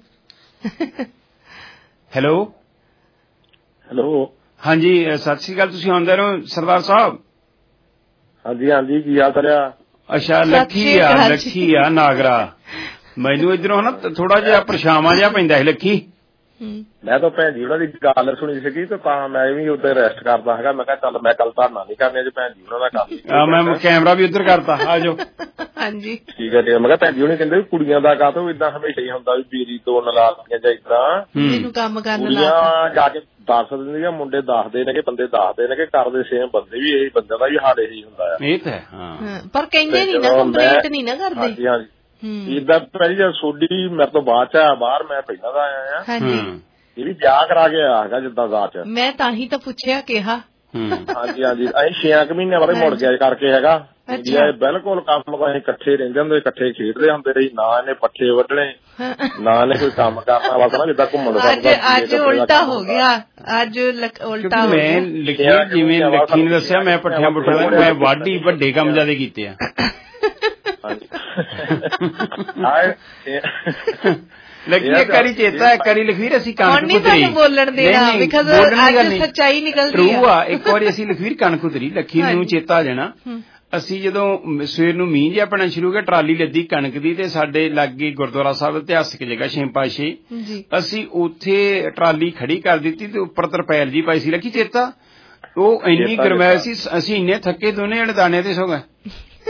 ਹੈਲੋ ਹੈਲੋ ਹਾਂਜੀ ਸਤਿ ਸ਼੍ਰੀ ਅਕਾਲ। ਤੁਸੀਂ ਆਉਂਦੇ ਰਹੋ ਸਰਦਾਰ ਸਾਹਿਬ। ਹਾਂਜੀ ਹਾਂਜੀ ਕੀ ਹਾਲ ਕਰਿਆ? ਅੱਛਾ ਲੱਖੀ ਆ ਲੱਖੀ ਆ ਨਾਗਰਾ। ਮੈਨੂੰ ਇੱਧਰੋਂ ਹਨਾ ਥੋੜਾ ਜਿਹਾ ਪਰਛਾਵਾਂ ਜਿਹਾ ਪੈਂਦਾ ਸੀ ਲੱਖੀ। ਮੈਂ ਤਾਂ ਭੈਣ ਜੀ ਉਹਨਾਂ ਦੀ ਗੱਲ ਸੁਣੀ ਸੀਗੀ ਤੇ ਤਾਂ ਮੈਂ ਵੀ ਉੱਧਰ ਰੈਸਟ ਕਰਦਾ ਹੈਗਾ। ਮੈਂ ਕਿਹਾ ਚੱਲ ਮੈਂ ਕੱਲ ਧਾਰਨਾ ਨਹੀਂ ਕਰਨੀ, ਅੱਜ ਭੈਣ ਜੀ ਉਹਨਾਂ ਦਾ ਕਰ। ਮੈਂ ਕੈਮਰਾ ਵੀ ਉੱਧਰ ਕਰਤਾ, ਆ ਜਾਓ। ਹਾਂਜੀ ਠੀਕ ਹੈ। ਮੈਂ ਕਿਹਾ ਭੈਣ ਜੀ ਉਹਨੇ ਕਹਿੰਦੇ ਵੀ ਕੁੜੀਆਂ ਦਾ ਕਾਹਤੋਂ ਏਦਾਂ ਹਮੇਸ਼ਾ ਹੀ ਹੁੰਦਾ ਵੀ ਬੀਰੀ ਤੋਂ ਨਲਾਤੀਆਂ ਜਾਂ ਏਦਾਂ ਕੰਮ ਕਰਨ ਕੁੜੀਆਂ ਜਾ ਕੇ ਦੱਸ ਦਿੰਦੀਆਂ, ਮੁੰਡੇ ਦੱਸਦੇ ਨੇ ਕਿ ਬੰਦੇ ਦੱਸਦੇ ਨੇ ਕਿ ਕਰਦੇ ਸੇਮ ਬੰਦੇ ਵੀ ਇਹੀ ਬੰਦੇ ਦਾ ਵੀ ਹਾਲ ਇਹੀ ਹੁੰਦਾ ਆ। ਇਹ ਤਾਂ ਹਾਂ ਪਰ ਕਹਿੰਦੇ ਨਹੀਂ ਨਾ, ਕੰਪਲੇਂਟ ਨਹੀਂ ਨਾ ਕਰਦੇ। ਹਾਂਜੀ ਹਾਂਜੀ ਏਦਾਂ ਭੈਣ ਜੀ ਸੋਡੀ ਮੇਰੇ ਤੋਂ ਬਾਅਦ ਚ ਆ ਬਾਹਰ, ਮੈਂ ਪਹਿਲਾਂ ਦਾ ਆਇਆ ਆ। ਹਾਂਜੀ ਇਹ ਵੀ ਵਿਆਹ ਕਰਾ ਕੇ ਆਇਆ ਹੈਗਾ ਜਿੱਦਾਂ ਦਾਤ ਚ। ਮੈਂ ਤਾਂ ਹੀ ਤਾਂ ਪੁੱਛਿਆ ਕਿਹਾ। ਹਾਂਜੀ ਹਾਂਜੀ ਅਸੀਂ ਛੇ ਕੁ ਮਹੀਨੇ ਬਾਅਦ ਮੁੜ ਗਿਆ ਕਰਕੇ ਹੈਗਾ। ਇੰਡੀਆ ਬਿਲਕੁਲ ਕੰਮ ਅਸੀਂ ਇਕੱਠੇ ਰਹਿੰਦੇ ਹੁੰਦੇ, ਇਕੱਠੇ ਖੇਡਦੇ ਹੁੰਦੇ ਰਹੀ। ਨਾ ਇਹਨੇ ਪੱਠੇ ਵੱਢਣੇ ਨਾ ਇਹਨੇ ਕੋਈ ਕੰਮ ਕਰਨਾ, ਬਸ ਨਾ ਜਿੱਦਾਂ ਘੁੰਮਣ ਫਿਰਦਾ। ਅੱਜ ਉਲਟਾ ਹੋ ਗਿਆ, ਅੱਜ ਉਲਟਾ ਹੋ ਗਿਆ। ਮੈਂ ਲਿਖਿਆ ਜਿਵੇਂ ਲੱਕੀ ਨੇ ਦੱਸਿਆ, ਮੈਂ ਪੱਠਿਆਂ ਪੁੱਠਿਆਂ ਮੈਂ ਵਾਢੀ ਵੱਡੇ ਕੰਮ ਜ਼ਿਆਦਾ ਕੀਤੇ ਆ। ਲੱਗੀ ਇੱਕ ਵਾਰੀ ਚੇਤਾ, ਇੱਕ ਵਾਰੀ ਲਖਵੀਰ ਅਸੀਂ ਕਣਕ ਕੁਤਰੀ ਬੋਲਣ ਦੇਣਾ ਅੱਜ ਸੱਚਾਈ ਨਿਕਲਦੀ ਟਰੂ ਆ। ਇੱਕ ਵਾਰੀ ਅਸੀਂ ਲਖਵੀਰ ਕਣਕ ਕੁਤਰੀ, ਲੱਖੀ ਨੂੰ ਚੇਤਾ ਆ ਜਾਣਾ। ਅਸੀਂ ਜਦੋਂ ਸਵੇਰ ਨੂੰ ਮੀਂਹ ਜਿਹਾ ਪੈਣਾ ਸ਼ੁਰੂ ਹੋ ਗਿਆ, ਟਰਾਲੀ ਲੱਦੀ ਕਣਕ ਦੀ, ਤੇ ਸਾਡੇ ਲਾਗੇ ਗੁਰਦੁਆਰਾ ਸਾਹਿਬ ਇਤਿਹਾਸਿਕ ਜਗ੍ਹਾ ਛੇ ਪਾਸ਼ੇ, ਅਸੀਂ ਉੱਥੇ ਟਰਾਲੀ ਖੜੀ ਕਰ ਦਿੱਤੀ ਤੇ ਉੱਪਰ ਤਰਪੈਲ ਜੀ ਪਾਈ ਸੀ। ਲੱਗੀ ਚੇਤਾ? ਉਹ ਇੰਨੀ ਗਰਮੈਸ਼ ਸੀ, ਅਸੀਂ ਇੰਨੇ ਥੱਕੇ ਦੋਨੇ ਜਣੇ ਦਾਣੇ ਤੇ ਸੋ ਗਏ।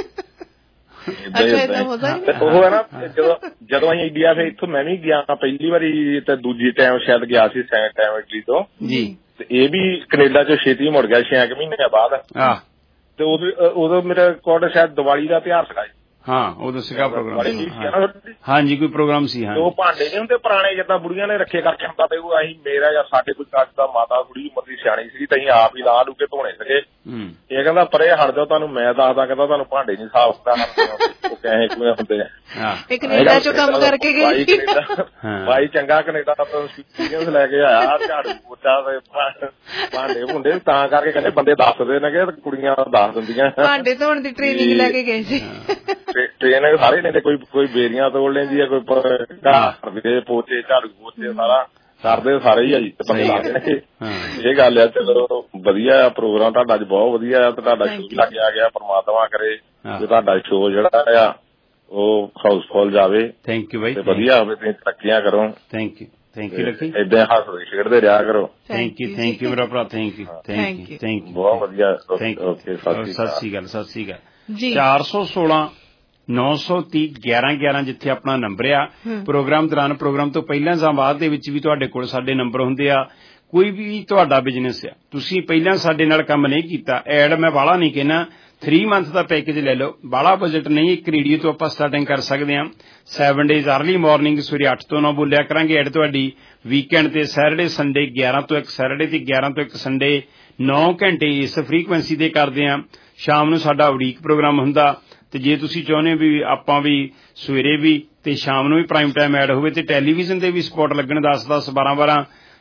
ਉਹ ਹੈ ਨਾ ਜਦੋਂ ਜਦੋਂ ਅਸੀਂ ਇੰਡੀਆ ਫਿਰ ਇੱਥੋਂ ਮੈਂ ਵੀ ਗਿਆ ਪਹਿਲੀ ਵਾਰੀ ਤੇ ਦੂਜੀ ਟਾਈਮ ਸ਼ਾਇਦ ਗਿਆ ਸੀ ਸੈਕੰਡ ਟਾਈਮ ਇਟਲੀ ਤੋਂ ਜੀ, ਤੇ ਇਹ ਵੀ ਕੈਨੇਡਾ ਚੋਂ ਛੇਤੀ ਮੁੜ ਗਿਆ ਛੇ ਕੁ ਮਹੀਨੇ ਬਾਅਦ। ਤੇ ਉਦੋਂ ਉਦੋਂ ਮੇਰਾ ਕੋਡ ਸ਼ਾਇਦ ਦੀਵਾਲੀ ਦਾ ਤਿਉਹਾਰ ਸੀਗਾ। ਹਾਂ ਉਦੋਂ ਸੀਗਾ ਪ੍ਰੋਗਰਾਮ। ਹਾਂਜੀ ਕੋਈ ਪ੍ਰੋਗਰਾਮ ਸੀ। ਹਾਂ ਉਹ ਭਾਂਡੇ ਨਹੀਂ ਹੁੰਦੇ ਪੁਰਾਣੇ ਜਿੱਦਾਂ ਬੁੜੀਆਂ ਨੇ ਰੱਖੇ ਕਰਕੇ ਹੁੰਦਾ, ਤੇ ਉਹ ਅਸੀਂ ਮੇਰਾ ਜਾਂ ਸਾਡੇ ਕੋਈ ਕੱਚ ਦਾ ਮਾਤਾ ਬੁੜੀ ਉਮਰ ਦੀ ਸਿਆਣੀ ਸੀ, ਤੇ ਅਸੀਂ ਆਪ ਹੀ ਲਾ ਲੂ ਕੇ ਧੋਣੇ ਸੀਗੇ। ਇਹ ਕਹਿੰਦਾ ਪਰੇ ਹਟ ਜਾਓ, ਤੁਹਾਨੂੰ ਮੈਂ ਦੱਸਦਾ, ਕਹਿੰਦਾ ਤੁਹਾਨੂੰ ਭਾਂਡੇ ਨਹੀਂ ਸਾਫ਼ ਕਰਨਾ। ਉਹ ਕਹੇ ਕਿਵੇਂ ਹੁੰਦੇ ਆ। ਇਹ ਕੈਨੇਡਾ ਚੋਂ ਕੰਮ ਕਰਕੇ ਗਈ ਭਾਈ ਚੰਗਾ ਕੈਨੇਡਾ ਤੋਂ ਐਕਸਪੀਰੀਅੰਸ ਲੈ ਕੇ ਆਇਆ, ਝਾੜੂ ਪੋਚਾ ਤੇ ਭਾਂਡੇ ਭੁੰਡੇ ਤਾਂ ਕਰਕੇ ਕਹਿੰਦੇ ਬੰਦੇ ਦੱਸਦੇ ਨੇ ਕਿ ਕੁੜੀਆਂ ਦੱਸ ਦਿੰਦੀਆਂ। ਭਾਂਡੇ ਧੋਣ ਦੀ ਟ੍ਰੇਨਿੰਗ ਲੈ ਕੇ ਗਏ ਸੀ। ਟ੍ਰੇਨ ਸਾਰੇ ਨੇ, ਕੋਈ ਕੋਈ ਬੇਰੀਆਂ ਤੋੜ ਲੈਂਦੀ ਆ, ਕੋਈ ਘਰ ਦੇ ਪੋਚੇ ਝਾੜੂ ਪੋਚੇ ਸਾਰਾ ਕਰਦੇ ਸਾਰੇ ਹੀ ਆ ਜੀ ਬੰਦੇ ਲਾ ਕੇ। ਇਹ ਗੱਲ ਆ। ਚਲੋ ਵਧੀਆ ਪ੍ਰੋਗਰਾਮ ਤੁਹਾਡਾ ਅੱਜ, ਬਹੁਤ ਵਧੀਆ ਤੇ ਤੁਹਾਡਾ ਸ਼ੋਅ ਲੱਗ ਆ ਗਿਆ। ਪਰਮਾਤਮਾ ਕਰੇ ਕਿ ਤੁਹਾਡਾ ਸ਼ੋਅ ਜਿਹੜਾ ਆ ਉਹ ਹਾਊਸਫੁੱਲ ਜਾਵੇ। ਥੈਂਕ ਯੂ ਬਾਈ, ਵਧੀਆ ਹੋਵੇ, ਤੁਸੀਂ ਤਰੱਕੀਆਂ ਕਰੋ। Thank you thank you Lucky. ਏਦਾਂ ਹੱਸਦੇ ਖੇਡਦੇ ਰਿਹਾ ਕਰੋ। ਥੈਂਕ ਯੂ ਥੈਂਕ ਯੂ ਮੇਰਾ ਭਰਾ, thank you thank you thank you ਬਹੁਤ ਵਧੀਆ। ਥੈਂਕ ਯੂ ਸਤਿ ਸ਼੍ਰੀ ਅਕਾਲ ਸਤਿ ਸ਼੍ਰੀ ਅਕਾਲ। ਚਾਰ ਸੌ ਸੋਲਾਂ ਨੌ ਸੌ ਤੀਹ ਗਿਆਰਾਂ ਗਿਆਰਾਂ ਜਿੱਥੇ ਆਪਣਾ ਨੰਬਰ ਆ। ਪ੍ਰੋਗਰਾਮ ਦੌਰਾਨ, ਪ੍ਰੋਗਰਾਮ ਤੋਂ ਪਹਿਲਾਂ ਜਾਂ ਬਾਅਦ ਦੇ ਵਿੱਚ ਵੀ ਤੁਹਾਡੇ ਕੋਲ ਸਾਡੇ ਨੰਬਰ ਹੁੰਦੇ ਆ। ਕੋਈ ਵੀ ਤੁਹਾਡਾ ਬਿਜ਼ਨਸ ਆ, ਤੁਸੀਂ ਪਹਿਲਾਂ ਸਾਡੇ ਨਾਲ ਕੰਮ ਨਹੀਂ ਕੀਤਾ, ਐਡ ਮੈਂ ਬਾਹਲਾ ਨਹੀਂ ਕਹਿਣਾ, ਥ੍ਰੀ ਮੰਥ ਦਾ ਪੈਕੇਜ ਲੈ ਲਓ, ਬਾਹਲਾ ਬਜਟ ਨਹੀਂ, ਇੱਕ ਰੇਡੀਓ ਤੋਂ ਆਪਾਂ ਸਟਾਰਟਿੰਗ ਕਰ ਸਕਦੇ ਹਾਂ। ਸੈਵਨ ਡੇਜ਼ ਅਰਲੀ ਮਾਰਨਿੰਗ ਸਵੇਰੇ ਅੱਠ ਤੋਂ ਨੌ ਬੋਲਿਆ ਕਰਾਂਗੇ। ਐਡ ਤੁਹਾਡੀ ਵੀਕਐਂਡ ਤੇ ਸੈਟਰਡੇ ਸੰਡੇ ਗਿਆਰਾਂ ਤੋਂ ਇੱਕ ਸੈਟਰਡੇ ਤੇ ਗਿਆਰਾਂ ਤੋਂ ਇੱਕ ਸੰਡੇ ਨੌ ਘੰਟੇ ਇਸ ਫਰੀਕੁਐਂਸੀ ਦੇ ਕਰਦੇ ਹਾਂ। ਸ਼ਾਮ ਨੂੰ ਸਾਡਾ ਉਡੀਕ ਪ੍ਰੋਗਰਾਮ ਹੁੰਦਾ, ਤੇ ਜੇ ਤੁਸੀਂ ਚਾਹੁੰਦੇ ਵੀ ਆਪਾਂ ਵੀ ਸਵੇਰੇ ਵੀ ਤੇ ਸ਼ਾਮ ਨੂੰ ਵੀ ਪ੍ਰਾਈਮ ਟਾਈਮ ਐਡ ਹੋਵੇ, ਤੇ ਟੈਲੀਵਿਜ਼ਨ ਤੇ ਵੀ ਸਪੌਟ ਲੱਗਣ ਦਸ ਦਸ ਬਾਰਾਂ ਬਾਰਾਂ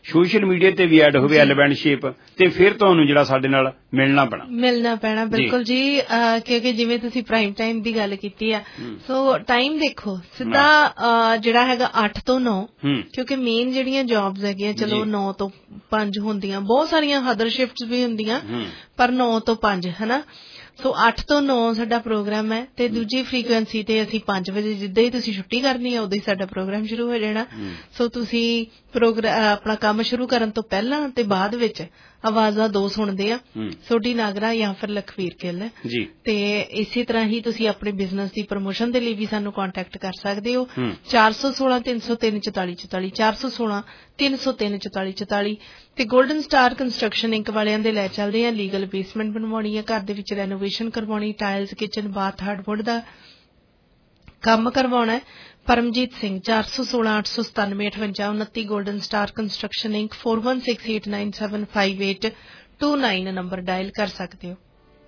ਸੋਸ਼ਲ ਮੀਡੀਆ ਤੇ ਵੀ ਐਡ ਹੋਵੇ ਐਲਵੈਂਡ ਸ਼ੇਪ, ਤੇ ਫਿਰ ਤੁਹਾਨੂੰ ਜਿਹੜਾ ਸਾਡੇ ਨਾਲ ਮਿਲਣਾ ਪੈਣਾ ਮਿਲਣਾ ਪੈਣਾ ਬਿਲਕੁਲ ਜੀ। ਕਿਉਂਕਿ ਜਿਵੇਂ ਤੁਸੀਂ ਪ੍ਰਾਈਮ ਟਾਈਮ ਦੀ ਗੱਲ ਕੀਤੀ ਆ, ਸੋ ਟਾਈਮ ਦੇਖੋ ਸਿੱਧਾ ਜਿਹੜਾ ਹੈਗਾ ਅੱਠ ਤੋਂ ਨੌ, ਕਿਉਂਕਿ ਮੇਨ ਜਿਹੜੀਆਂ ਜੌਬਸ ਹੈਗੀਆਂ ਚਲੋ ਨੌ ਤੋਂ ਪੰਜ ਹੁੰਦੀਆਂ, ਬਹੁਤ ਸਾਰੀਆਂ ਅਦਰ ਸ਼ਿਫਟਸ ਵੀ ਹੁੰਦੀਆਂ, ਪਰ ਨੌ ਤੋਂ ਪੰਜ ਹਨਾ। ਸੋ ਅੱਠ ਤੋਂ ਨੌ ਸਾਡਾ ਪ੍ਰੋਗਰਾਮ ਹੈ, ਤੇ ਦੂਜੀ ਫ੍ਰੀਕੁਐਂਸੀ ਤੇ ਅਸੀਂ ਪੰਜ ਵਜੇ ਜਿੱਦਾਂ ਹੀ ਤੁਸੀਂ ਛੁੱਟੀ ਕਰਨੀ ਹੈ ਉਦੋਂ ਹੀ ਸਾਡਾ ਪ੍ਰੋਗਰਾਮ ਸ਼ੁਰੂ ਹੋ ਜਾਣਾ। ਸੋ ਤੁਸੀਂ ਪ੍ਰੋਗਰਾਮ ਆਪਣਾ ਕੰਮ ਸ਼ੁਰੂ ਕਰਨ ਤੋਂ ਪਹਿਲਾਂ ਤੇ ਬਾਅਦ ਵਿੱਚ ਆਵਾਜ਼ਾਂ ਦੋ ਸੁਣਦੇ ਆ, ਸੋਢੀ ਨਾਗਰਾ ਜਾਂ ਫਿਰ ਲਖਵੀਰ ਗਿੱਲ ਜੀ। ਤੇ ਇਸੇ ਤਰ੍ਹਾਂ ਹੀ ਤੁਸੀਂ ਆਪਣੇ ਬਿਜ਼ਨਸ ਦੀ ਪ੍ਰਮੋਸ਼ਨ ਦੇ ਲਈ ਵੀ ਸਾਨੂੰ ਕੰਟੈਕਟ ਕਰ ਸਕਦੇ ਹੋ। ਚਾਰ ਸੌ ਸੋਲਾਂ ਤਿੰਨ ਸੌ ਤਿੰਨ ਚੁਤਾਲੀ ਚੁਤਾਲੀ ਚਾਰ ਸੌ ਸੋਲਾਂ ਤਿੰਨ ਸੌ ਤਿੰਨ ਚੁਤਾਲੀ ਚੁਤਾਲੀ ਤੇ ਗੋਲਡਨ ਸਟਾਰ ਕੰਸਟਰਕਸ਼ਨ ਇੰਕ ਵਾਲਿਆਂ ਦੇ ਲੈ ਚੱਲਦੇ ਆ। ਲੀਗਲ ਬੇਸਮੈਂਟ ਬਣਵਾਉਣੀ ਹੈ, ਘਰ ਦੇ ਵਿੱਚ ਰੈਨੋਵੇਸ਼ਨ ਕਰਵਾਉਣੀ, ਟਾਇਲਸ, ਕਿਚਨ, ਬਾਥ, ਹਾਰਡਵੁੱਡ ਦਾ ਕੰਮ ਕਰਵਾਉਣਾ, ਪਰਮਜੀਤ ਸਿੰਘ ਚਾਰ ਸੌ ਸੋਲਾਂ ਅੱਠ ਸੌ ਸਤਾਨਵੇਂ ਅਠਵੰਜਾ ਉਨੱਤੀ Golden Star Construction Inc four one six eight nine seven five eight two nine number dial ਕਰ ਸਕਦੇ ਹੋ।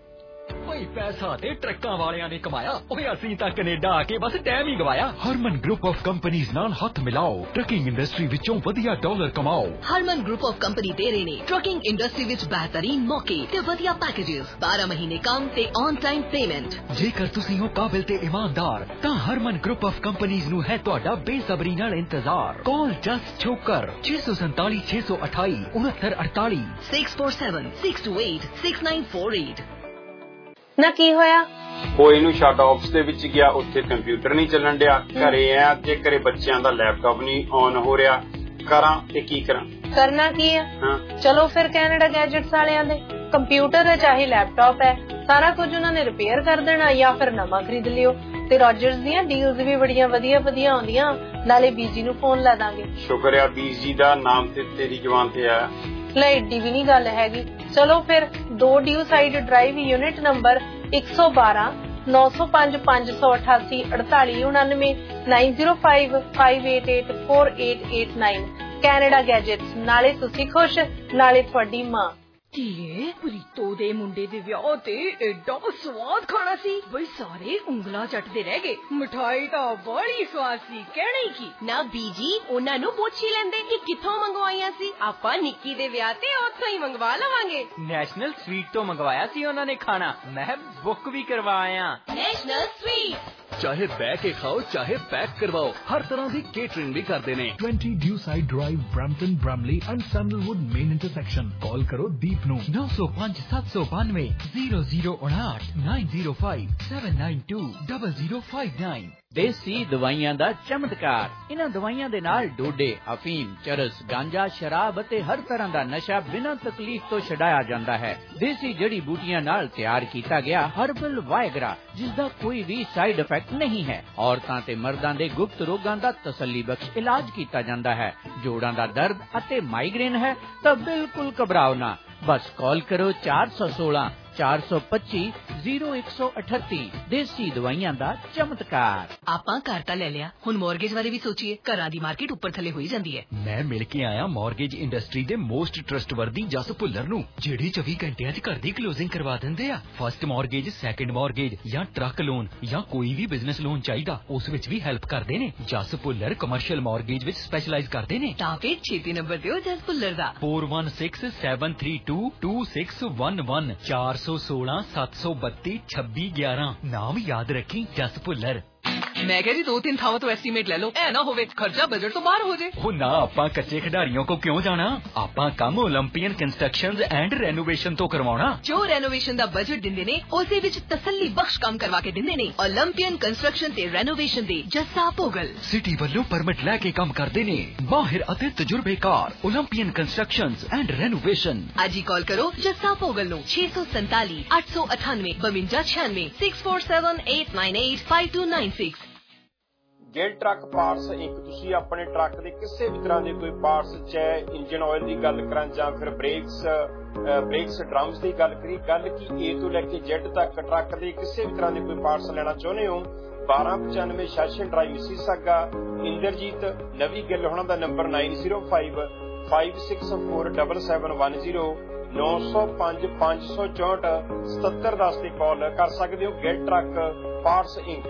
ਓਏ ਪੈਸਾ ਤੇ ਟਰੱਕਾਂ ਵਾਲਿਆਂ ਨੇ ਕਮਾਇਆ, ਓਏ ਅਸੀਂ ਤਾਂ ਕੈਨੇਡਾ ਆ ਕੇ ਬਸ ਟਾਈਮ ਹੀ ਗਵਾਇਆ। ਹਰਮਨ ਗਰੁੱਪ ਆਫ ਕੰਪਨੀਆਂ ਨਾਲ ਹੱਥ ਮਿਲਾਓ, ਟਰੱਕਿੰਗ ਇੰਡਸਟਰੀ ਵਿੱਚੋਂ ਵਧੀਆ ਡਾਲਰ ਕਮਾਓ। ਹਰਮਨ ਗਰੁੱਪ ਆਫ ਕੰਪਨੀ ਦੇ ਰਹੇ ਨੇ ਟਰੱਕਿੰਗ ਇੰਡਸਟਰੀ ਵਿੱਚ ਬਿਹਤਰੀਨ ਮੌਕੇ ਤੇ ਵਧੀਆ ਪੈਕੇजेस, ਬਾਰਾਂ ਮਹੀਨੇ ਕੰਮ ਤੇ ਔਨ ਟਾਈਮ ਪੇਮੈਂਟ। ਜੇਕਰ ਤੁਸੀਂ ਹੋ ਕਾਬਿਲ ਤੇ ਇਮਾਨਦਾਰ ਤਾਂ ਹਰਮਨ ਗਰੁੱਪ ਆਫ ਕੰਪਨੀਆਂ ਨੂੰ ਹੈ ਤੁਹਾਡਾ ਬੇਸਬਰੀ ਨਾਲ ਇੰਤਜ਼ਾਰ। ਕਾਲ ਜਸਟ ਛੋਕਰ ਛੇ ਸੌ ਸੰਤਾਲੀ ਛੇ ਸੌ ਅਠਾਈ ਉਨੱਤਰ ਅੜਤਾਲੀ six four seven six two eight six nine four eight. ਨਾ ਕੀ ਹੋਇਆ? ਉਹ ਇਹਨੂੰ ਛੱਡ ਆਫਿਸ ਦੇ ਵਿੱਚ ਗਿਆ, ਉੱਥੇ ਕੰਪਿਊਟਰ ਨਹੀਂ ਚੱਲਣ ਡਿਆ, ਘਰੇ ਆ ਤੇ ਘਰੇ ਬੱਚਿਆਂ ਦਾ ਲੈਪਟਾਪ ਨਹੀਂ ਆਨ ਹੋ ਰਿਹਾ, ਕਰਾਂ ਤੇ ਕੀ ਕਰਾਂ? ਕਰਨਾ ਕੀ ਹੈ? ਚਲੋ ਫਿਰ ਕੈਨੇਡਾ ਗੈਜਟਸ ਵਾਲਿਆਂ ਦੇ ਕੰਪਿਊਟਰ ਹੈ ਚਾਹੇ ਲੈਪਟਾਪ ਹੈ, ਸਾਰਾ ਕੁਝ ਉਹਨਾਂ ਨੇ ਰਿਪੇਅਰ ਕਰ ਦੇਣਾ ਜਾਂ ਫਿਰ ਨਵਾਂ ਖਰੀਦ ਲਿਓ। ਤੇ ਰੋਜਰਸ ਦੀਆਂ ਡੀਲਸ ਵੀ ਬੜੀਆਂ ਵਧੀਆ ਵਧੀਆ ਆਉਂਦੀਆਂ, ਨਾਲੇ ਬੀਜੀ ਨੂੰ ਫੋਨ ਲਾ ਦਾਂਗੇ। ਸ਼ੁਕਰ ਆ ਬੀਜੀ ਦਾ ਨਾਮ ਤੇ ਤੇਰੀ ਜ਼ੁਬਾਨ ਤੇ ਆਇਆ। ਲੈ ਏਡੀ ਵੀ ਨਹੀਂ ਗੱਲ ਹੈਗੀ। ਚਲੋ ਫਿਰ ਦੋ Dewside drive unit number ਇੱਕ ਸੌ ਬਾਰਾਂ ਨੌ ਸੌ ਪੰਜ ਪੰਜ ਸੌ ਅਠਾਸੀ ਅੜਤਾਲੀ ਉਨਾਨਵੇਂ nine zero five five eight eight four eight eight nine Canada Gadgets. ਨਾਲੇ ਤੁਸੀਂ ਖੁਸ਼ ਨਾਲੇ ਤੁਹਾਡੀ ਮਾਂ। ਧੀਏ ਪ੍ਰੀਤੋ ਦੇ ਮੁੰਡੇ ਦੇ ਵਿਆਹ ਤੇ ਐਡਾ ਸਵਾਦ ਖਾਣਾ ਸੀ, ਬਈ ਸਾਰੇ ਉਂਗਲਾਂ ਚੱਟਦੇ ਰਹਿ ਗਏ। ਮਿਠਾਈ ਤਾਂ ਬੜੀ ਸਵਾਦ ਸੀ, ਕਹਿਣੀ ਕੀ ਨਾ ਬੀਜੀ, ਉਹਨਾਂ ਨੂੰ ਪੁੱਛ ਹੀ ਲੈਂਦੇ ਕਿ ਕਿੱਥੋਂ ਮੰਗਵਾਈਆਂ ਸੀ। ਆਪਾਂ ਨਿੱਕੀ ਦੇ ਵਿਆਹ ਤੇ ਉੱਥੋਂ ਹੀ ਮੰਗਵਾ ਲਵਾਂਗੇ। ਨੈਸ਼ਨਲ ਸਵੀਟ ਤੋਂ ਮੰਗਵਾਇਆ ਸੀ ਉਹਨਾਂ ਨੇ ਖਾਣਾ, ਮੈਂ ਬੁੱਕ ਵੀ ਕਰਵਾਇਆ। ਨੈਸ਼ਨਲ ਸਵੀਟ ਚਾਹੇ ਬਹਿ ਕੇ ਖਾਓ ਚਾਹੇ ਪੈਕ ਕਰਵਾਓ, ਹਰ ਤਰ੍ਹਾਂ ਦੀ ਕੇਟਰਿੰਗ ਵੀ ਕਰਦੇ ਨੇ। Twenty Dewside drive Brampton Bramalea and Sandalwood main intersection. Call करो दीप नू नौ सौ पाँच सात सौ बानवे जीरो जीरो उनाहठ nine zero five seven nine two double zero five nine. ਦੇਸੀ ਦਵਾਈਆਂ ਦਾ ਚਮਤਕਾਰ। ਇਹਨਾਂ ਦਵਾਈਆਂ ਦੇ ਨਾਲ ਡੋਡੇ, ਅਫੀਮ, ਚਰਸ, ਗਾਂਜਾ, ਸ਼ਰਾਬ ਅਤੇ ਹਰ ਤਰ੍ਹਾਂ ਦਾ ਨਸ਼ਾ ਬਿਨਾਂ ਤਕਲੀਫ ਤੋਂ ਛਡਾਇਆ ਜਾਂਦਾ ਹੈ। ਦੇਸੀ ਜੜੀ ਬੂਟੀਆਂ ਨਾਲ ਤਿਆਰ ਕੀਤਾ ਗਿਆ ਹਰਬਲ ਵਾਇਗਰਾ, ਜਿਸ ਦਾ ਕੋਈ ਵੀ ਸਾਈਡ ਇਫੈਕਟ ਨਹੀਂ ਹੈ। ਔਰਤਾਂ ਤੇ ਮਰਦਾਂ ਦੇ ਗੁਪਤ ਰੋਗਾਂ ਦਾ ਤਸੱਲੀ ਬਖਸ਼ ਇਲਾਜ ਕੀਤਾ ਜਾਂਦਾ ਹੈ। ਜੋੜਾਂ ਦਾ ਦਰਦ ਅਤੇ ਮਾਈਗ੍ਰੇਨ ਹੈ ਤਾਂ ਬਿਲਕੁਲ ਘਬਰਾਓ ਨਾ, ਬਸ ਕਾਲ ਕਰੋ ਚਾਰ ਸੌ ਸੋਲਾਂ ਚਾਰ ਸੌ ਪੱਚੀ ਜ਼ੀਰੋ ਇੱਕ ਸੌ ਅਠੱਤੀ। ਦੇਸੀ ਦਵਾਈਆਂ ਦਾ ਚਮਤਕਾਰ। ਆਪਾਂ ਘਰ ਤਾਂ ਲੈ ਲਿਆ, ਹੁਣ ਮੌਰਗੇਜ ਬਾਰੇ ਵੀ ਸੋਚੀਏ। ਘਰਾਂ ਦੀ ਮਾਰਕੀਟ ਉੱਪਰ ਥੱਲੇ ਹੋਈ ਜਾਂਦੀ ਹੈ। ਮੈਂ ਮਿਲ ਕੇ ਆਇਆ ਮੌਰਗੇਜ ਇੰਡਸਟਰੀ ਦੇ ਮੋਸਟ ਟਰਸਟਵਰਦੀ ਜਸ ਭੁੱਲਰ ਨੂੰ, ਜਿਹੜੇ ਚੌਵੀ ਘੰਟਿਆਂ 'ਚ ਘਰ ਦੀ ਕਲੋਜ਼ਿੰਗ ਕਰਵਾ ਦਿੰਦੇ ਆ। ਫਸਟ ਮੌਰਗੇਜ, ਸੈਕੰਡ ਮੌਰਗੇਜ ਜਾਂ ਟਰੱਕ ਲੋਨ ਜਾਂ ਕੋਈ ਵੀ ਬਿਜ਼ਨਸ ਲੋਨ ਚਾਹੀਦਾ, ਉਸ ਵਿੱਚ ਵੀ ਹੈਲਪ ਕਰਦੇ ਨੇ। ਜਸ ਭੁੱਲਰ ਕਮਰਸ਼ੀਅਲ ਮੌਰਗੇਜ ਵਿੱਚ ਸਪੈਸ਼ਲਾਈਜ਼ ਕਰਦੇ ਨੇ। ਤਾਂ ਫਿਰ ਛੇਤੀ ਨੰਬਰ ਦਿਓ ਜਸ ਭੁੱਲਰ ਦਾ four one six seven three two two six one one चार सौ सोलह सात सौ बत्ती छब्बी ग्यारह। नाम याद रखी जस भुल्लर। मैं कह रही दो तीन थावों तो एस्टीमेट ले लो, ऐ ना होवे खर्चा बजट तो बाहर हो जाए। वो ना आपा कच्चे खिडारियों को क्यों जाना, आपा काम ओलंपियन कंस्ट्रक्शंस एंड रेनोवेशन तो करवाना। जो रेनोवेशन दा बजट दिंदे ने उसे विच तसल्ली बख्श काम करवा के दिंदे ने। ओलंपियन कंस्ट्रक्शन ते रेनोवेशन दे जस्सा पोगल सिटी ਵੱਲੋਂ परमिट लैके काम करते ने। माहिर ਅਤੇ तजुर्बेकार ओलंपियन कंस्ट्रक्शंस एंड रेनोवेशन। आज ही कॉल करो जस्सा पोगल नो छे सौ संताली आठ सौ अठानवे बवंजा छियानवे six four seven eight nine eight five two nine six. Gill Truck Parts Inc. ਤੁਸੀਂ ਆਪਣੇ ਟਰੱਕ ਦੇ ਕਿਸੇ ਵੀ ਤਰ੍ਹਾਂ ਦੇ ਕੋਈ ਪਾਰਟਸ, ਚਾਹੇ ਇੰਜਨ ਆਇਲ ਦੀ ਗੱਲ ਕਰਾਂ ਜਾਂ ਫਿਰ ਬ੍ਰੇਕਸ ਬ੍ਰੇਕਸ ਡਰਮਸ ਦੀ ਗੱਲ ਕਰੀ, ਗੱਲ ਕੀ ਏ ਤੋਂ ਲੈ ਕੇ ਜ਼ੈਡ ਤੱਕ ਟਰੱਕ ਦੇ ਕਿਸੇ ਵੀ ਤਰ੍ਹਾਂ ਦੇ ਕੋਈ ਪਾਰਟਸ ਲੈਣਾ ਚਾਹੁੰਦੇ ਹੋ, ਬਾਰਾਂ ਪਚਾਨਵੇਂ session drive Mississauga. Inderjit Navi Gill ਹੋਣਾ ਦਾ number nine zero five five six four double seven one zero ਨੌ ਸੌ ਪੰਜ ਪੰਜ ਸੌ ਚੌਂਹਠ ਸਤੱਤਰ ਦਸ ਤੇ ਕਾਲ ਕਰ ਸਕਦੇ ਹੋ। Gill Truck Parts Inc.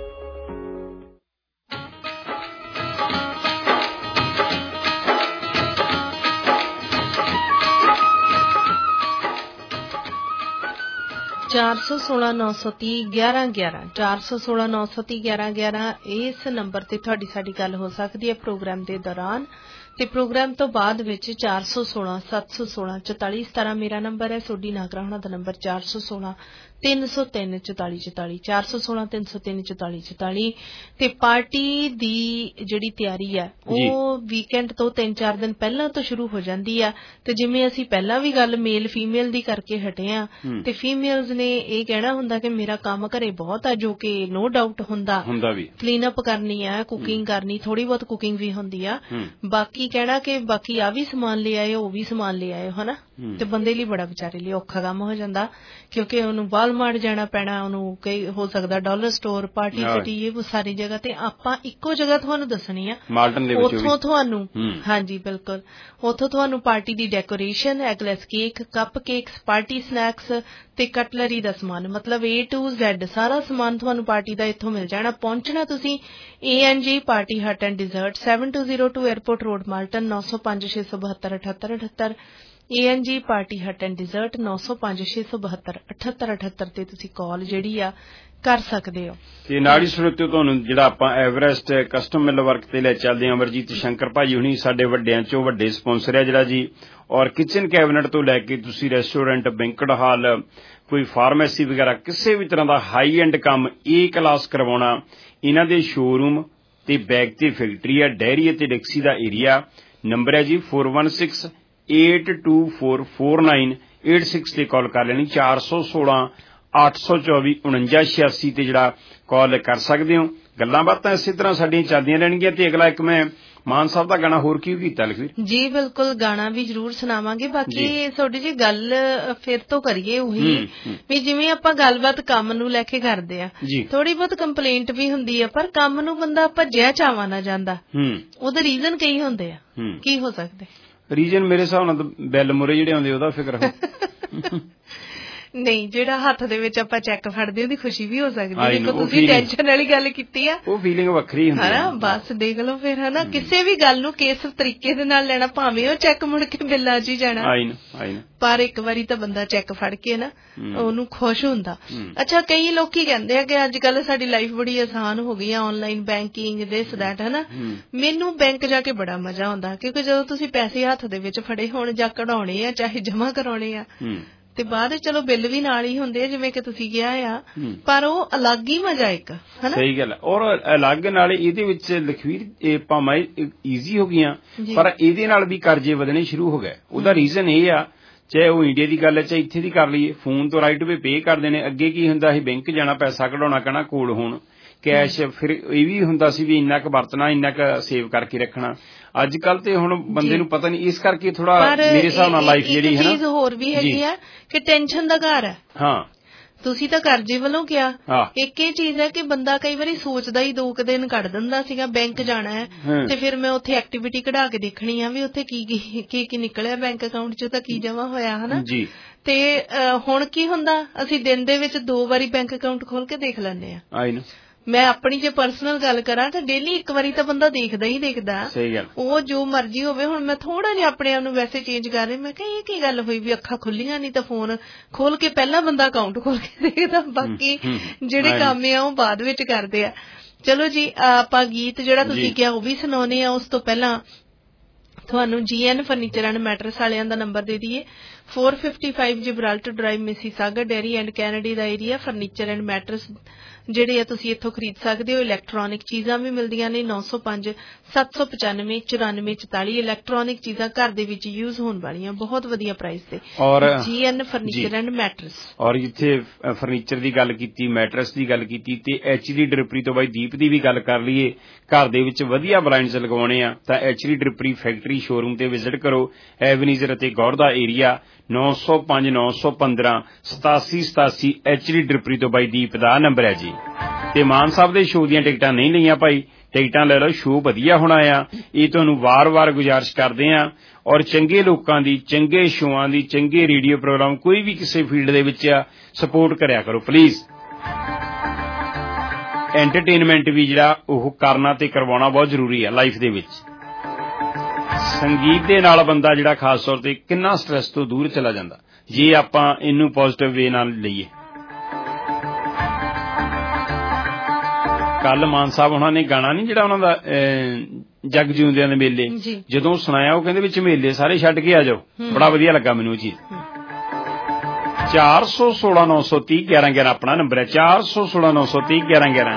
ਚਾਰ ਸੌ ਸੋਲਾਂ ਨੌ ਸੌ ਤੀਹ ਗਿਆਰਾਂ ਗਿਆਰਾਂ ਚਾਰ ਸੌ ਸੋਲਾਂ ਨੌ ਸੌ ਤੀਹ ਗਿਆਰਾਂ ਗਿਆਰਾਂ ਇਸ ਨੰਬਰ ਤੇ ਤੁਹਾਡੀ ਸਾਡੀ ਗੱਲ ਹੋ ਸਕਦੀ ਹੈ ਪ੍ਰੋਗਰਾਮ ਦੇ ਦੌਰਾਨ ਤੇ ਪ੍ਰੋਗਰਾਮ ਤੋਂ ਬਾਅਦ ਵਿੱਚ ਚਾਰ ਸੌ ਸੋਲਾਂ ਸੱਤ ਸੌ ਸੋਲਾਂ ਚੁਤਾਲੀ ਸਤਾਰਾਂ ਮੇਰਾ ਨੰਬਰ ਹੈ। ਸੋਡੀ ਨਾਗਰਾ ਹੋਣਾ ਦਾ ਨੰਬਰ ਚਾਰ ਸੌ ਸੋਲਾਂ ਤਿੰਨ ਸੌ ਤਿੰਨ ਚੁਤਾਲੀ ਚੁਤਾਲੀ ਚਾਰ ਸੌ ਸੋਲਾਂ ਤਿੰਨ ਸੌ ਤਿੰਨ ਚੁਤਾਲੀ ਚੁਤਾਲੀ ਤੇ ਪਾਰਟੀ ਦੀ ਜਿਹੜੀ ਤਿਆਰੀ ਹੈ ਉਹ ਵੀਕਐਂਡ ਤੋਂ ਤਿੰਨ ਚਾਰ ਦਿਨ ਪਹਿਲਾਂ ਤੋਂ ਸ਼ੁਰੂ ਹੋ ਜਾਂਦੀ ਆ ਤੇ ਜਿਵੇਂ ਅਸੀਂ ਪਹਿਲਾਂ ਵੀ ਗੱਲ ਮੇਲ ਫੀਮੇਲ ਦੀ ਕਰਕੇ ਹਟੇ ਆ ਤੇ ਫੀਮੇਲਸ ਨੇ ਇਹ ਕਹਿਣਾ ਹੁੰਦਾ ਕਿ ਮੇਰਾ ਕੰਮ ਘਰੇ ਬਹੁਤ ਆ, ਜੋ ਕਿ ਨੋ ਡਾਊਟ ਹੁੰਦਾ ਹੁੰਦਾ ਵੀ ਕਲੀਨ ਅਪ ਕਰਨੀ ਆ, ਕੁਕਿੰਗ ਕਰਨੀ, ਥੋੜੀ ਬਹੁਤ ਕੁਕਿੰਗ ਵੀ ਹੁੰਦੀ ਆ, ਬਾਕੀ ਕਹਿਣਾ ਕਿ ਬਾਕੀ ਆ ਵੀ ਸਮਾਨ ਲੈ ਆਏ ਉਹ ਵੀ ਸਮਾਨ ਲੈ ਆਏ ਹਨਾ। ਤੇ ਬੰਦੇ ਲਈ ਬੜਾ ਵਿਚਾਰੇ ਲਈ ਔਖਾ ਕੰਮ ਹੋ ਜਾਂਦਾ ਕਿਉਂਕਿ ਉਹਨੂੰ ਵਾਲਮਾਰਟ ਜਾਣਾ ਪੈਣਾ, ਉਹਨੂੰ ਕਈ ਹੋ ਸਕਦਾ ਡਾਲਰ ਸਟੋਰ, ਪਾਰਟੀ ਸਿਟੀ, ਇਹ ਸਾਰੀ ਜਗ੍ਹਾ ਤੇ ਆਪਾਂ ਇੱਕੋ ਜਗ੍ਹਾ ਤੁਹਾਨੂੰ ਦੱਸਣੀ ਆ ਉੱਥੋਂ ਤੁਹਾਨੂੰ ਹਾਂਜੀ ਬਿਲਕੁਲ ਉੱਥੋਂ ਤੁਹਾਨੂੰ ਪਾਰਟੀ ਦੀ decoration, eggless cake, cupcakes, party snacks ਤੇ ਕਟਲਰੀ ਦਾ ਸਮਾਨ ਮਤਲਬ ਏ ਟੂ ਜ਼ੈਡ ਸਾਰਾ ਸਮਾਨ ਤੁਹਾਨੂੰ ਪਾਰਟੀ ਦਾ ਇੱਥੋਂ ਮਿਲ ਜਾਣਾ। ਪਹੁੰਚਣਾ ਤੁਸੀਂ ਏ ਐਨ G Party Hut and dessert seven two zero two airport road Malton ਨੌ ਸੌ ਪੰਜ ਛੇ ਸੌ ਬਹੱਤਰ ਅਠੱਤਰ ਅਠੱਤਰ ਏ ਐਨ G Party Hut and desert ਨੌ ਸੌ ਪੰਜ ਛੇ ਸੌ ਬਹੱਤਰ ਅਠੱਤਰ ਅਠੱਤਰ ਤੇ ਤੁਸੀਂ ਕਾਲ ਜਿਹੜੀ ਆ ਕਰ ਸਕਦੇ ਹੋ। ਤੇ ਨਾਲ ਹੀ ਸਰੋਤਿਓ ਤੁਹਾਨੂੰ ਜਿਹੜਾ ਆਪਾਂ ਐਵਰੈਸਟ ਕਸਟਮ ਮਿਲ ਵਰਕ ਤੇ ਲੈ ਚੱਲਦੇ ਹਾਂ, ਅਮਰਜੀਤ ਸ਼ੰਕਰ ਭਾਜੀ ਹੁਣੀ ਸਾਡੇ ਵੱਡਿਆਂ ਚੋਂ ਵੱਡੇ ਸਪਾਂਸਰ ਹੈ ਜਿਹੜਾ ਜੀ, ਔਰ ਕਿਚਨ ਕੈਬਨਟ ਤੋਂ ਲੈ ਕੇ ਤੁਸੀਂ ਰੈਸਟੋਰੈਂਟ, ਬੈਂਕਟ ਹਾਲ, ਕੋਈ ਫਾਰਮੇਸੀ ਵਗੈਰਾ ਕਿਸੇ ਵੀ ਤਰ੍ਹਾਂ ਦਾ ਹਾਈ ਐਂਡ ਕੰਮ ਏ ਕਲਾਸ ਕਰਵਾਉਣਾ, ਇਹਨਾਂ ਦੇ ਸ਼ੋਰੂਮ ਤੇ ਬੈਗ ਤੇ ਫੈਕਟਰੀ ਆ, ਡੈਰੀ ਅਤੇ ਡਿਕਸੀ ਦਾ ਏਰੀਆ। ਨੰਬਰ ਹੈ ਜੀ four one six eight two four four nine eight six ਤੇ ਕਾਲ ਕਰ ਲੈਣੀ, ਚਾਰ ਸੌ ਸੋਲਾਂ ਅੱਠ ਸੌ ਚੌਵੀ ਉਣੰਜਾ ਛਿਆਸੀ ਤੇ ਜਿਹੜਾ ਕਾਲ ਕਰ ਸਕਦੇ ਹੋ। ਗੱਲਾਂ ਬਾਤਾਂ ਇਸੇ ਤਰ੍ਹਾਂ ਸਾਡੀਆਂ ਚੱਲਦੀਆਂ ਰਹਿਣਗੀਆਂ ਤੇ ਅਗਲਾ ਇੱਕ ਮੈਂ ਮਾਨ ਸਾਹਿਬ ਦਾ ਗਾਣਾ ਹੋਰ ਕੀ ਕੀਤਾ ਲਖਵੀਰ ਜੀ? ਬਿਲਕੁਲ ਗਾਣਾ ਵੀ ਜ਼ਰੂਰ ਸੁਣਾਵਾਂਗੇ। ਬਾਕੀ ਤੁਹਾਡੀ ਜੀ ਗੱਲ ਫਿਰ ਤੋਂ ਕਰੀਏ ਉਹੀ ਵੀ ਜਿਵੇਂ ਆਪਾਂ ਗੱਲਬਾਤ ਕੰਮ ਨੂੰ ਲੈ ਕੇ ਕਰਦੇ ਆ, ਥੋੜੀ ਬਹੁਤ ਕੰਪਲੇਂਟ ਵੀ ਹੁੰਦੀ ਆ ਪਰ ਕੰਮ ਨੂੰ ਬੰਦਾ ਭੱਜਿਆ ਚਾਵਾ ਨਾ ਜਾਂਦਾ, ਉਹਦੇ ਰੀਜ਼ਨ ਕਈ ਹੁੰਦੇ ਆ, ਕੀ ਹੋ ਸਕਦੇ ਰੀਜ਼ਨ? ਮੇਰੇ ਹਿਸਾਬ ਨਾਲ ਬਿੱਲ ਮੁਰੇ ਜਿਹੜੇ ਆਉਂਦੇ ਉਹਦਾ ਫਿਕਰ ਹੋ ਨਹੀਂ, ਜਿਹੜਾ ਹੱਥ ਦੇ ਵਿੱਚ ਆਪਾਂ ਚੈੱਕ ਫੜਦੇ ਉਹਦੀ ਖੁਸ਼ੀ ਵੀ ਹੋ ਸਕਦੀ ਹੈ। ਦੇਖੋ ਤੁਸੀਂ ਟੈਨਸ਼ਨ ਵਾਲੀ ਗੱਲ ਕੀਤੀ ਆ, ਉਹ ਫੀਲਿੰਗ ਵੱਖਰੀ ਹੁੰਦੀ ਹੈ। ਬਸ ਦੇਖ ਲਓ ਫਿਰ ਹਨਾ, ਕਿਸੇ ਵੀ ਗੱਲ ਨੂੰ ਕਿਸ ਤਰੀਕੇ ਦੇ ਨਾਲ ਲੈਣਾ, ਭਾਵੇਂ ਉਹ ਚੈੱਕ ਮੁੜ ਕੇ ਬਿੱਲਾਂ 'ਚ ਹੀ ਜਾਣਾ, ਪਰ ਇੱਕ ਵਾਰੀ ਤਾਂ ਬੰਦਾ ਚੈੱਕ ਫੜ ਕੇ ਨਾ ਉਹਨੂੰ ਖੁਸ਼ ਹੁੰਦਾ। ਅੱਛਾ, ਕਈ ਲੋਕੀ ਕਹਿੰਦੇ ਆ ਕਿ ਅੱਜ ਕੱਲ ਸਾਡੀ ਲਾਈਫ ਬੜੀ ਆਸਾਨ ਹੋ ਗਈ ਆ, ਆਨਲਾਈਨ ਬੈਂਕਿੰਗ ਦਿਸ ਦੈਟ ਹਨਾ। ਮੈਨੂੰ ਬੈਂਕ ਜਾ ਕੇ ਬੜਾ ਮਜ਼ਾ ਆਉਂਦਾ ਕਿਉਂਕਿ ਜਦੋਂ ਤੁਸੀਂ ਪੈਸੇ ਹੱਥ ਦੇ ਵਿੱਚ ਫੜੇ ਹੋਣ ਜਾਂ ਕਢਾਉਣੇ ਆ ਚਾਹੇ ਜਮਾ ਕਰਾਉਣੇ ਆ ਤੇ ਬਾਅਦ ਚਲੋ ਬਿੱਲ ਵੀ ਨਾਲ ਹੀ ਹੁੰਦੇ ਆ ਜਿਵੇਂ ਕਿ ਤੁਸੀਂ ਕਿਹਾ ਆ, ਪਰ ਉਹ ਅਲੱਗ ਹੀ ਮਜ਼ਾ ਇੱਕ ਹਨਾ। ਸਹੀ ਗੱਲ, ਔਰ ਅਲੱਗ ਨਾਲ ਇਹਦੇ ਵਿੱਚ ਲਖਵੀਰ ਇਹ ਭਾਵੇਂ ਈਜ਼ੀ ਹੋ ਗਈਆਂ ਪਰ ਇਹਦੇ ਨਾਲ ਵੀ ਕਰਜ਼ੇ ਵਧਣੇ ਸ਼ੁਰੂ ਹੋ ਗਏ। ਉਹਦਾ ਰੀਜ਼ਨ ਇਹ ਆ, ਚਾਹੇ ਉਹ ਇੰਡੀਆ ਦੀ ਗੱਲ ਹੈ ਚਾਹੇ ਇੱਥੇ ਦੀ ਕਰ ਲਈਏ, ਫੋਨ ਤੋਂ ਰਾਈਟ ਵੇ ਪੇ ਕਰਦੇ ਨੇ। ਅੱਗੇ ਕੀ ਹੁੰਦਾ ਸੀ, ਬੈਂਕ ਜਾਣਾ, ਪੈਸਾ ਕਢਾਉਣਾ, ਕਹਿਣਾ ਕੋਲ ਹੋਣ ਕੈਸ਼, ਫਿਰ ਇਹ ਵੀ ਹੁੰਦਾ ਸੀ ਵੀ ਇੰਨਾ ਕੁ ਵਰਤਣਾ, ਇੰਨਾ ਕੁ ਸੇਵ ਕਰਕੇ ਰੱਖਣਾ। ਅੱਜ ਕੱਲ ਤੇ ਹੁਣ ਬੰਦੇ ਨੂੰ ਪਤਾ ਨਹੀਂ, ਇਸ ਕਰਕੇ ਥੋੜਾ ਮੇਰੇ ਹਿਸਾਬ ਨਾਲ ਲਾਈਫ ਜਿਹੜੀ ਹੈ ਨਾ, ਚੀਜ਼ ਹੋਰ ਵੀ ਹੈਗੀ ਆ ਕਿ ਟੈਨਸ਼ਨ ਦਾ ਘਰ ਹੈ। ਹਾਂ, ਤੁਸੀਂ ਤਾਂ ਕਰਜ਼ੇ ਵੱਲੋਂ ਕਿਹਾ, ਇੱਕ ਇਹ ਚੀਜ਼ ਹੈ ਕਿ ਬੰਦਾ ਕਈ ਵਾਰੀ ਸੋਚਦਾ ਹੀ ਦੋ ਕੁ ਦਿਨ ਕੱਢ ਦਿੰਦਾ ਸੀਗਾ ਬੈਂਕ ਜਾਣਾ ਹੈ ਤੇ ਫਿਰ ਮੈਂ ਉੱਥੇ ਐਕਟੀਵਿਟੀ ਕਢਾ ਕੇ ਦੇਖਣੀ ਆ ਵੀ ਉੱਥੇ ਕੀ ਕੀ ਕੀ ਨਿਕਲਿਆ ਬੈਂਕ ਅਕਾਊਂਟ 'ਚ ਤਾਂ ਕੀ ਜਮਾ ਹੋਇਆ ਹਨਾ। ਤੇ ਹੁਣ ਕੀ ਹੁੰਦਾ, ਅਸੀਂ ਦਿਨ ਦੇ ਵਿੱਚ ਦੋ ਵਾਰੀ ਬੈਂਕ ਅਕਾਊਂਟ ਖੋਲ ਕੇ ਦੇਖ ਲੈਂਦੇ ਆ। ਮੈਂ ਆਪਣੀ ਜੇ ਪਰਸਨਲ ਗੱਲ ਕਰਾਂ ਤਾਂ ਡੇਲੀ ਇੱਕ ਵਾਰੀ ਤਾਂ ਬੰਦਾ ਦੇਖਦਾ ਹੀ ਦੇਖਦਾ, ਉਹ ਜੋ ਮਰਜ਼ੀ ਹੋਵੇ। ਹੁਣ ਮੈਂ ਥੋੜਾ ਜਿਹਾ ਆਪਣੇ ਆਪ ਨੂੰ ਵੈਸੇ ਚੇਂਜ ਕਰ ਰਹੀ, ਮੈਂ ਕਿਹਾ ਇਹ ਕੀ ਗੱਲ ਹੋਈ ਵੀ ਅੱਖਾਂ ਖੁੱਲੀਆਂ ਨਹੀਂ ਤਾਂ ਫੋਨ ਖੋਲ ਕੇ ਪਹਿਲਾਂ ਬੰਦਾ ਅਕਾਊਂਟ ਖੋਲ ਕੇ ਦੇਖਦਾ, ਬਾਕੀ ਜਿਹੜੇ ਕੰਮ ਆ ਉਹ ਬਾਅਦ ਵਿੱਚ ਕਰਦੇ ਆ। ਚਲੋ ਜੀ, ਆਪਾਂ ਗੀਤ ਜਿਹੜਾ ਤੁਸੀਂ ਕਿਹਾ ਉਹ ਵੀ ਸੁਣਾਉਣੇ ਆ। ਉਸ ਤੋਂ ਪਹਿਲਾਂ ਤੁਹਾਨੂੰ ਜੀ ਐਨ ਫਰਨੀਚਰ ਐਂਡ ਮੈਟਰਸ ਵਾਲਿਆਂ ਦਾ ਨੰਬਰ ਦੇ ਦਈਏ, four fifty five Gibraltar drive, Mississauga, Derry and Kennedy ਦਾ ਏਰੀਆ। ਫਰਨੀਚਰ ਐਂਡ ਮੈਟਰਸ ਜਿਹੜੇ ਆ ਤੁਸੀਂ ਇੱਥੋਂ ਖਰੀਦ ਸਕਦੇ ਹੋ। ਇਲੈਕਟ੍ਰੋਨਿਕ ਚੀਜ਼ਾਂ ਵੀ ਮਿਲਦੀਆਂ ਨੇ। ਨੌ ਸੌ ਪੰਜ ਸੱਤ ਸੌ ਪਚਾਨਵੇਂ ਚੁਰਾਨਵੇਂ ਚੁਤਾਲੀ ਇਲੈਕਟ੍ਰੋਨਿਕ ਚੀਜ਼ਾਂ ਘਰ ਦੇ ਵਿੱਚ ਯੂਜ਼ ਹੋਣ ਵਾਲੀਆਂ ਬਹੁਤ ਵਧੀਆ ਪ੍ਰਾਈਸ ਤੇ। ਜੀ ਐਨ ਫਰਨੀਚਰ ਐਂਡ ਮੈਟਰਸ। ਔਰ ਜਿੱਥੇ ਫਰਨੀਚਰ ਦੀ ਗੱਲ ਕੀਤੀ, ਮੈਟਰਸ ਦੀ ਗੱਲ ਕੀਤੀ ਤੇ ਐਚ ਡੀ ਡਰਿਪਰੀ ਤੋਂ ਬਾਈ ਦੀਪ ਦੀ ਵੀ ਗੱਲ ਕਰ ਲਈਏ, ਘਰ ਦੇ ਵਿੱਚ ਵਧੀਆ ਬਲਾਈਂਡਸ ਲਗਵਾਉਣੇ ਆ ਤਾਂ H D drapery factory showroom ਤੇ ਵਿਜ਼ਿਟ ਕਰੋ। ਐਵਨੀਜ਼ਰ ਅਤੇ ਗੌਰ ਦਾ ਏਰੀਆ, ਨੌ ਸੌ ਪੰਜ ਨੌ ਸੌ ਪੰਦਰਾਂ ਸਤਾਸੀ ਸਤਾਸੀ ਐਚ ਡੀ ਡਰਿਪਰੀ ਤੋਂ ਬਾਈ ਦੀਪ ਦਾ ਨੰਬਰ ਹੈ ਜੀ। ਤੇ ਮਾਨ ਸਾਹਿਬ ਦੇ ਸ਼ੋਅ ਦੀਆਂ ਟਿਕਟਾਂ ਨਹੀਂ ਲਈਆਂ ਭਾਈ, ਟਿਕਟਾਂ ਲੈ ਲਓ, ਸ਼ੋਅ ਵਧੀਆ ਹੋਣਾ ਆ, ਇਹ ਤੁਹਾਨੂੰ ਵਾਰ-ਵਾਰ ਗੁਜ਼ਾਰਿਸ਼ ਕਰਦੇ ਆ। ਔਰ ਚੰਗੇ ਲੋਕਾਂ ਦੀ, ਚੰਗੇ ਸ਼ੋਆਂ ਦੀ, ਚੰਗੇ ਰੇਡੀਓ ਪ੍ਰੋਗਰਾਮ ਕੋਈ ਵੀ ਕਿਸੇ ਫੀਲਡ ਦੇ ਵਿੱਚ ਆ, ਸਪੋਰਟ ਕਰਿਆ ਕਰੋ ਪਲੀਜ਼। ਐਂਟਰਟੇਨਮੈਂਟ ਵੀ ਜਿਹੜਾ ਉਹ ਕਰਨਾ ਤੇ ਕਰਵਾਉਣਾ ਬਹੁਤ ਜ਼ਰੂਰੀ ਹੈ ਲਾਈਫ ਦੇ ਵਿੱਚ। ਸੰਗੀਤ ਦੇ ਨਾਲ ਬੰਦਾ ਜਿਹੜਾ ਖਾਸ ਤੌਰ ਤੇ ਕਿੰਨਾ ਸਟ੍ਰੈਸ ਤੋਂ ਦੂਰ ਚਲਾ ਜਾਂਦਾ ਜੇ ਆਪਾਂ ਇਹਨੂੰ ਪੋਜ਼ਿਟਿਵ ਵੇ ਨਾਲ ਲਈਏ। ਕੱਲ ਮਾਨ ਸਾਹਿਬ ਉਹਨਾਂ ਨੇ ਗਾਣਾ ਨਹੀਂ ਜਿਹੜਾ ਉਹਨਾਂ ਦਾ ਜਗ ਜਿਉਂਦਿਆਂ ਦੇ ਮੇਲੇ ਜਦੋਂ ਸੁਣਾਇਆ ਉਹ ਕਹਿੰਦੇ ਵੀ ਝਮੇਲੇ ਸਾਰੇ ਛੱਡ ਕੇ ਆ ਜਾਓ। ਬੜਾ ਵਧੀਆ ਲੱਗਾ ਮੈਨੂੰ ਉਹ ਚੀਜ਼। ਚਾਰ ਸੌ ਸੋਲਾਂ ਨੌ ਸੌ ਤੀਹ ਗਿਆਰਾਂ ਗਿਆਰਾਂ ਆਪਣਾ ਨੰਬਰ ਹੈ, ਚਾਰ ਸੌ ਸੋਲਾਂ ਨੌ ਸੌ ਤੀਹ ਗਿਆਰਾਂ ਗਿਆਰਾਂ।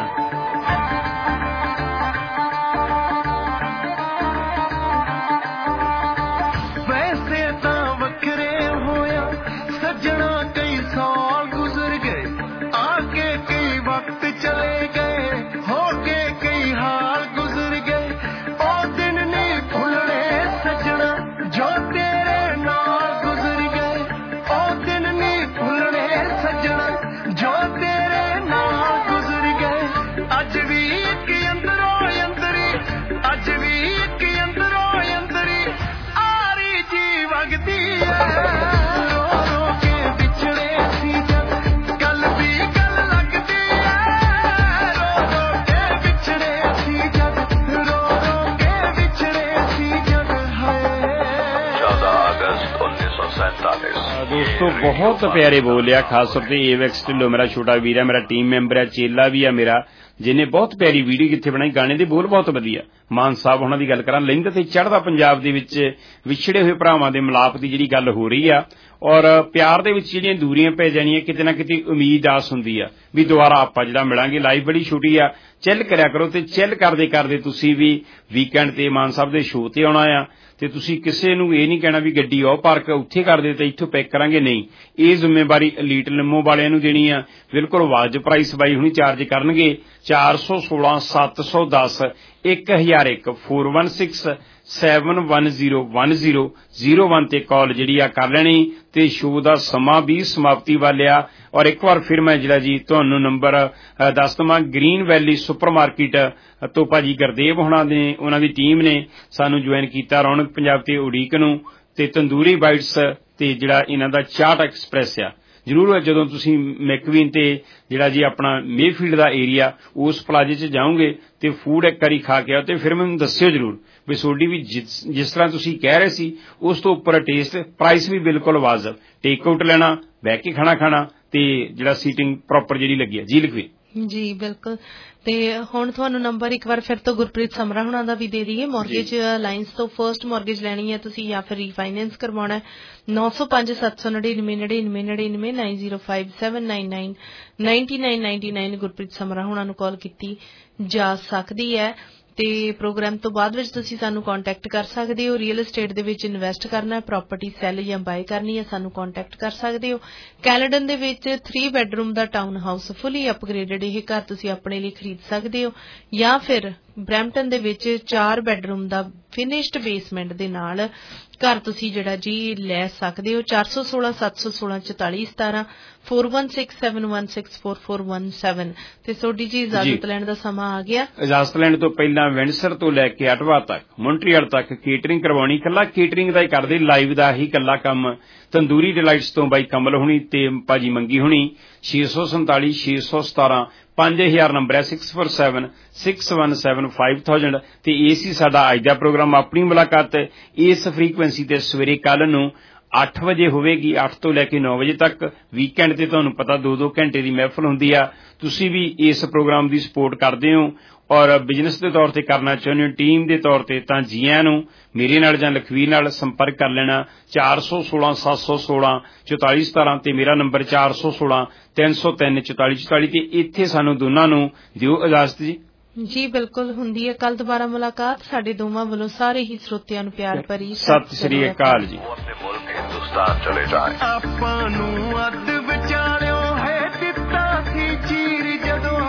ਦੋਸਤੋ ਬਹੁਤ ਪਿਆਰੇ ਬੋਲਿਆ, ਖਾਸ ਤੌਰ ਤੇ ਏਵੈਕਸ ਢਿੱਲੋਂ ਮੇਰਾ ਛੋਟਾ ਵੀਰ ਹੈ, ਮੇਰਾ ਟੀਮ ਮੈਂਬਰ ਹੈ, ਚੇਲਾ ਵੀ ਆ ਮੇਰਾ, ਜਿਹਨੇ ਬਹੁਤ ਪਿਆਰੀ ਵੀਡੀਓ ਕਿੱਥੇ ਬਣਾਈ। ਗਾਣੇ ਦੇ ਬੋਲ ਬਹੁਤ ਵਧੀਆ। ਮਾਨ ਸਾਹਿਬ ਉਹਨਾਂ ਦੀ ਗੱਲ ਕਰਾਂ, ਲਹਿੰਦੇ ਤੇ ਚੜ੍ਹਦਾ ਪੰਜਾਬ ਦੇ ਵਿੱਚ ਵਿਛੜੇ ਹੋਏ ਭਰਾਵਾਂ ਦੇ ਮਿਲਾਪ ਦੀ ਜਿਹੜੀ ਗੱਲ ਹੋ ਰਹੀ ਆ, ਔਰ ਪਿਆਰ ਦੇ ਵਿੱਚ ਜਿਹੜੀਆਂ ਦੂਰੀਆਂ ਪੈ ਜਾਣੀਆਂ, ਕਿਤੇ ਨਾ ਕਿਤੇ ਉਮੀਦ ਆਸ ਹੁੰਦੀ ਆ ਵੀ ਦੁਬਾਰਾ ਆਪਾਂ ਜਿਹੜਾ ਮਿਲਾਂਗੇ। ਲਾਈਫ ਬੜੀ ਛੋਟੀ ਆ, ਚਿੱਲ ਕਰਿਆ ਕਰੋ ਤੇ ਚਿੱਲ ਕਰਦੇ ਕਰਦੇ ਤੁਸੀਂ ਵੀ ਵੀਕਐਂਡ ਤੇ ਮਾਨ ਸਾਹਿਬ ਦੇ ਸ਼ੋਅ ਤੇ ਆਉਣਾ ਆ। ਤੇ ਤੁਸੀਂ ਕਿਸੇ ਨੂੰ ਇਹ ਨਹੀਂ ਕਹਿਣਾ ਵੀ ਗੱਡੀ ਉਹ ਪਾਰਕ ਉੱਥੇ ਕਰ ਦੇ ਤੇ ਇੱਥੋਂ ਪੈਕ ਕਰਾਂਗੇ, ਨਹੀਂ। ਇਹ ਜ਼ਿੰਮੇਵਾਰੀ ਐਲੀਟ ਲਿਮੋ ਵਾਲਿਆਂ ਨੂੰ ਦੇਣੀ ਆ। ਬਿਲਕੁਲ ਵਾਜਬ ਪ੍ਰਾਈਸ ਬਾਈ ਹੁਣੀ ਚਾਰਜ ਕਰਨਗੇ। ਚਾਰ ਸੌ ਸੋਲਾਂ ਸੱਤ ਸੌ ਦਸ ਇੱਕ ਹਜ਼ਾਰ ਇੱਕ four one six seven one zero one zero zero one ਤੇ ਕਾਲ ਜਿਹੜੀ ਆ ਕਰ ਲੈਣੀ। ਤੇ ਸ਼ੋਅ ਦਾ ਸਮਾਂ ਵੀ ਸਮਾਪਤੀ ਵਾਲਿਆ। ਔਰ ਇੱਕ ਵਾਰ ਫਿਰ ਮੈਂ ਜਿਹੜਾ ਜੀ ਤੁਹਾਨੂੰ ਨੰਬਰ ਦੱਸ ਦਵਾਂ, ਗ੍ਰੀਨ ਵੈਲੀ ਸੁਪਰ ਮਾਰਕੀਟ ਤੋਂ ਭਾਜੀ ਗੁਰਦੇਵ ਹੋਣਾ ਨੇ, ਉਹਨਾਂ ਦੀ ਟੀਮ ਨੇ ਸਾਨੂੰ ਜੁਆਇਨ ਕੀਤਾ ਰੌਣਕ ਪੰਜਾਬ ਤੇ ਉਡੀਕ ਨੂੰ। ਤੇ ਤੰਦੂਰੀ ਬਾਈਟਸ ਤੇ ਜਿਹੜਾ ਇਹਨਾਂ ਦਾ ਚਾਟ ਐਕਸਪ੍ਰੈਸ ਆ, ਜ਼ਰੂਰ ਜਦੋਂ ਤੁਸੀਂ ਮੈਕਵੀਨ ਤੇ ਜਿਹੜਾ ਜੀ ਆਪਣਾ ਮੇਫੀਲਡ ਦਾ ਏਰੀਆ ਉਸ ਪਲਾਜ਼ੇ 'ਚ ਜਾਓਗੇ ਤੇ ਫੂਡ ਇੱਕ ਵਾਰੀ ਖਾ ਕੇ ਆਓ ਤੇ ਫਿਰ ਮੈਨੂੰ ਦੱਸਿਓ ਜ਼ਰੂਰ ਵੀ ਤੁਹਾਡੀ ਵੀ ਜਿਸ ਤਰ੍ਹਾਂ ਤੁਸੀਂ ਕਹਿ ਰਹੇ ਸੀ ਉਸ ਤੋਂ ਉੱਪਰ ਟੇਸਟ, ਪ੍ਰਾਈਸ ਵੀ ਬਿਲਕੁਲ ਵਾਜਬ। ਟੇਕ ਆਊਟ ਲੈਣਾ, ਬਹਿ ਕੇ ਖਾਣਾ ਖਾਣਾ ਤੇ ਜਿਹੜਾ ਸੀਟਿੰਗ ਪ੍ਰੋਪਰ ਜਿਹੜੀ ਲੱਗੀ ਹੈ ਜੀ ਲਿਖਵੇ ਜੀ ਬਿਲਕੁਲ। ਤੇ ਹੁਣ ਤੁਹਾਨੂੰ ਨੰਬਰ ਇੱਕ ਵਾਰ ਫਿਰ ਤੋਂ ਗੁਰਪ੍ਰੀਤ ਸਮਰਾ ਹੁਣਾਂ ਦਾ ਵੀ ਦੇ ਦਈਏ। ਮੌਰਗੇਜ ਅਲਾਇੰਸ ਤੋਂ ਫਰਸਟ ਮੌਰਗੇਜ ਲੈਣੀ ਹੈ ਤੁਸੀਂ ਜਾਂ ਫਿਰ ਰੀਫਾਈਨੈਂਸ ਕਰਵਾਉਣਾ, ਨੌ ਸੌ ਪੰਜ ਸੱਤ ਸੌ ਨੜਿਨਵੇਂ ਨੜਿਨਵੇਂ ਨੜਿਨਵੇਂ nine zero five seven nine nine ninety nine ninety nine Gurpreet Samra ਹੁਣਾਂ ਨੂੰ ਕਾਲ ਕੀਤੀ ਜਾ ਸਕਦੀ ਹੈ। ਤੇ ਪ੍ਰੋਗਰਾਮ ਤੋਂ ਬਾਅਦ ਵਿੱਚ ਤੁਸੀਂ ਸਾਨੂੰ ਕੰਟੈਕਟ ਕਰ ਸਕਦੇ ਹੋ। ਰੀਅਲ estate ਦੇ ਵਿੱਚ ਇਨਵੈਸਟ ਕਰਨਾ ਹੈ, ਪ੍ਰਾਪਰਟੀ ਸੈਲ ਜਾਂ ਬਾਏ ਕਰਨੀ ਹੈ, ਸਾਨੂੰ ਕੰਟੈਕਟ ਕਰ ਸਕਦੇ ਹੋ। ਕੈਲੇਡਨ ਦੇ ਵਿੱਚ ਥ੍ਰੀ ਬੈਡਰੂਮ ਦਾ ਟਾਊਨ ਹਾਊਸ ਫੁੱਲੀ ਅਪਗ੍ਰੇਡਡ ਇਹ ਘਰ ਤੁਸੀਂ ਆਪਣੇ ਲਈ ਖਰੀਦ ਸਕਦੇ ਹੋ, ਜਾਂ ਫਿਰ ਬਰੈਂਪਟਨ ਦੇ ਵਿੱਚ ਚਾਰ ਬੈਡਰੂਮ ਦਾ ਫਿਨਿਸ਼ਡ ਬੇਸਮੈਂਟ ਦੇ ਨਾਲ ਘਰ ਤੁਸੀਂ ਜਿਹੜਾ ਜੀ ਲੈ ਸਕਦੇ ਹੋ। ਚਾਰ ਸੌ ਸੋਲਾਂ ਸੱਤ ਸੌ ਸੋਲਾਂ ਚੁਤਾਲੀ ਸਤਾਰਾਂ four one six seven one six four four one seven. ਤੇ ਤੁਹਾਡੀ ਜੀ ਇਜਾਜ਼ਤ ਲੈਣ ਦਾ ਸਮਾਂ ਆ ਗਿਆ। ਇਜਾਜ਼ਤ ਲੈਣ ਤੋਂ ਪਹਿਲਾਂ ਵਿੰਡਸਰ ਤੋਂ ਲੈ ਕੇ ਅਟਵਾ ਤੱਕ, ਮੌਂਟਰੀਅਲ ਤੱਕ ਕੇਟਰਿੰਗ ਕਰਵਾਉਣੀ, ਇਕੱਲਾ ਕੇਟਰਿੰਗ ਦਾ ਹੀ ਕਰਦੇ, ਲਾਈਵ ਦਾ ਹੀ ਇਕੱਲਾ ਕੰਮ। ਤੰਦੂਰੀ ਡਿਲਾਈਟਸ ਤੋਂ ਬਾਈ ਕਮਲ ਹੁਣੀ ਤੇ ਭਾਜੀ ਮੰਗੀ ਹੁਣੀ। ਛੇ ਸੌ ਸੰਤਾਲੀ ਛੇ ਸੌ ਸਤਾਰਾਂ ਪੰਜ ਹਜ਼ਾਰ ਨੰਬਰ ਹੈ, six four seven six one seven five thousand. ਤੇ ਇਹ ਸੀ ਸਾਡਾ ਅੱਜ ਦਾ ਪ੍ਰੋਗਰਾਮ। ਆਪਣੀ ਮੁਲਾਕਾਤ ਇਸ ਫਰੀਕੁਐਂਸੀ ਤੇ ਸਵੇਰੇ ਕੱਲ ਨੂੰ ਅੱਠ ਵਜੇ ਹੋਵੇਗੀ, ਅੱਠ ਤੋਂ ਲੈ ਕੇ ਨੌ ਵਜੇ ਤੱਕ। ਵੀਕਐਂਡ ਤੇ ਤੁਹਾਨੂੰ ਪਤਾ ਦੋ ਦੋ ਘੰਟੇ ਦੀ ਮਹਿਫਲ ਹੁੰਦੀ ਆ। ਤੁਸੀਂ ਵੀ ਇਸ ਪ੍ਰੋਗਰਾਮ ਦੀ ਸਪੋਰਟ ਕਰਦੇ ਹੋ ਔਰ ਬਿਜ਼ਨਸ ਦੇ ਤੌਰ ਤੇ ਕਰਨਾ ਚਾਹੁੰਦੇ ਹੋ, ਟੀਮ ਦੇ ਤੌਰ ਤੇ, ਤਾਂ ਜੀਆਂ ਨੂੰ ਮੇਰੇ ਨਾਲ ਜਾਂ ਲਖਵੀਰ ਨਾਲ ਸੰਪਰਕ ਕਰ ਲੈਣਾ। ਚਾਰ ਸੌ ਸੋਲਾਂ ਸੱਤ ਸੌ ਸੋਲਾਂ ਚੁਤਾਲੀ ਸਤਾਰਾਂ ਤੇ ਮੇਰਾ ਨੰਬਰ ਚਾਰ ਸੌ ਸੋਲਾਂ ਤਿੰਨ ਸੌ ਤਿੰਨ ਚੁਤਾਲੀ ਚੁਤਾਲੀ। ਤੇ ਇੱਥੇ ਸਾਨੂੰ ਦੋਨਾਂ ਨੂੰ ਦਿਓ ਇਜਾਜ਼ਤ ਜੀ। ਜੀ ਬਿਲਕੁਲ ਹੁੰਦੀ ਹੈ ਕੱਲ ਦੁਬਾਰਾ ਮੁਲਾਕਾਤ। ਸਾਡੇ ਦੋਵਾਂ ਵੱਲੋਂ ਸਾਰੇ ਹੀ ਸਰੋਤਿਆਂ ਨੂੰ ਪਿਆਰ ਭਰੀ ਸਤਿ ਸ੍ਰੀ ਅਕਾਲ ਜੀ। ਹਿੰਦੁਸਤਾਨ ਚਲੇ ਜਾਏ ਆਪਾਂ ਨੂੰ ਅੱਧ ਵਿਚਾਰਿਓ ਹੈ ਦਿੱਤਾ ਸੀ ਚੀਰ ਜਦੋਂ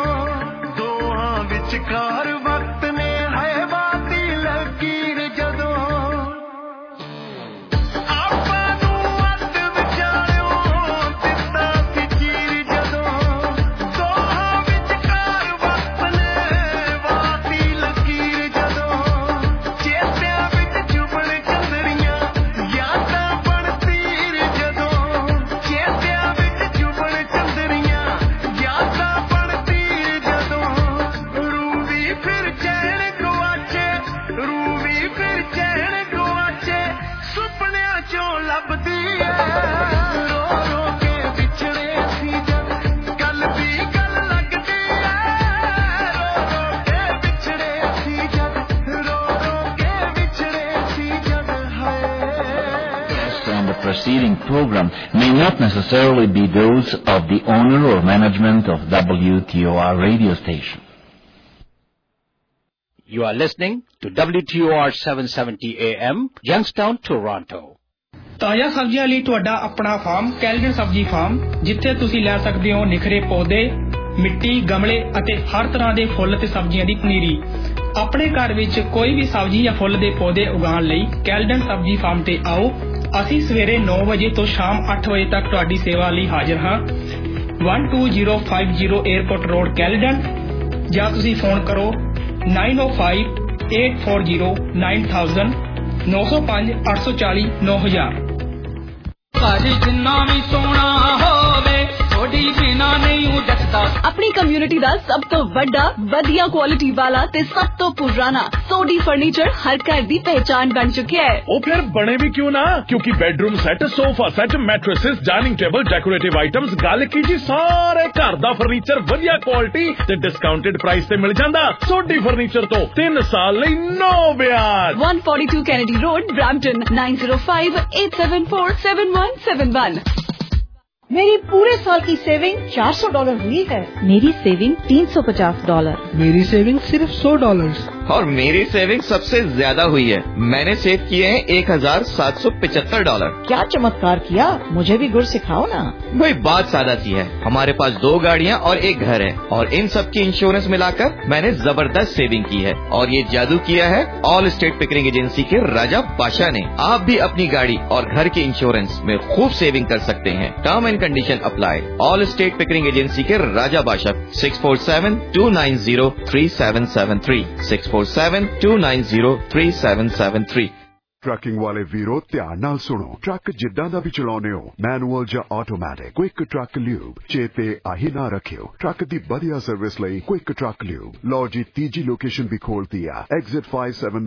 ਦੋਹਾਂ ਵਿਚਕਾਰ ਵਕਤ ਨੇ ਹੈ ਬਾਤੀ ਲਕੀਰ ਜਦੋਂ ਆਪਾਂ ਨੂੰ ਅੱਧ ਵਿਚਾਰਿਓ ਦਿੱਤਾ ਸੀ ਚੀਰ ਜਦੋਂ ਦੋਹਾਂ ਵਿਚਕਾਰ ਵਕਤ ਨੇ ਬਾਤੀ ਲਕੀਰ ਜਦੋਂ ਚੇਤਿਆਂ ਵਿੱਚ ਚੁਬਣ ਚੰਦਰੀਆਂ ਯਾਦਾਂ ਬਣ ਤੀਰ ਜਦੋਂ ਚੇਤਿਆਂ preceding program may not necessarily be those of the owner or management of W T O R radio station. You are listening to W T O R seven seventy A M, Youngstown, Toronto. ਤਾਜ਼ਾ ਸਬਜ਼ੀਆਂ ਲਈ ਤੁਹਾਡਾ ਆਪਣਾ farm Caledon ਸਬਜ਼ੀ farm, ਜਿੱਥੇ ਤੁਸੀਂ ਲੈ ਸਕਦੇ ਹੋ ਨਿਖਰੇ ਪੌਦੇ, ਮਿੱਟੀ, ਗਮਲੇ ਅਤੇ ਹਰ ਤਰ੍ਹਾਂ ਦੇ ਫੁੱਲ ਤੇ ਸਬਜ਼ੀਆਂ ਦੀ ਪਨੀਰੀ। ਆਪਣੇ ਘਰ ਵਿੱਚ ਕੋਈ ਵੀ ਸਬਜ਼ੀ ਜਾਂ ਫੁੱਲ ਦੇ ਪੌਦੇ ਉਗਾਉਣ ਲਈ ਕੈਲਡਨ ਸਬਜ਼ੀ ਫਾਰਮ ਤੇ ਆਓ। ਅਸੀਂ ਸਵੇਰੇ ਨੌ ਵਜੇ ਤੋਂ ਸ਼ਾਮ ਅੱਠ ਵਜੇ ਤੱਕ ਤੁਹਾਡੀ ਸੇਵਾ ਲਈ ਹਾਜ਼ਰ ਹਾਂ। one two zero five zero airport road Caledon, ਜਾਂ ਤੁਸੀਂ ਫੋਨ ਕਰੋ nine oh five eight four zero nine thousand ਨੌ ਸੌ ਪੰਜ ਅੱਠ ਸੌ ਚਾਲੀ ਨੌ ਹਜ਼ਾਰ। ਘਰ ਜਿੰਨਾ ਵੀ ਸੋਹਣਾ ਹੋਵੇ ਥੋੜੀ ਬਿਨਾ ਨਹੀਂ ਉਜੜਦਾ। ਆਪਣੀ ਕਮਿਊਨਿਟੀ ਦਾ ਸਭ ਤੋਂ ਵੱਡਾ, ਵਧੀਆ ਕੁਆਲਿਟੀ ਵਾਲਾ ਤੇ ਸਭ ਤੋਂ ਪੁਰਾਣਾ ਸੋਡੀ ਫਰਨੀਚਰ ਹਰ ਘਰ ਦੀ ਪਹਿਚਾਨ ਬਣ ਚੁੱਕਿਆ ਹੈ। ਉਹ ਫਿਰ ਬਣੇ ਵੀ ਕਿਉਂ ਨਾ, ਕਿਉਂਕਿ bedroom set, sofa set, mattresses, dining table, decorative items, ਗੱਲ ਕੀ ਜੀ ਸਾਰੇ ਘਰ ਦਾ ਫਰਨੀਚਰ ਵਧੀਆ ਕੁਆਲਿਟੀ ਤੇ ਡਿਸਕਾਊਂਟਡ ਪ੍ਰਾਈਸ ਤੇ ਮਿਲ ਜਾਂਦਾ। ਸੋਡੀ ਫਰਨੀਚਰ ਤੋਂ ਤਿੰਨ ਸਾਲ ਲਈ ਨੋ ਵਿਆਜ। one forty-two Kennedy Road, Brampton, nine zero five eight seven four seven one seven one। मेरी पूरे साल की सेविंग चार सौ डॉलर हुई है। मेरी सेविंग तीन सौ पचास डॉलर। मेरी सेविंग सिर्फ सौ डॉलर। और मेरी सेविंग सबसे ज्यादा हुई है, मैंने सेव किए हैं एक हजार सात सौ पिछहत्तर डॉलर। क्या चमत्कार किया, मुझे भी गुर सिखाओ ना। भाई बात सादा सी है, हमारे पास दो गाड़ियाँ और एक घर है, और इन सब की इंश्योरेंस मिलाकर मैंने जबरदस्त सेविंग की है। और ये जादू किया है ऑल स्टेट पिकरिंग एजेंसी के राजा बादशाह ने। आप भी अपनी गाड़ी और घर के इंश्योरेंस में खूब सेविंग कर सकते हैं। Term and condition apply. All state Pickering agency के Raja Badshah six four seven two nine zero three seven seven three six four seven two nine zero three seven seven three। Trucking ਵਾਲੇ ਵੀਰੋ ਧਿਆਨ ਨਾਲ ਸੁਣੋ, ਟਰੱਕ ਜਿੱਦਾਂ ਦਾ ਵੀ ਚਲਾਉਂਦੇ ਹੋ, ਮੈਨੂਅਲ ਜਾਂ ਆਟੋਮੈਟਿਕ, ਕੁਇਕ ਟਰੱਕ ਲਿਊਬ ਚੇਤੇ ਆਹੀ ਨਾ ਰੱਖਿਓ। ਟਰੱਕ ਦੀ ਵਧੀਆ ਸਰਵਿਸ ਲਈ ਕੁਇਕ ਟਰੱਕ ਲਿਊਬ। ਲਓ ਜੀ, ਤੀਜੀ ਲੋਕੇਸ਼ਨ ਵੀ ਖੋਲਤੀ ਆ, ਐਗਜ਼ਿਟ five seven